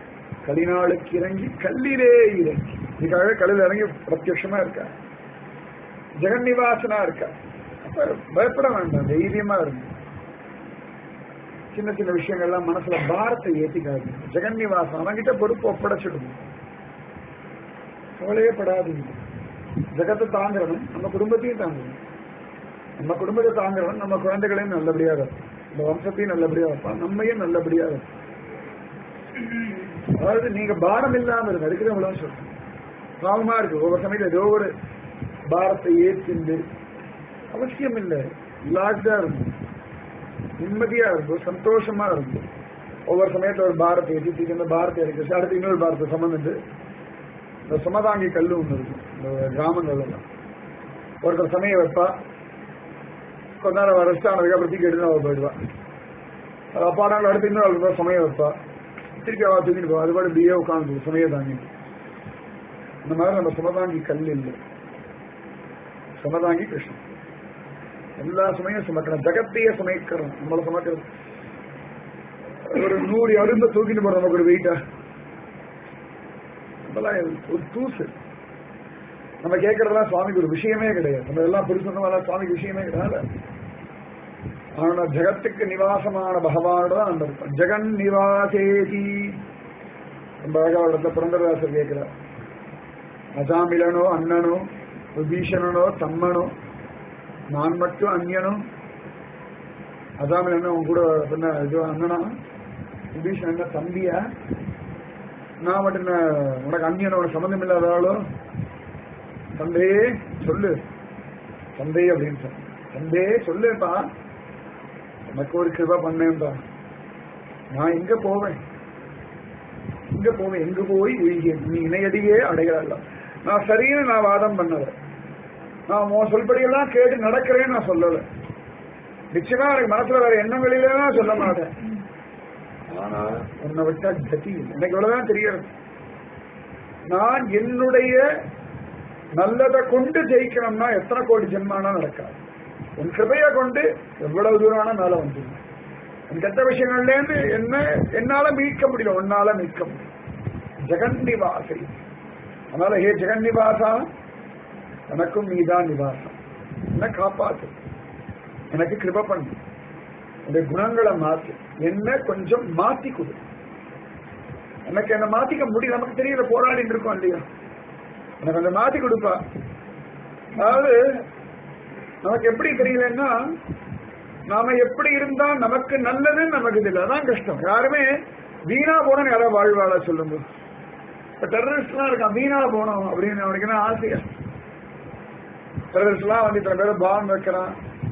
கலினாளுக்கு இறங்கி கல்லிலே இறங்கி இதுக்காக கல்லில் இறங்கி பிரத்யட்சமா இருக்கா, ஜெகன்னிவாசனா இருக்கா. அப்ப பயப்பட வேண்டாம், தைரியமா இருக்கு. சின்ன சின்ன விஷயங்கள்லாம் மனசுல பாரத்தை ஏத்திக்காது. ஜெகன்னிவாசன் அவன்கிட்ட பொறுப்பு ஒப்படைச்சிடணும், கவலையே படாதீங்க. ஜெகத்தை தாங்கிறவன் நம்ம குடும்பத்தையும் தாங்கணும், நம்ம குடும்பத்தை தாங்கிறவன் நம்ம குழந்தைகளையும் நல்லபடியாக இருக்கும், இந்த வம்சத்தையும் நல்லபடியா வைப்பான், நம்மையும் நல்லபடியா வைப்பான். அதாவது நீங்க பாரம் இல்லாம இருக்கு, அதுக்கு தான் சொல்றேன். பாவமா இருக்கு ஒவ்வொரு சமயத்துல ஏதோ ஒரு பாரத்தை ஏற்றிண்டு, அவசியம் இல்லை. லாக்டா இருக்கும், நிம்மதியா இருக்கும், சந்தோஷமா இருக்கும். ஒவ்வொரு சமயத்துல ஒரு பாரத்தை ஏற்றி இந்த பாரத்தை இருக்கு, அடுத்து இன்னொரு பாரத்தை சமந்து இந்த சுமதாங்கி கல்லு ஒண்ணு இருக்கும் இந்த கிராமங்கள்ல எல்லாம். ஒருத்தர் சமயம் வைப்பா, கொஞ்ச நேரம் ரெஸ்ட் ஆனதுக்கு அப்புறம் தூக்கி எடுத்து அவ போயிடுவா. அப்பாடாங்க அடுத்து இன்னொரு சமயம் வைப்பா, திருப்பி அவ தூக்கிட்டு போவா. அது பாடு இப்படியே உட்காந்து சுமையை தாங்கி. இந்த மாதிரி நம்ம சுமதாங்கி கல் இல்லை, சுமதாங்கி கிருஷ்ணன். எல்லா சுமையும் சுமக்கிறோம், ஜகத்தையே சுமைக்கிறோம். நம்மளை சுமக்கிறது ஒரு நூறு அருந்த தூக்கிட்டு போறோம், நமக்கு ஒரு வெயிட்டா ஒரு தூசு. நம்ம கேட்கறதெல்லாம் சுவாமிக்கு ஒரு விஷயமே கிடையாது. நம்ம எல்லாம் புரிசுலாம் சுவாமிக்கு விஷயமே கிடையாது. ஆனா ஜகத்துக்கு நிவாசமான பகவானோட தான் நம்ம இருக்கோம். ஜெகன் நிவாசேதி ரொம்ப அழகா இடத்துல புரந்தரதாசர் கேட்கிறார். அஜாமிலனோ அண்ணனோ விபீஷணனோ தம்மனோ நான் மட்டும் அந்நியனும். அஜாமிலன் அவன் கூட என்ன இது அண்ணனா, விபீஷணன் தம்பியா, நான் மட்டும் என்ன உனக்கு அந்நியனோ உனக்கு சம்பந்தம் இல்லாதாலோ. தந்தே சொல்லு, தந்தே அப்படின்னு சொன்ன. தந்தே சொல்லுப்பா, எனக்கு ஒரு கிருபா பண்ணேன்பா. நான் எங்க போவேன், எங்க போவேன், எங்க போய் நீ இணையடியே அடையல. நான் சரின்னு நான் வாதம் பண்ணல, நான் உன் சொல்படியெல்லாம் கேட்டு நடக்கிறேன்னு நான் சொல்லல. நிச்சயமா எனக்கு மனசுல வேற எண்ணங்களிலே நான் சொல்ல மாட்டேன். ஆனா உன்னை விட்டா கதி எனக்கு இவ்வளவுதான் தெரியாது. நான் என்னுடைய நல்லதை கொண்டு ஜெயிக்கணும்னா எத்தனை கோடி ஜென்மானா நடக்காது. உன் கிருபையை கொண்டு எவ்வளவு தூரமான மேல வந்து என் கெட்ட விஷயங்கள்ல இருந்து என்ன என்னால மீட்க முடியல, உன்னால மீட்க முடியும். ஜெகன் நிவாசி. அதனால ஹே ஜெகன் நிவாசா, எனக்கும் நீதான் நிவாசம். என்ன காப்பாத்து, எனக்கு கிருபை பண்ணு, இந்த குணங்களை மாத்து, என்ன கொஞ்சம் மாத்தி கொடு. எனக்கு என்ன மாத்திக்க முடியும், நமக்கு தெரியல, போராடிட்டு இருக்கோம் இல்லையா, எனக்கு அந்த மாத்தி கொடுப்பா. அதாவது நமக்கு எப்படி தெரியலன்னா, நாம எப்படி இருந்தா நமக்கு நல்லதுன்னு நமக்கு தெரியல, அதான் கஷ்டம். யாருமே வீணா போனோம் யாராவது வாழ்வாள சொல்லுங்க. இப்ப டெரரிஸ்ட் எல்லாம் இருக்கான், வீணா போனோம் அப்படின்னு அவனுக்கு என்ன ஆசையா? டெரரிஸ்ட் எல்லாம் வந்து இத்தனை பேரை பாம் வைக்கிறான்,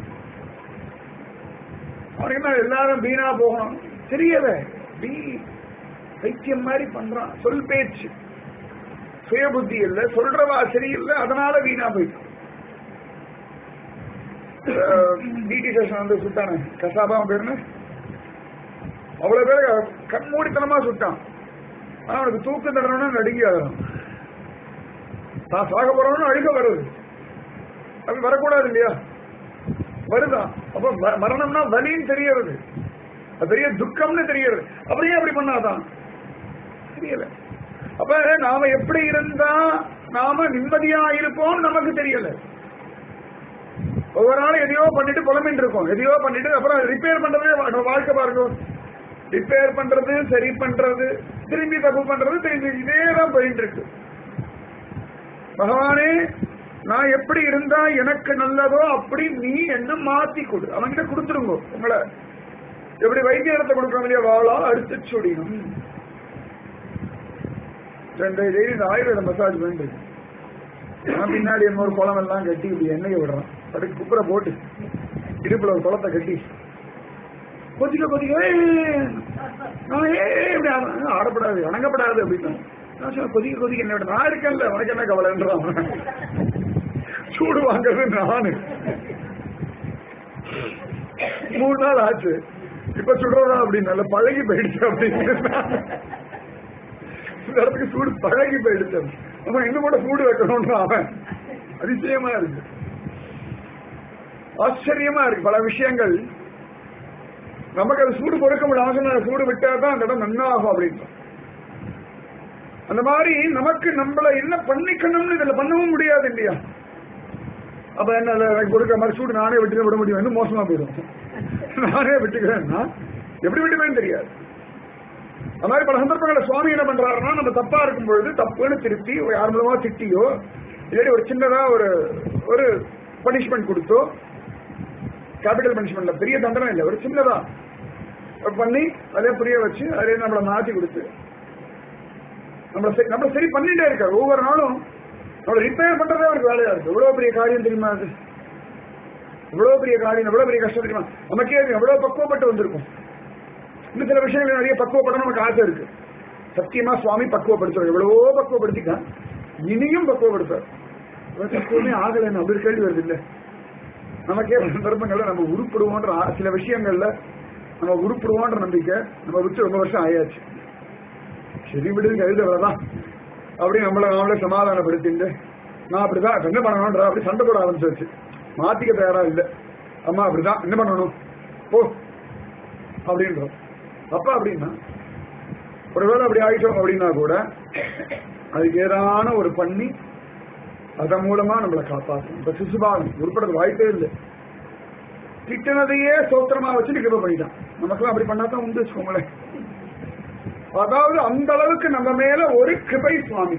அவனுக்கு என்ன எல்லாரும் வீணா போகணும் தெரியல. வீ வைத்தியம் மாதிரி பண்றான், சொல் பேச்சு சுய புத்தி இல்லை, சொல்றவா சரியில்லை, அதனால வீணா போயிடும். டிடி சேஷன் வந்து சுட்டானே கசாபா பேருன்னு, அவ்வளவு பேரு கண்மூடித்தனமா சுட்டான். ஆனா அவனுக்கு தூக்கம் தரணும்னு நடுங்கி ஆகிறான். தான் சாக போறவனும் அழுக வருது, அது வரக்கூடாது இல்லையா, வருதான். அப்ப மரணம்னா வலின்னு தெரியறது, அது பெரிய துக்கம்னு தெரியறது. அப்படியே அப்படி பண்ணாதான் தெரியல. அப்ப நாம எப்படி இருந்தா நாம நிம்மதியா இருப்போம் நமக்கு தெரியல. ஒவ்வொரு நாளும் எதையோ பண்ணிட்டு புலம்பிட்டு இருக்கோம், எதையோ பண்ணிட்டு அப்புறம் ரிப்பேர் பண்றதே வாழ்க்கை பாருங்க. ரிப்பேர் பண்றது, சரி பண்றது, திரும்பி தப்பு பண்றது, திரும்பி இதேதான் போயிட்டு இருக்கு. பகவானே, நான் எப்படி இருந்தா எனக்கு நல்லதோ அப்படி நீ என்ன மாத்தி கொடு. அவன்கிட்ட கொடுத்துருங்க. உங்களை எப்படி வைத்தியத்தை கொடுக்கணும் இல்லையா, வாழா அடுத்து சுடியும். ரெண்டு டெய்லி இந்த ஆயுர்வேத மசாஜ் பண்ணிட்டு நான் பின்னாடி என்ன ஒரு குளம் எல்லாம் கட்டி இப்படி எண்ணெயை விடுறான், அதுக்கு குப்புரை போட்டு இடுப்புல ஒரு குளத்தை கட்டி கொதிக்க கொதிக்க ஆடப்படாது வணங்கப்படாது அப்படின்னா கொதிக்க கொதிக்க என்ன விட நான் இருக்கேன்ல, உனக்கு என்ன கவலைன்றான். சூடு வாங்குறது நானு. மூணு நாள் ஆச்சு, இப்ப சுடுறதா அப்படின்னு பழகி போயிடுச்சு அப்படின்னு இந்த இடத்துக்கு சூடு பழகி போயிடுச்சு. அவன் இன்னும் கூட சூடு வைக்கணும்னு அவன் அதிசயமா இருக்கு, ஆச்சரியமா இருக்கு. பல விஷயங்கள் நமக்கு அது சூடு பொறுக்க முடியும். சூடு விட்டாதான் அந்த இடம் நன்னாகும் அப்படின்னு. அந்த மாதிரி நமக்கு நம்மள என்ன பண்ணிக்கணும்னு இதுல பண்ணவும் முடியாது இல்லையா? அப்ப என்ன எனக்கு கொடுக்க மாதிரி சூடு நானே விட்டு விட முடியும், இன்னும் மோசமா போயிடும். நானே விட்டுக்கிறேன்னா எப்படி விட்டுக்கிறேன்னு தெரியாது. அது மாதிரி பல சந்தர்ப்பங்களை சுவாமி என்ன பண்றாருன்னா, நம்ம தப்பா இருக்கும் பொழுது தப்புன்னு திருத்தி யார் மூலமா திட்டியோ இல்லாட்டி ஒரு சின்னதா ஒரு ஒரு பனிஷ்மெண்ட் கொடுத்தோ, கேபிட்டல் பனிஷ்மெண்ட்ல பெரிய தண்டனை இல்லை, ஒரு சின்னதா பண்ணி அதே புரிய வச்சு அதே நம்மளை மாற்றி கொடுத்து நம்மளை நம்மள சரி பண்ணிட்டே இருக்காரு. ஒவ்வொரு நாளும் நம்மளை ரிப்பேர் பண்றதே அவருக்கு வேலையா இருக்கு. எவ்வளவு பெரிய காரியம் தெரியுமா அது? எவ்வளவு பெரிய காரியம், எவ்வளவு பெரிய கஷ்டம் தெரியுமா? நமக்கே எவ்வளவு பக்குவப்பட்டு வந்திருக்கும். இன்னும் சில விஷயங்கள் நிறைய பக்குவப்படணும் நமக்கு ஆசை இருக்கு. சத்தியமா சுவாமி பக்குவப்படுத்துவார், எவ்வளவோ பக்குவப்படுத்திட்டான், இனியும் பக்குவப்படுத்துவார். பக்குவமே ஆகலைன்னு அப்படி கேள்வி வருது இல்ல? நமக்கே சந்தர்ப்பங்கள்ல நம்ம உருப்படுவோன்ற சில விஷயங்கள்ல நம்ம உருப்படுவோன்ற நம்பிக்கை நம்ம விட்டு ரொம்ப வருஷம் ஆயாச்சு. சரி விடுங்க எழுதுறதான் அப்படி நம்மள நாமளே சமாதானப்படுத்திட்டு நான் அப்படிதான் என்ன பண்ணணும்ன்ற அப்படி சண்டை போட ஆரம்பிச்சிருச்சு. மாத்திக்க தயாரா இல்லை. அம்மா அப்படிதான் என்ன பண்ணணும் போ அப்படின்றோம். அப்ப அப்படின்னா ஒருவேளை அப்படி ஆயிட்டோம் அப்படின்னா கூட அதுக்கு ஏதான ஒரு பண்ணி அதன் மூலமா நம்மளை காப்பாற்றும். இப்ப சிசுபாலன் உருப்படுறது வாய்ப்பே இல்லை. திட்டினதையே சோத்திரமா வச்சுட்டு கிருபை பண்ணிட்டான். நமக்கெல்லாம் அப்படி பண்ணாதான் உண்டு வச்சுக்கோங்களேன். அதாவது அந்த அளவுக்கு நம்ம மேல ஒரு கிருபை சுவாமி,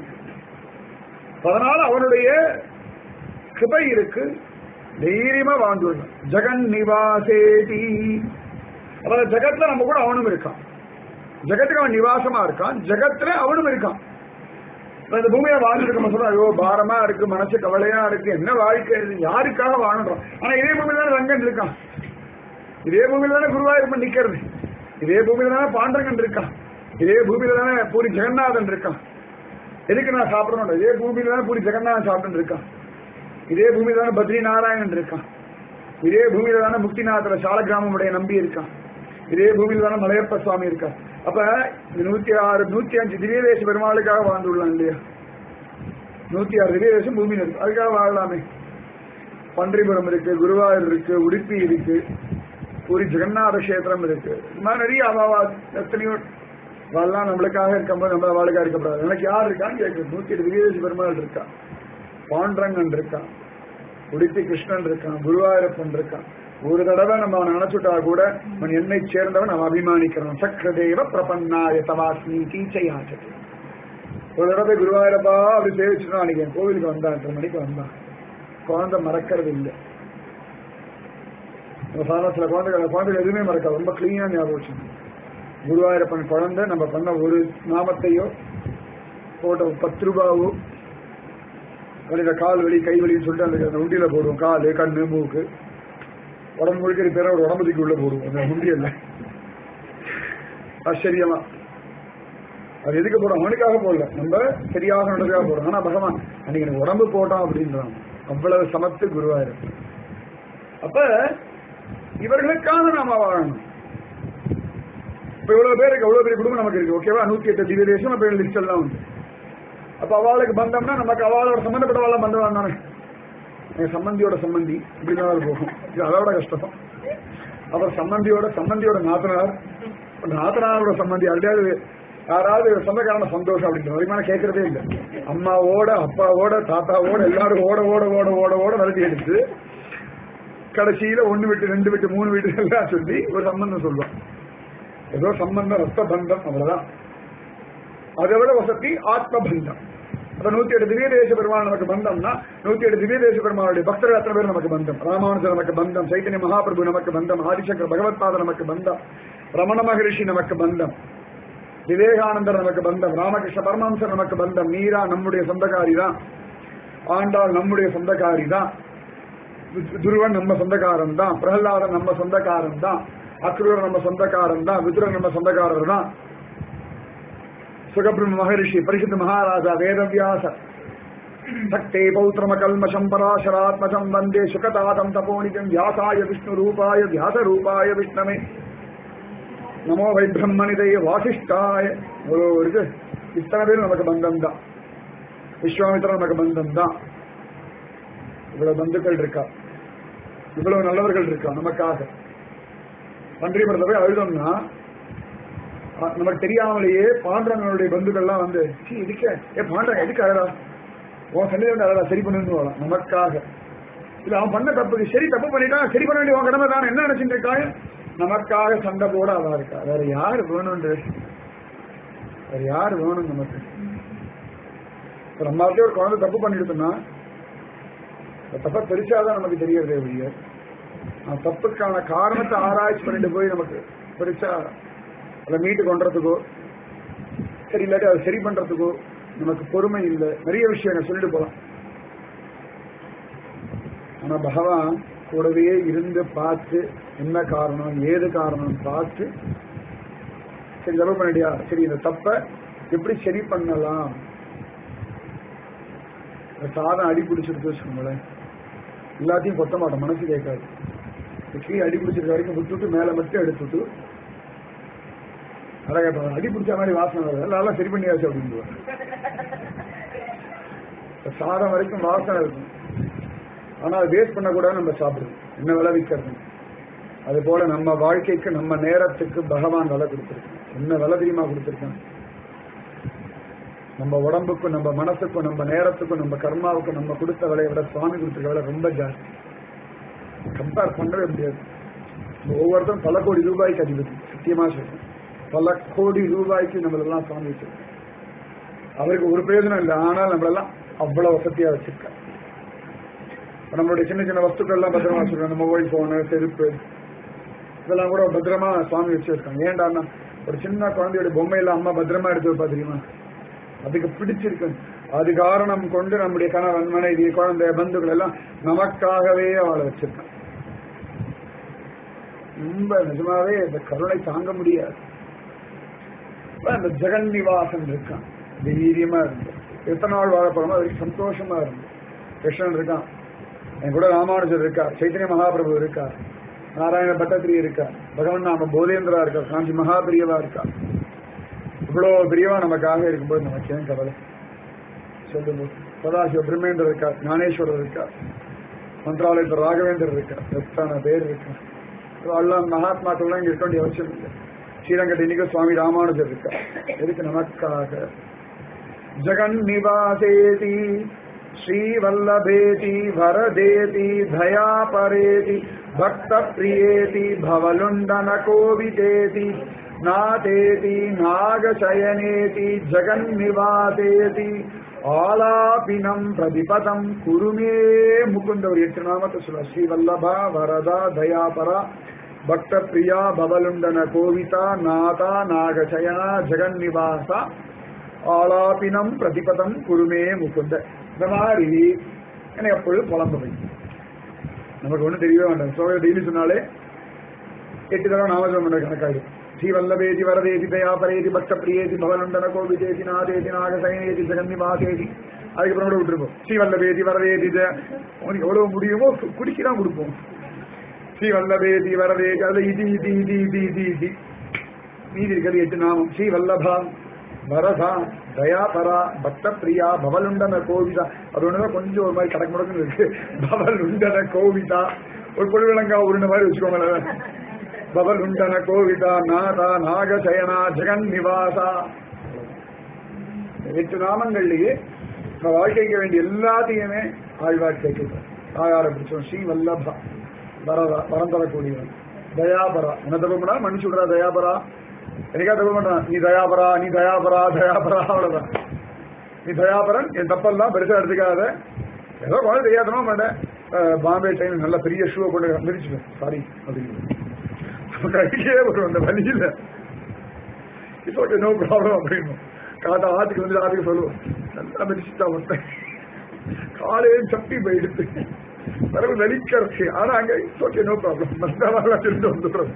அதனால அவனுடைய கிருபை இருக்கு. தைரியமா வாழ்ந்துள்ளோம். ஜெகன் நிவாசேதி, அதாவது ஜெகத்துல நம்ம கூட அவனும் இருக்கான். ஜெகத்துக்கு அவன் நிவாசமா இருக்கான், ஜெகத்துல அவனும் இருக்கான். இந்த பூமியில வாழ்ந்துருக்க சொல்றோம், ஐயோ பாரமா இருக்கு, மனசு கவலையா இருக்கு, என்ன வாழ்க்கை இது, யாருக்காக வாழணும்? ஆனா இதே பூமியில தானே ரங்கன் இருக்கான், இதே பூமியில தானே குருவாயூரப்பன் நிக்கிறது, இதே பூமியில தானே பாண்டரங்கன் இருக்கான், இதே பூமியில தானே பூரி ஜெகநாதன் இருக்கான். எதுக்கு நான் சாப்பிடணும்? இதே பூமியில தானே பூரி ஜெகநாதன் சாப்பிட்டு இருக்கான், இதே பூமியில தானே பத்ரி நாராயணன் இருக்கான், இதே பூமியில தானே முக்திநாதர சாலகிராமமுடைய நம்பி இருக்கான், இதே பூமியில தானே மலையப்ப சுவாமி இருக்கான். அப்ப நூத்தி ஆறு நூத்தி அஞ்சு திவ்யதேச பெருமாளுக்காக வாழ்ந்துள்ளலாம் இல்லையா? நூத்தி ஆறு திவ்யதேசம் பூமியில் இருக்கு, அதுக்காக வாழலாமே. பன்றிபுரம் இருக்கு, குருவாயூர் இருக்கு, உடுப்பி இருக்கு, பூரி ஜெகநாத கஷேத்திரம் இருக்கு. இந்த மாதிரி நிறைய அவாவா எத்தனையோ வாழலாம். நம்மளுக்காக இருக்கும்போது நம்ம வாழ்க்கா இருக்கப்படாது. எனக்கு யார் இருக்கான்னு கேட்குது. நூத்தி எட்டு திவ்யதேச பெருமாள் இருக்கா, பாண்டரங்கன் இருக்கான், உடுப்பி கிருஷ்ணன் இருக்கான், குருவாயூரப்பன் இருக்கான். ஒரு தடவை நம்ம அவனை நினைச்சுட்டா கூட அவன் என்னை சேர்ந்தவன் நம்ம அபிமானிக்கிறோம். சக்கரதேவ பிரபன்னாய தவாஸ்மி கீச்சையாச்சு. ஒரு தடவை குருவாயூரப்பா அப்படி சேவிச்சுட்டோம். அன்னைக்கு என் கோவிலுக்கு வந்தான், எட்டு மணிக்கு வந்தான். குழந்தை மறக்கிறது இல்லை. சில குழந்தைகள் குழந்தைகள் எதுவுமே மறக்காது, ரொம்ப கிளீனா ஞாபகம். குருவாயூரப்பன் குழந்தை நம்ம பண்ண ஒரு நாமத்தையோ போட்ட பத்து ரூபாவோ அந்த கால் வலி கை வலின்னு சொல்லிட்டு அந்த உண்டியில போடுவோம். காலு கண்ணு மூக்கு உடம்பு முழுக்க பேர ஒரு உடம்புக்கு உள்ள போடுவோம் அந்த உண்டியல்ல. ஆச்சரியமா அது எதுக்கு போடும்? அவனுக்காக போடல, நம்ம சரியாக நடந்ததுக்காக போடுறோம். ஆனா பகவான் அன்னைக்கு எனக்கு உடம்பு போட்டான் அப்படின்றான். அவ்வளவு சமத்து குருவாயூரப்பன். அப்ப இவர்களுக்காக நாம வாழணும். இப்ப இவ்வளவு பேருக்கு எவ்வளவு பெரிய குடும்பம் நமக்கு இருக்கு, ஓகேவா? நூத்தி எட்டு திவ்ய தேசம் அப்ப லிஸ்ட் எல்லாம் உண்டு. அப்ப அவளுக்கு பந்தம்னா நமக்கு அவளோட சம்பந்தப்பட்டவாள பந்தம் தானே. என் சம்பந்தியோட சம்பந்தி இப்படிதான் போகும், இது அதோட கஷ்டம். அப்புறம் சம்பந்தியோட சம்பந்தியோட நாத்தனார், நாத்தனாரோட சம்பந்தி, அப்படியாவது யாராவது சொந்தக்காரன சந்தோஷம் அப்படின்ற வரைக்கும் கேட்கறதே இல்லை. அம்மாவோட அப்பாவோட தாத்தாவோட எல்லாரும் ஓட ஓட ஓட ஓட ஓட நடத்தி எடுத்து கடைசியில ஒண்ணு விட்டு ரெண்டு விட்டு மூணு வீட்டு எல்லாம் சொல்லி ஒரு சம்பந்தம் சொல்லுவான். ஏதோ சம்பந்தம் ரத்த பந்தம், அவ்வளவுதான். அதை விட வசதி ஆத்ம பந்தம். அப்ப நூத்தி எட்டு திவ்ய தேச பெருமாள் நமக்கு பந்தம்னா நூத்தி எட்டு திவ்ய தேச பெருமாளுடைய பக்தர்கள் அத்தனை பேர் நமக்கு பந்தம். ராமானுஜர் நமக்கு பந்தம், சைத்தன்ய மகாபிரபு நமக்கு பந்தம், ஆதிசங்கர் பகவத்பாத நமக்கு பந்தம், ரமண மகரிஷி நமக்கு பந்தம், விவேகானந்தர் நமக்கு பந்தம், ராமகிருஷ்ண பரமஹம்சர் நமக்கு பந்தம், மீரா நம்முடைய சொந்தக்காரி தான், ஆண்டாள் நம்முடைய சொந்தக்காரி தான், துருவன் நம்ம சொந்தக்காரன் தான், பிரகலாதன் நம்ம சொந்தக்காரன் தான், அக்ரூர் நம்ம சொந்தக்காரன் தான், விதுரன் நம்ம சொந்தக்காரர் தான், சுகபிரம்ம மகரிஷி, பரிசுத்த மகாராஜா, வேதவியாசர், சக்தே பௌத்திரம கல்மஷம் பராசராத்மஜம் வந்தே சுகதாதம் தபோனிகம் வியாசாய விஷ்ணு ரூபாய வியாச ரூபாய விஷ்ணமே நமோ வை பிரம்மனிதைய வாசிஷ்டாய. இருக்கு இத்தனை பேரும் நமக்கு பந்தம் தான். விஸ்வாமித்திரன் நமக்கு பந்தம் தான். இவ்வளவு பந்துக்கள் இருக்கா, இவ்வளவு நல்லவர்கள் இருக்கா நமக்காக. பன்றிபுரத்தை போய் அழுதோம்னா நமக்கு தெரியாமலேயே பாண்டவங்களுடைய பந்துக்கள்லாம் வந்து சீ இதுக்க ஏ பாண்டவன் எதுக்கு அழகா உன் சன்னிதை வந்து அழகா சரி பண்ணுன்னு வரலாம் நமக்காக. இல்ல அவன் பண்ண தப்புக்கு சரி தப்பு பண்ணிட்டான் சரி பண்ண வேண்டிய உன் கடமை தான் என்ன நினைச்சுட்டு இருக்காங்க நமக்காக சண்டை போட அவா இருக்கா. வேற யாரு வேணும்னு வேற யாரு வேணும் நமக்கு? நம்மளாலே ஒரு குழந்தை தப்பு பண்ணிடுதுன்னா தப்ப பெருசாதான் நமக்கு தெரியறதே ஒழிய தப்புக்கான காரணத்தை ஆராய்ச்சி பண்ணிட்டு போய் நமக்கு பெருசா அதை மீட்டு கொண்டுறதுக்கோ சரி இல்லாட்டி அதை சரி பண்றதுக்கோ நமக்கு பொறுமை இல்லை. நிறைய விஷயங்கள் சொல்லிட்டு போலாம். ஆனா பகவான் கூடவே இருந்து பார்த்து என்ன காரணம் ஏது காரணம் பார்த்து சரி தப்பு பண்ணிட்டியா சரி இந்த தப்ப எப்படி சரி பண்ணலாம். சாதம் அடி பிடிச்சிருக்கு வச்சுக்கோங்களேன் எல்லாத்தையும் கொத்த மாட்டோம் மனசு கேட்காது. கீழே அடி பிடிச்சிருக்க வரைக்கும் விட்டுட்டு மேல மட்டும் எடுத்துட்டு அதான் கேட்பாங்க அடி பிடிச்ச மாதிரி வாசனை வருது நல்லா சரி பண்ணியாச்சு அப்படின்னு. சாதம் வரைக்கும் வாசனை இருக்கும் ஆனா அது வேஸ்ட் பண்ணக்கூடாது நம்ம சாப்பிடுறோம் என்ன விளைவிக்கிறது. அது போல நம்ம வாழ்க்கைக்கு நம்ம நேரத்துக்கு பகவான் விலை கொடுத்துருக்கோம். என்ன விலை தெரியுமா கொடுத்துருக்கான்? நம்ம உடம்புக்கும் நம்ம மனசுக்கும் நம்ம நேரத்துக்கும் நம்ம கர்மாவுக்கும் நம்ம கொடுத்த விலையை விட சுவாமி கொடுத்துருக்க விலை ரொம்ப ஜாஸ்தி. கம்பேர் பண்ணவே முடியாது. ஒவ்வொருத்தரும் பல கோடி ரூபாய்க்கு அதிபதி சத்தியமா சொல்றேன். பல கோடி ரூபாய்க்கு நம்மளெல்லாம் சுவாமி வச்சிருக்கோம். அவருக்கு ஒரு பிரயோஜனம் இல்லை ஆனால் நம்மளெல்லாம் அவ்வளவு வசதியா வச்சிருக்காங்க. நம்மளுடைய சின்ன சின்ன வஸ்துக்கள் எல்லாம் பத்திரமா வச்சிருக்கோம். நம்ம மொபைல் போனு செருப்பு இதெல்லாம் கூட பத்திரமா சுவாமி வச்சு வச்சிருக்காங்க. ஏன்டான்னா ஒரு சின்ன குழந்தையோட பொம்மையில அம்மா பத்திரமா எடுத்து வைப்பா தெரியுமா? அதுக்கு பிடிச்சிருக்கு. அது காரணம் கொண்டு நம்முடைய கணவன் மனைவி குழந்தை பந்துக்கள் எல்லாம் நமக்காகவே அவளை வச்சிருக்கான். ரொம்ப நிஜமாவே இந்த கருணை தாங்க முடியாது. அந்த ஜெகன் நிவாசன் இருக்கான் தைரியமா இருந்து எத்தனை நாள் வாழ போறோமோ அதுக்கு சந்தோஷமா இருந்து. கிருஷ்ணன் இருக்கான் என் கூட, ராமானுஜர் இருக்கார், சைத்தன்ய மகாபிரபு இருக்கார், நாராயண பட்டத்திரி இருக்கார், பகவன் நாம போதேந்திரா இருக்கார், காஞ்சி மகாபிரியவா இருக்கார். இவ்வளவு பிரியவா நமக்காக இருக்கும்போது நமக்கு ஏன் கவலை சொல்லுங்க. சதாசிவ பிரம்மேந்திரர் இருக்கார், ஞானேஸ்வரர் இருக்கார், மந்திராலயத்தில் ராகவேந்தர் இருக்கார், எத்தனை பேர் இருக்கார். எல்லாம் மகாத்மாக்கள்லாம் இங்க இருக்க வேண்டிய அவசியம் இல்லை. ஸ்ரீரங்கத்தில் இன்னைக்கு சுவாமி ராமானுஜர் இருக்கார். எதுக்கு? நமக்காக. ஜெகன் நிவாசேதி ஸ்ரீவல்லபேதி வரதேதி தயாபரேதி பக்த பிரியேதி பவலுண்டன கோவிதேதி நாதேதி நாகசயனேதி ஜெகன் நிவாசேதி ஆலாபினம் பிரதிபதம் குருமே முகுந்த. ஒரு எட்டு நாமத்தை சொல்ல. ஸ்ரீவல்லபா வரதா தயாபரா பக்த பிரியா பவலுண்டன கோவிதா நாதா நாகசயனா ஜெகன் நிவாசா ஆலாபினம் பிரதிபதம் குருமே முகுந்த. இந்த மாதிரி எனக்கு எப்பொழுது புலம்ப வை. நமக்கு ஒன்றும் தெரியவே வேண்டாம். சோழ டெய்லி சொன்னாலே எட்டு தடவை நாமஜபம் பண்ண கணக்காயிடும். ஸ்ரீவல்லபேதி வரதேதி தயாபரேதி பக்த பிரியேதி பவலுண்டன கோவிதேதி நாதேதி நாகசயனேதி ஜெகன்னிவாசேதி. அதுக்கப்புறம் கூட விட்டுருப்போம். ஸ்ரீவல்லபேதி வரதேதி உனக்கு எவ்வளவு முடியுமோ குடிக்கலாம் கொடுப்போம். ஸ்ரீவல்லபேதி வரதேதி அது இது இது இது இது இது இது மீதி இருக்கிறது எட்டு நாமம். ஸ்ரீவல்லபா வரதா தயாபரா பக்த பிரியா பவலுண்டன கோவிதா. அது ஒண்ணுதான் கொஞ்சம் ஒரு மாதிரி கடக்கு முடக்குன்னு இருக்கு. பவலுண்டன கோவிதா ஒரு பொருளங்கா உருண்ட மாதிரி வச்சுக்கோங்களேன். பவலுண்டன கோவிதா நாதா நாகசயனா ஜெகன் நிவாசா. எட்டு நாமங்கள்லயே வாழ்க்கைக்கு வேண்டிய எல்லாத்தையுமே ஆழ்வார் கேட்கிறார். தாயார பிடிச்சோம். ஸ்ரீ வல்லபா வரதா வரம் தரக்கூடியவன். தயாபரா என்ன தப்பு பண்ணா மனுஷ விடுறா தயாபரா. எனக்கா தப்பு பண்றான். நீ தயாபரா நீ தயாபரா தயாபரா அவ்வளவுதான். நீ தயாபரன் என் தப்பெல்லாம் பெருசா எடுத்துக்காத. ஏதோ குழந்தை தெரியாதனோ மாட்டேன். பாம்பே டைம் நல்ல பெரிய ஷூவை கொண்டு மிதிச்சுட்டேன் சாரி அப்படின்னு கைக்கே வரும் அந்த வழியில. இட்ஸ் ஓகே நோ ப்ராப்ளம் அப்படின்னு காட்டா ஆத்துக்கு வந்து ஆத்துக்கு சொல்லுவோம். நல்லா மிதிச்சுட்டா ஒருத்தன் காலையில் சக்தி போய் எடுத்து பிறகு வெளிக்கரைச்சு. ஆனா அங்க இட்ஸ் ஓகே நோ ப்ராப்ளம் மஸ்தாவா திருட்டு வந்துடுறது.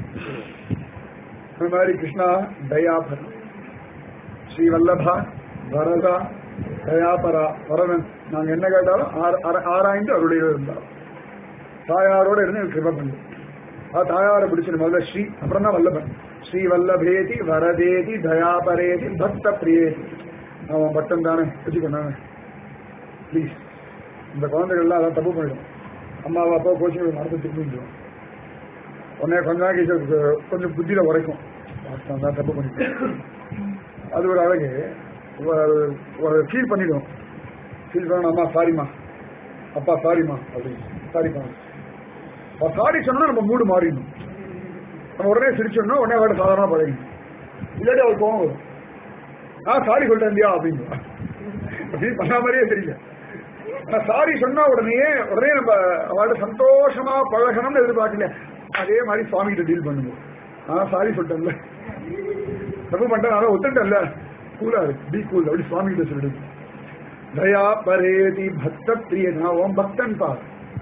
அந்த மாதிரி கிருஷ்ணா தயாபரா ஸ்ரீ வல்லபா வரதா தயாபரா வரதன். நாங்க என்ன கேட்டாலும் ஆராய்ந்து அவருடைய இருந்தார். தாயாரோட இருந்து கிருப பண்ணு. தாயாரை பிடிச்சிரு முதல்ல ஸ்ரீ அப்புறம் தான் வல்லபன். ஸ்ரீ வல்லபேதி வரதேதி தயாபரேதி பக்த பிரியேதி. அவன் பட்டம் தானே வச்சுக்கொண்டாங்க பிளீஸ். இந்த குழந்தைகள்லாம் அதான் தப்பு பண்ணிடும். அம்மாவை அப்பா கோச்சிங் நடத்த திரும்பிடுவோம். உடனே கொஞ்ச நாளைக்கு கொஞ்சம் புத்தியில உரைக்கும். கஷ்டம் தான், தப்பு பண்ணிட்டேன். அது ஒரு அழகு, ஃபீல் பண்ணிடும். ஃபீல் பண்ண அம்மா சாரிம்மா, அப்பா சாரிம்மா அப்படின்னு சாரிப்பா. சாரி சொன்னா நம்ம மூடு மாறிடணும். நம்ம உடனே சிரிச்சோம்னா உடனே அவட சாதாரண பழகணும். இல்லாட்டி அவள் கோவம் வரும். நான் சாரி சொல்லிட்டேன் இல்லையா அப்படின்னு ஃபீல் பண்ண மாதிரியே தெரியல. ஆனா சாரி சொன்னா உடனே உடனே நம்ம அவளோட சந்தோஷமா பழகணும்னு எதிர்பார்க்கல. அதே மாதிரி சுவாமி கிட்ட டீல் பண்ணுவோம். ஆனா சாரி சொல்லிட்டேன்ல, தப்பு பண்ணிட்டேன், அதான் ஒத்துட்டேன்ல, கூலா இருக்கு, பி கூல் அப்படி சுவாமி கிட்ட சொல்லிடுது. தயா பரேதி பக்த பிரியனா, உன் பக்தன் பார்,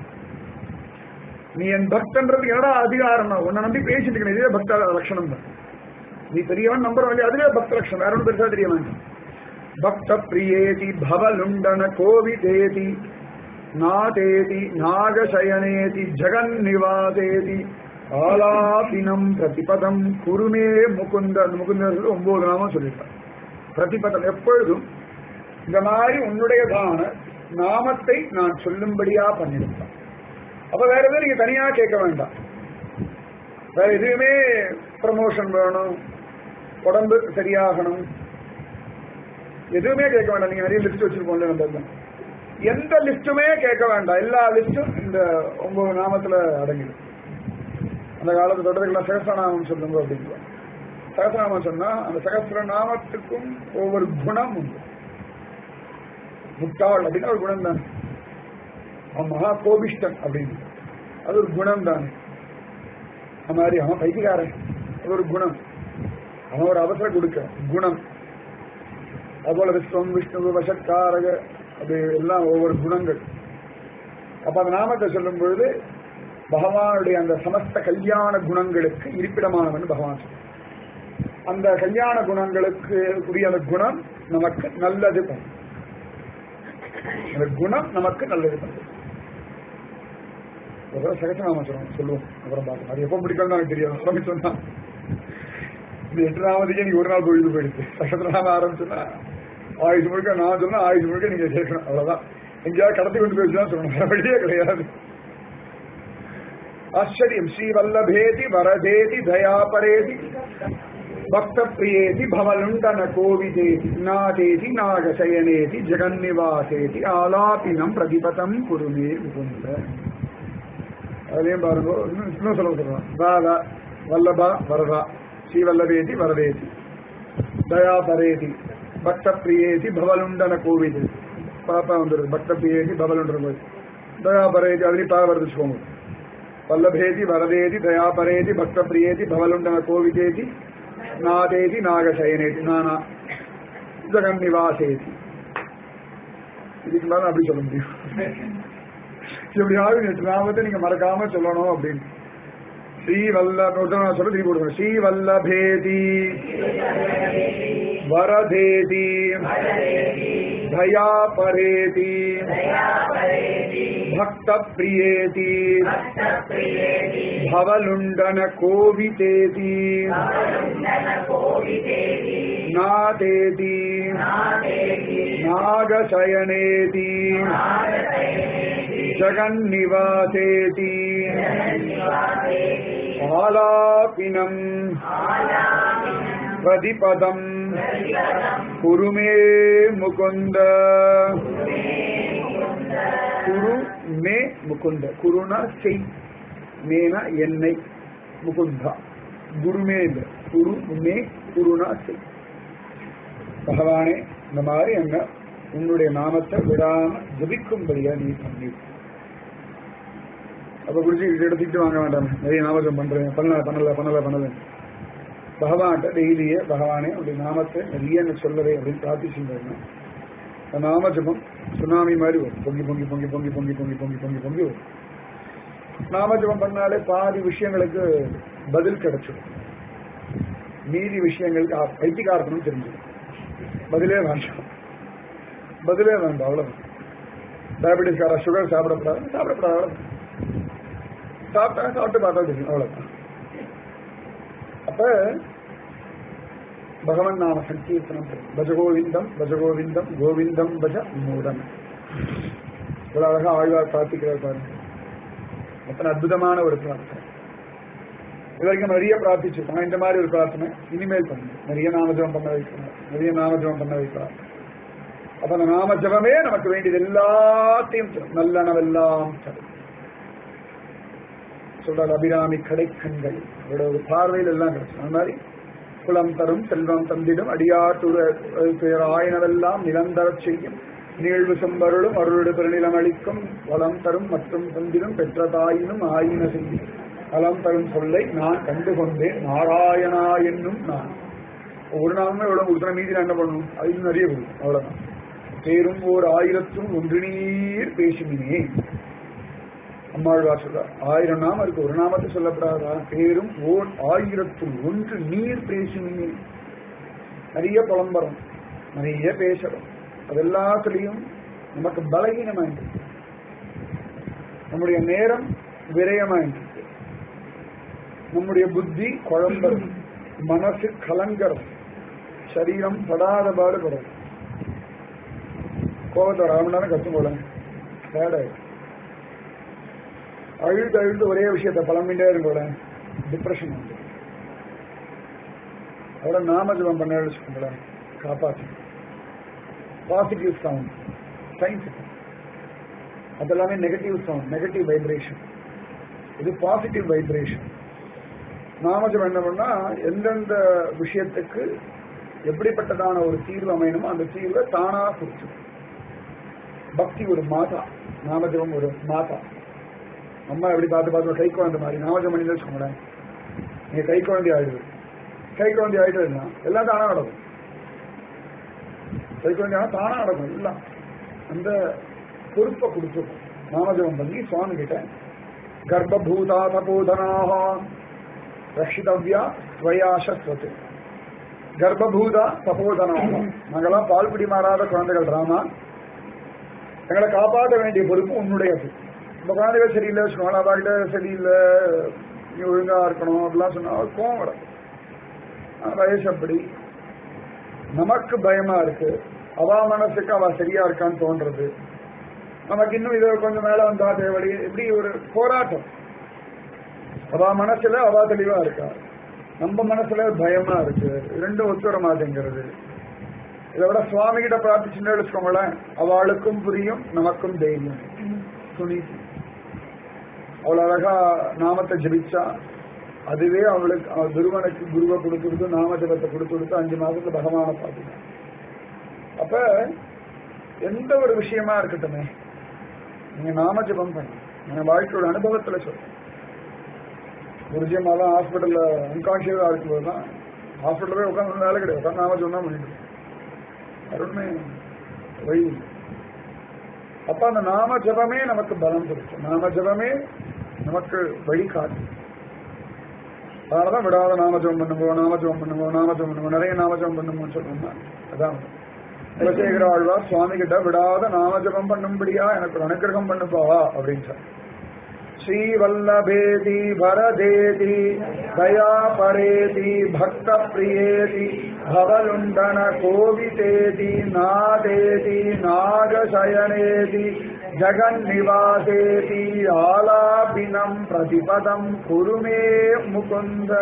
நீ என் பக்தன்றதுக்கு என்னடா அதிகாரம்? உன்னை நம்பி பேசிட்டு இருக்கேன், இதே பக்த லட்சணம் தான். நீ பெரியவன் நம்புற வேண்டிய அதுவே பக்த லட்சணம், வேற ஒன்றும் பெருசா தெரிய வேண்டாம். பக்த பிரியேதி பவலுண்டன கோவிதேதி நாதேதி நாகசயனேதி ஜெகன் நிவாசேதி ஆலாபினம் பிரதிபதம் குருமே முகுந்த. முகுந்த ஒன்பது நாமம் சொல்லிட்டார். பிரதிபதம் எப்பொழுதும் இந்த மாதிரி உன்னுடையதான நாமத்தை நான் சொல்லும்படியா பண்ணிருப்பேன். அப்ப வேற எதுவும் நீங்க தனியா கேட்க வேண்டாம். வேற எதுவுமே ப்ரமோஷன் வேணும், உடம்பு சரியாகணும், எதுவுமே கேட்க வேண்டாம். நீங்க நிறைய லிஸ்ட் வச்சிருக்கோம்ல, நம்ம எந்த லிஸ்டுமே கேட்க வேண்டாம். எல்லா லிஸ்டும் இந்த ஒன்பது நாமத்துல அடங்கிடும். அந்த காலத்து தொடர்கள்லாம் சகசிரநாமம் சொல்லுங்க அப்படிங்கிற. சகசிரநாமம் சொன்னா அந்த சகசிர நாமத்துக்கும் ஒவ்வொரு குணம் உண்டு. முட்டாள் அப்படின்னா ஒரு குணம் தானே. அவன் மகா கோபிஷ்டன் அப்படின்னு அது ஒரு குணம் தானே. அந்த மாதிரி அவன் பைத்தியக்காரன் அது ஒரு குணம். அவன் ஒரு அவசரம் கொடுக்க குணம். அதுபோல விஸ்வம் விஷ்ணு வசக்காரக அது எல்லாம் ஒவ்வொரு குணங்கள். அப்ப அந்த நாமத்தை சொல்லும் பொழுது பகவானுடைய அந்த சமஸ்த கல்யாண குணங்களுக்கு இருப்பிடமானவன் பகவான். அந்த கல்யாண குணங்களுக்கு உரிய அந்த குணம் நமக்கு நல்லது பண்ணும். அந்த குணம் நமக்கு நல்லது பண்ணும். சகசநாமம் சொல்லணும் சொல்லுவோம், அப்புறம் பார்க்கலாம். அது எப்போ பிடிக்கணும் எனக்கு தெரியும். சுவாமி சொன்னா இந்த எட்டு நாமத்துக்கே நீங்க ஒரு நாள் பொழுது போயிடுச்சு. சகசநாமம் ஆரம்பிச்சுன்னா ஆயுஷ் முழுக்க நான் சொன்னா ஆயுஷ் முழுக்க நீங்க கேட்கணும். அவ்வளவுதான். எங்கேயாவது கடத்தி கொண்டு போயிடுச்சுதான் சொல்லணும், வழியே கிடையாது. ஆச்சரியம். ஸ்ரீவல்லபேதி வரதேதி தயாபரேதி பக்த பிரியேதி பவலுண்டன கோவிதேதி நாதேதி நாகசயனேதி ஜெகன்னிவாசேதி ஆலாபினம் பிரதிபதம் குருமே முகுந்த. அதையும் பாருங்க, இன்னும் சொல்ல சொல்றான். ராதா வல்லபா வரதா ஸ்ரீவல்லபேதி வரதேதி தயாபரேதி பக்த பிரியேதி பவலுண்டன கோவிது. பாப்பா வந்துருது பக்த பிரியேதி பவலுண்டன தயாபரேதி. அதுலேயும் பா வருது வச்சுக்கோங்க. வல்லபேதி வரதேதி தயாபரேதி பக்த பிரியேதி பவலுண்டன கோவிதேதி நாதேதி நாகசயனேதி நானா ஜெகன் நிவாசேதி. இதுக்கு மேல அப்படி சொல்ல முடியும். எப்படியாவது நேற்று நாமத்தை நீங்க மறக்காம சொல்லணும் அப்படின்னு. ஸ்ரீவல்லப சொல்ல திருப்பி கொடுக்கணும். ஸ்ரீவல்லபேதி வரதேதி தயாபரேதி பக்த பிரியேதி பவலுண்டன கோவிதேதி நாதேதி நாகசயனேதி ஜெகன்னிவாசேதி ஆலாபினம் பிரதிபதம் குருமே முகுந்த. குரு மே முகுந்த. குருனா செய், மேனா என்னை, முகுந்தா குருமே இல்லை. குரு மே குருனா செய். பகவானே இந்த மாதிரி என்ன உன்னுடைய நாமத்தை விடாம ஜபிக்கும்படியா நீ பண்ணி. அப்ப குடிச்சு எடுத்துக்கிட்டு வாங்க வேண்டாம். நிறைய நாமஜம் பண்றேன், பண்ணல பண்ணல பண்ணல பண்ணல. பகவான்கிட்ட டெய்லியே பகவானே அப்படி நாமத்தை நிறைய சொல்லவே அப்படின்னு பிரார்த்திச்சுருந்தேன்னா நாமஜபம் சுனாமி மாதிரி வரும். பொங்கி பொங்கி பொங்கி பொங்கி பொங்கி பொங்கி பொங்கி பொங்கி பொங்கி வரும். நாமஜபம் பண்ணாலே பாதி விஷயங்களுக்கு பதில் கிடைச்சிடும், மீதி விஷயங்களுக்கு பைத்தியக்காரத்தனும் தெரிஞ்சிடும். பதிலே வேண்டாம், பதிலே வேண்டாம். அவ்வளவுதான். டயபெட்டிஸ்கார சுகர் சாப்பிடப்படாது, சாப்பிடப்படாது. அவ்வளவுதான். சாப்பிட்டா சாப்பிட்டு பார்த்தா தெரியும். அவ்வளவுதான். அப்ப பகவன் நாம சங்கீர்த்தனம் பஜகோவிந்தம் பஜகோவிந்தம் கோவிந்தம் பஜ மூடம். இவ்வளவு அழகா ஆழ்வார் பிரார்த்திக்கிறார் பாருங்க. எத்தனை அற்புதமான ஒரு பிரார்த்தனை. இது வரைக்கும் நிறைய பிரார்த்திச்சிருக்கோம். இந்த மாதிரி ஒரு பிரார்த்தனை இனிமேல் பண்ணு. நிறைய நாமஜபம் பண்ண வைக்கணும், நிறைய நாமஜபம் பண்ண வைக்கலாம். அப்ப அந்த நாம ஜபமே நமக்கு வேண்டியது எல்லாத்தையும் தரும். நல்லனவெல்லாம் தரும். சொல்றாரு அபிராமி கடைக்கண்கள் அவரோட ஒரு பார்வையில் எல்லாம் கிடைக்கும். அந்த மாதிரி குலம் தரும் செல்வம் தந்திடும் அடியார் ஆயனவெல்லாம் நிரந்தர செய்யும் நீழ்வு செம்பருளும் அருளுடு பெருநிலம் அளிக்கும் வளம் தரும் மற்றும் தந்திடும் பெற்ற தாயினும் ஆயின செய்யும் வளம் தரும் சொல்லை நான் கண்டு கொண்டேன் நாராயணா என்னும் நான். ஒரு நாளுமே எவ்வளவு கொடுத்தா மீதி நான் என்ன பண்ணணும்? அது நிறைய கொடுக்கும். அவ்வளவுதான். பேரும் ஓர் ஆயிரத்தும் ஒன்று நீர் பேசுமினே. அம்மாழ்வார் சொல்றார் ஆயிரம் நாமம் இருக்கு, ஒரு நாமத்தை சொல்லப்படாதா? பேரும் ஓர் ஆயிரத்தும் ஒன்று நீர் பேசுமினே. நிறைய புலம்பரம், நிறைய பேசுறோம். அது எல்லாத்துலயும் நமக்கு பலகீனமாயிட்டு, நம்முடைய நேரம் விரயமாயிட்டு, நம்முடைய புத்தி குழம்பும், மனசு கலங்கரம், சரீரம் படாத பாடுபடும். கோபத்தை ஒரு அரை மணி நேரம் கத்தும் போல சேடாயிடும். அழுது அழுது ஒரே விஷயத்த பழம்பின்றே இருக்கோட டிப்ரெஷன் வந்து அதோட நாமஜபம் பண்ண வச்சுக்கோங்களேன், காப்பாற்று. பாசிட்டிவ் சவுண்ட் சயின்ஸ், அதெல்லாமே நெகட்டிவ் சவுண்ட், நெகட்டிவ் வைப்ரேஷன். இது பாசிட்டிவ் வைப்ரேஷன். நாமஜபம் என்ன பண்ணா எந்தெந்த விஷயத்துக்கு எப்படிப்பட்டதான ஒரு தீர்வு அமையணுமோ அந்த தீர்வை தானா கொடுத்து. பக்தி ஒரு மாதா, நாமஜபம் ஒரு மாதா. அம்மா எப்படி பார்த்து பார்த்து கை குழந்தை மாதிரி நாமஜபம் பண்ணி வச்சுக்கோங்களேன், நீங்க கை குழந்தை ஆயிடுது. கை குழந்தை ஆயிடுதுன்னா எல்லாம் தானா நடக்கும். கை குழந்தை தானா நடக்கும் எல்லாம். அந்த பொறுப்பை கொடுத்துருக்கும். நாமஜபம் பண்ணி சுவாமி கிட்ட கர்ப்பூதா தபோதனாக ரஷிதவ்யா ஸ்வயாசஸ்வத்து. கர்ப்பூதா தபோதனாக, நாங்கெல்லாம் பால் குடி மாறாத குழந்தைகள் ராமா, எங்களை காப்பாற்ற வேண்டிய பொறுப்பு உன்னுடையது. நம்ம குழந்தைகள் சரியில்லை வச்சுக்கோங்க, அவாகிட்ட சரியில்லை, நீ ஒழுங்கா இருக்கணும் அப்படிலாம் சொன்னா கோவம் வரும். வயசு அப்படி. நமக்கு பயமா இருக்கு, அவா மனசுக்கு அவ சரியா இருக்கான்னு தோன்றது. நமக்கு இன்னும் இதை கொஞ்சம் மேல வந்தா தேவடி, இப்படி ஒரு போராட்டம். அவா மனசுல அவா தெளிவா இருக்கா, நம்ம மனசுல பயமா இருக்கு, ரெண்டும் ஒத்து வர மாட்டேங்கிறது. இதை விட சுவாமி கிட்ட பிரார்த்திச்சுன்னு வச்சுக்கோங்களேன், அவளுக்கும் புரியும் நமக்கும் தைரியம் துணி. அவ்வளவு அழகா நாமத்தை ஜபிச்சா அதுவே அவளுக்கு துருவனுக்கு குருவை கொடுத்துருது, நாம ஜபத்தை கொடுத்து கொடுத்து அஞ்சு மாசத்துல பகவானை பார்த்துக்கலாம். அப்ப எந்த ஒரு விஷயமா இருக்கட்டுமே நீங்க நாம ஜபம் பண்ண. என் வாழ்க்கையோட அனுபவத்துல சொல்றேன். குருஜியமாலாம் ஹாஸ்பிட்டல்ல அன்கான்சியஸா இருக்கும்போது தான் ஹாஸ்பிட்டல் போய் உட்காந்து வேலை கிடையாது, உட்காந்து நாம ஜபம் தான் பண்ணிட்டு அருண்மை வழி. அப்ப அந்த நாம ஜபமே நமக்கு பலம் கொடுக்கும், நாம ஜபமே நமக்கு வழிகாட்டு. அதனாலதான் விடாத நாமஜபம் பண்ணுவோம், நாமஜபம் பண்ணுவோம், நாமஜபம் பண்ணுவோம், நிறைய நாமஜபம் பண்ணுவோம்னு சொல்லணும்னா அதான் குலசேகர ஆழ்வார் சுவாமி கிட்ட விடாத நாமஜபம் பண்ணும்படியா எனக்கு ஒரு அனுகிரகம் பண்ணுப்பா அப்படின்னு சொல். ஸ்ரீ வல்லபேதி வரதேதி தயா பரேதி பக்த பிரியேதி பவலுண்டன கோவிதேதி நாதேதி நாகசயனேதி ஜகன் நிவாசேதி ஆலாபினம் பிரதிபதம் குருமே முகுந்த.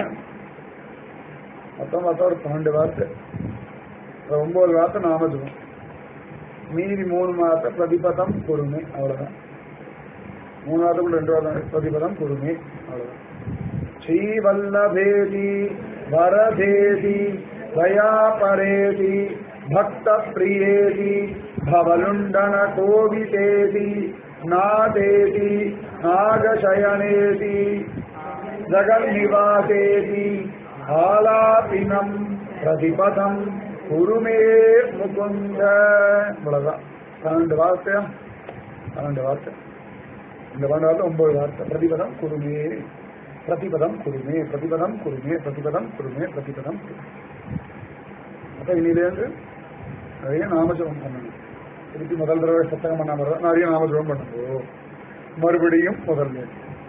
மொத்தம் பார்த்தா ஒரு பன்னெண்டு வார்த்தை, ஒன்பது வார்த்தை நாமஜபம், மீதி மூணு வார்த்தை பிரதிபதம் குருமே. அவ்வளவுதான். மூணாவதுக்குள்ள ரெண்டு வார்த்தை பிரதிபதம் குருமே. அவ்வளவுதான். ஸ்ரீவல்லபேதி வரதேதி தயா பரேதி பக்த பிரியேதி பவலுண்டன கோவிதேதி நாதேதி நாகசயனேதி ஜகன் நிவாசேதி ஆலாபினம் பிரதிபதம் குருமே முகுந்த. இவ்வளவுதான். பன்னெண்டு வார்த்தையா? பன்னெண்டு வார்த்தை. இந்த பன்னெண்டு வார்த்தை ஒன்பது வார்த்தை. பிரதிபதம் குருமே, பிரதிபதம் குருமே, பிரதிபதம் குருமே, பிரதிபதம் குருமே, பிரதிபதம் குருமே. அப்ப இனிலேருந்து நிறைய நாமஜபம் பண்ணணும். திருப்பி முதல் தடவை சத்தகம் பண்ண மாதிரி நிறைய நாமஜபம் பண்ணுவோம். மறுபடியும் முதல்ல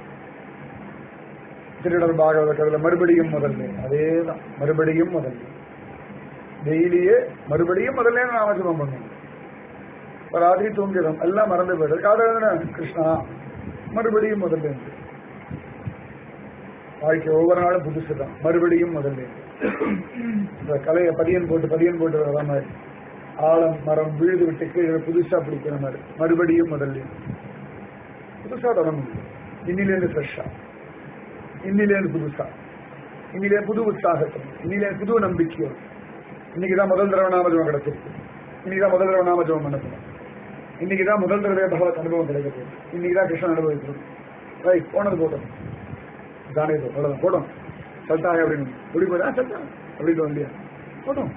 திருடர் பாகவத கதையில மறுபடியும் முதல்ல அதேதான், மறுபடியும் முதல்ல டெய்லியே மறுபடியும் முதல்ல நாமஜபம் பண்ணுவோம். ராத்திரி தூங்கிடும் எல்லாம் மறந்து போயிடுது. காதல் கிருஷ்ணா மறுபடியும் முதல்ல வாழ்க்கை ஒவ்வொரு நாளும் புதுசு தான், மறுபடியும் முதல்ல. இந்த கலையை பதியன் போட்டு பதியன் போட்டு வர மாதிரி ஆழம் மரம் விழுது விட்டுக்கு புதுசா பிடிக்கிற மாதிரி மறுபடியும் முதல்ல புதுசா தொடங்கும். இன்னிலேருந்து ஃப்ரெஷ்ஷா, இன்னிலேருந்து புதுசா, இன்னிலே புது உற்சாகத்தம், இன்னிலே புது நம்பிக்கையோ. இன்னைக்குதான் முதல் தடவை நாமஜபம் கிடைச்சிருக்கு, இன்னைக்குதான் முதல் தடவை நாமஜபம் பண்ண போறோம், இன்னைக்குதான் முதல் தடவை பகவத் அனுபவம் கிடைக்க போகுது, இன்னைக்குதான் கிருஷ்ணன் அனுபவிக்கிறோம். ரைட், போனது போட்டோம், தானே அவ்வளவுதான் போட்டோம். சல்தாய அப்படின்னு எப்படி போதா சல்தா அப்படின்னு இல்லையா போட்டோம்.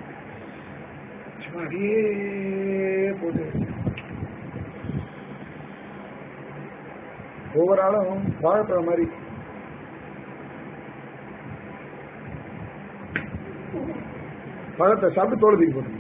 அப்படியே போட்டு ஒவ்வொரு ஆளும் வாழப்படுற மாதிரி பழத்தை சாப்பிட்டு தோல் தூக்கி போட்டு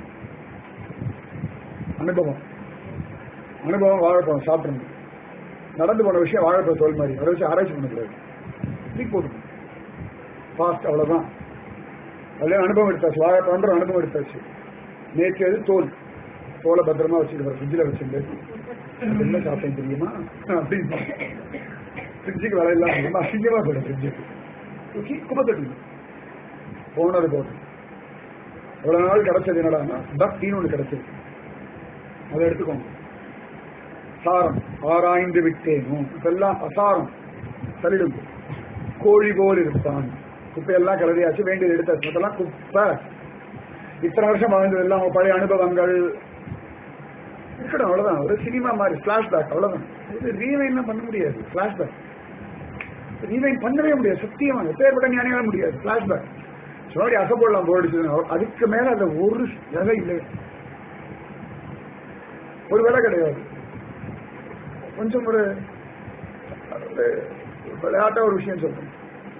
அனுபவம் அனுபவம் வாழைப்பழம் சாப்பிடணும். நடந்து போன விஷயம் வாழைப்பழம் தோல் மாதிரி அதை வச்சு ஆராய்ச்சி பண்ணக்கூடாது, தூக்கி போட்டு ஃபாஸ்ட். அவ்வளவுதான். அதுல அனுபவம் எடுத்தாச்சு, வாழைப்பழம் அனுபவம் எடுத்தாச்சு. நேற்று அது தோல், தோலை பத்திரமா வச்சுட்டு ஃப்ரிட்ஜில் வச்சுட்டு என்ன சாப்பிட்டேன் தெரியுமா அப்படின்னு ஃப்ரிட்ஜுக்கு வேலை இல்லாம ரொம்ப அசிங்கமா போயிடும். ஃப்ரிட்ஜுக்கு தூக்கி குப்பத்தட்டு போனது போதும். எவ்வளவு நாள் கிடைச்சது என்னடா பக்தின்னு ஒண்ணு கிடைச்சது, அதை எடுத்துக்கோங்க. சாரம் ஆராய்ந்து விட்டேனும் இதெல்லாம் அசாரம் சரிடும். கோழி போல் இருப்பான், குப்பையெல்லாம் கிளறியாச்சு, வேண்டியது எடுத்தாச்சு, அதெல்லாம் குப்பை. இத்தனை வருஷம் வாழ்ந்தது எல்லாம் பழைய அனுபவங்கள் இருக்கட்டும், அவ்வளவுதான். ஒரு சினிமா மாதிரி பிளாஷ்பேக், அவ்வளவுதான். இது ரீவைன் பண்ண முடியாது, பிளாஷ்பேக் ரீவைன் பண்ணவே முடியாது. சத்தியமாக எப்பேற்பட்ட ஞானியால முடியாது. பிளாஷ்பேக் சொன்னாடி அசப்போடலாம் போயிடுச்சு, அதுக்கு மேல அந்த ஒரு வேலை இல்லை, ஒரு வேலை கிடையாது. கொஞ்சம் ஒரு விளையாட்டா ஒரு விஷயம் சொல்றேன்.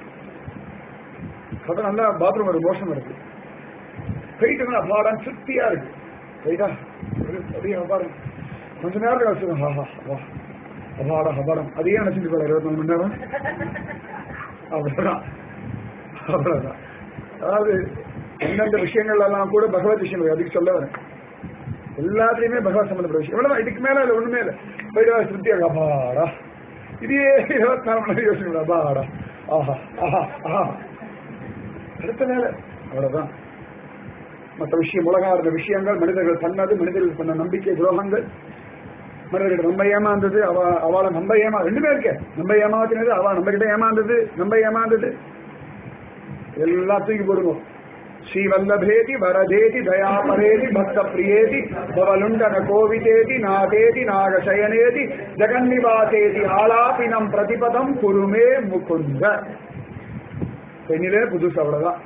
அதான் நல்லா பாத்ரூம் ஒரு மோஷம் இருக்கு, போயிட்டு அபாடம் திருப்தியா இருக்கு, போயிட்டா அப்படியே அபாடம் கொஞ்ச நேரத்துக்கு வச்சுக்கோங்க. ஹாஹா வா அபாடம் அபாடம் அதையே நினைச்சிட்டு போல இருபத்தி நாலு மணி நேரம் அவ்வளவுதான் அவ்வளவுதான். அதாவது எந்தெந்த விஷயங்கள் எல்லாம் கூட பகவத் விஷயம் அதுக்கு சொல்ல வரேன். எல்லாத்துலயுமே பகவத் சம்பந்தப்பட்ட விஷயம் எவ்வளவுதான். இதுக்கு மேல இல்லை, ஒண்ணுமே இல்லை. போயிட்டு திருப்தியாக அபாடா இதே இருபத்தி நாலு மணி நேரம் யோசிக்கணும். அபாடா ஆஹா ஆஹா ஆஹா அடுத்த மேல அவ்வளவுதான். மற்ற விஷயம் உலகம் இருந்த விஷயங்கள், மனிதர்கள் பண்ணது, மனிதர்கள் பண்ண நம்பிக்கை துரோகங்கள், மனிதர்கள் நம்ம ஏமாந்தது, அவ அவளை நம்ம ஏமா ரெண்டுமே இருக்க, நம்ம ஏமாத்தினது, அவ நம்ம கிட்ட ஏமாந்தது, நம்ம ஏமாந்தது, எல்லாத்தையும் போடுவோம். ஸ்ரீவல்லபேதி வரதேதி தயாபரேதி பக்த பிரியேதி பவலுண்டன கோவிதேதி நாதேதி நாகசயனேதி ஜெகன்னிவாசேதி ஆலாபினம் பிரதிபதம் குருமே முகுந்த. பெண்ணிலே புதுசு, அவ்வளவுதான்.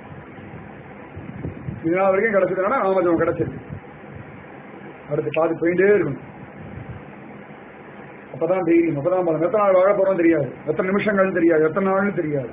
இதனால் வரைக்கும் கிடைச்சதுனா நாமஜபம் கிடைச்சிருக்கு. அடுத்து பாதி போயிட்டே இருக்கணும், அப்பதான் தைரியம், அப்பதான் பலம். எத்தனை நாள் வாழ போறோம் தெரியாது, எத்தனை நிமிஷங்கள் தெரியாது, எத்தனை நாள்னு தெரியாது.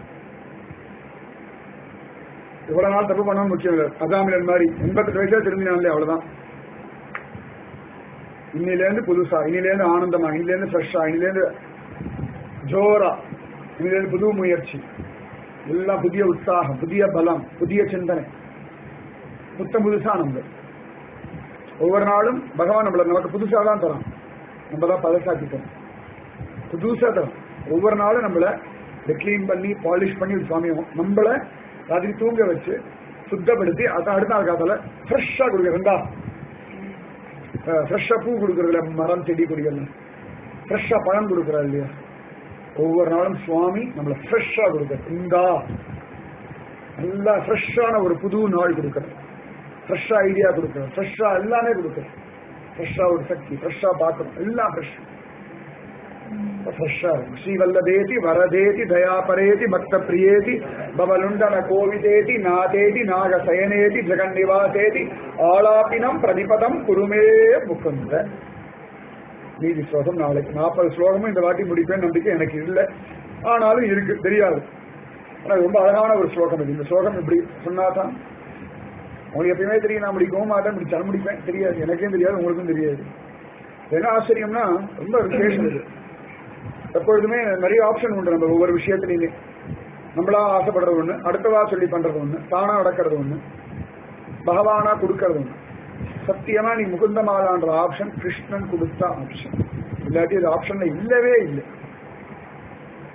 எவ்வளவு நாள் தப்பு பண்ணணும் முக்கியம் இல்லை. அதாமிலன் மாதிரி எண்பத்தெட்டு வயசுல திரும்பினாலே அவ்வளவுதான். இன்னிலேருந்து புதுசா, இன்னிலேருந்து ஆனந்தமா, இன்னிலேருந்து ஃப்ரெஷ்ஷா, இன்னிலேருந்து ஜோரா, இன்னிலேருந்து புது முயற்சி, எல்லாம் புதிய உற்சாகம், புதிய பலம், புதிய சிந்தனை, புத்தம் புதுசா. நம்ம ஒவ்வொரு நாளும் பகவான் நம்மள நமக்கு புதுசா தான் தரோம், நம்ம தான் பழசாக்கிட்டோம், புதுசா தரோம். ஒவ்வொரு நாளும் நம்மள கிளீன் பண்ணி பாலிஷ் பண்ணி சுவாமியும் நம்மள ராத்திரி தூங்க வச்சு சுத்தப்படுத்தி அதை அடுத்த நாள் காலத்துல ஃப்ரெஷ்ஷா கொடுக்குறா. ஃப்ரெஷ்ஷா பூ கொடுக்குறதுல மரம் செடி கொடிகள் ஃப்ரெஷ்ஷா பழம் கொடுக்குறா இல்லையா? ஒவ்வொரு நாளும் சுவாமி நம்மள ஃப்ரெஷ்ஷா கொடுக்குற, இந்தா நல்லா ஃப்ரெஷ்ஷான ஒரு புது நாள் கொடுக்குற, ஃப்ரெஷ்ஷா ஐடியா கொடுக்குற, ஃப்ரெஷ்ஷா எல்லாமே கொடுக்குற, ஃப்ரெஷ்ஷா ஒரு சக்தி, ஃப்ரெஷ்ஷா பார்க்கணும், எல்லாம் ஃப்ரெஷ் ஃப்ரெஷ்ஷா இருக்கும். ஸ்ரீவல்லபேதி வரதேதி தயாபரேதி பக்த பிரியேதி பவலுண்டன கோவிதேதி நாதேதி நாகசயனேதி ஜெகன்னிவாசேதி ஆலாபினம் பிரதிபதம் குருமே முகுந்த. நீதி ஸ்லோகம் நாளைக்கு நாற்பது ஸ்லோகமும் இந்த வாட்டி முடிப்பேன் நம்பிக்கை எனக்கு இல்லை, ஆனாலும் இருக்கு, தெரியாது. ஆனால் ரொம்ப அழகான ஒரு ஸ்லோகம் இது. இந்த ஸ்லோகம் இப்படி சொன்னாதான் உங்களுக்கு எப்பயுமே தெரியும், நான் முடிக்கவும் மாட்டேன், முடிச்சாலும் முடிப்பேன், தெரியாது, எனக்கே தெரியாது, உங்களுக்கும் தெரியாது. என்ன ஆச்சரியம்னா ரொம்ப விசேஷம் இது. எப்பொழுதுமே நிறைய ஆப்ஷன் உண்டு நம்ம ஒவ்வொரு விஷயத்திலையுமே. நம்மளா ஆசைப்படுறது ஒண்ணு, அடுத்தவா சொல்லி பண்றது ஒண்ணு, தானா நடக்கிறது ஒண்ணு, பகவானா கொடுக்கறது ஒண்ணு. சத்தியமா நீ முகுந்தமாலான்ற ஆப்ஷன் கிருஷ்ணன் கொடுத்த ஆப்ஷன், இல்லாட்டி இது ஆப்ஷன்ல இல்லவே இல்லை.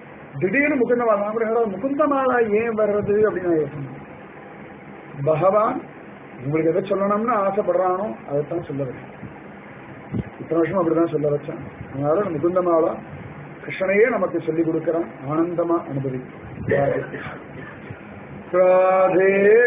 திடீர்னு முகுந்தமாலா கூட முகுந்தமாலா ஏன் வர்றது அப்படின்னு நான் யோசனை. பகவான் உங்களுக்கு எதை சொல்லணும்னு ஆசைப்படுறானோ அதைத்தான் சொல்ல வச்சேன். இத்தனை வருஷம் அப்படிதான் சொல்ல வச்சேன். அதனால முகுந்தமாலா கிருஷ்ணனையே நமக்கு சொல்லிக் கொடுக்கிறான். ஆனந்தமா அனுபவி. ராதே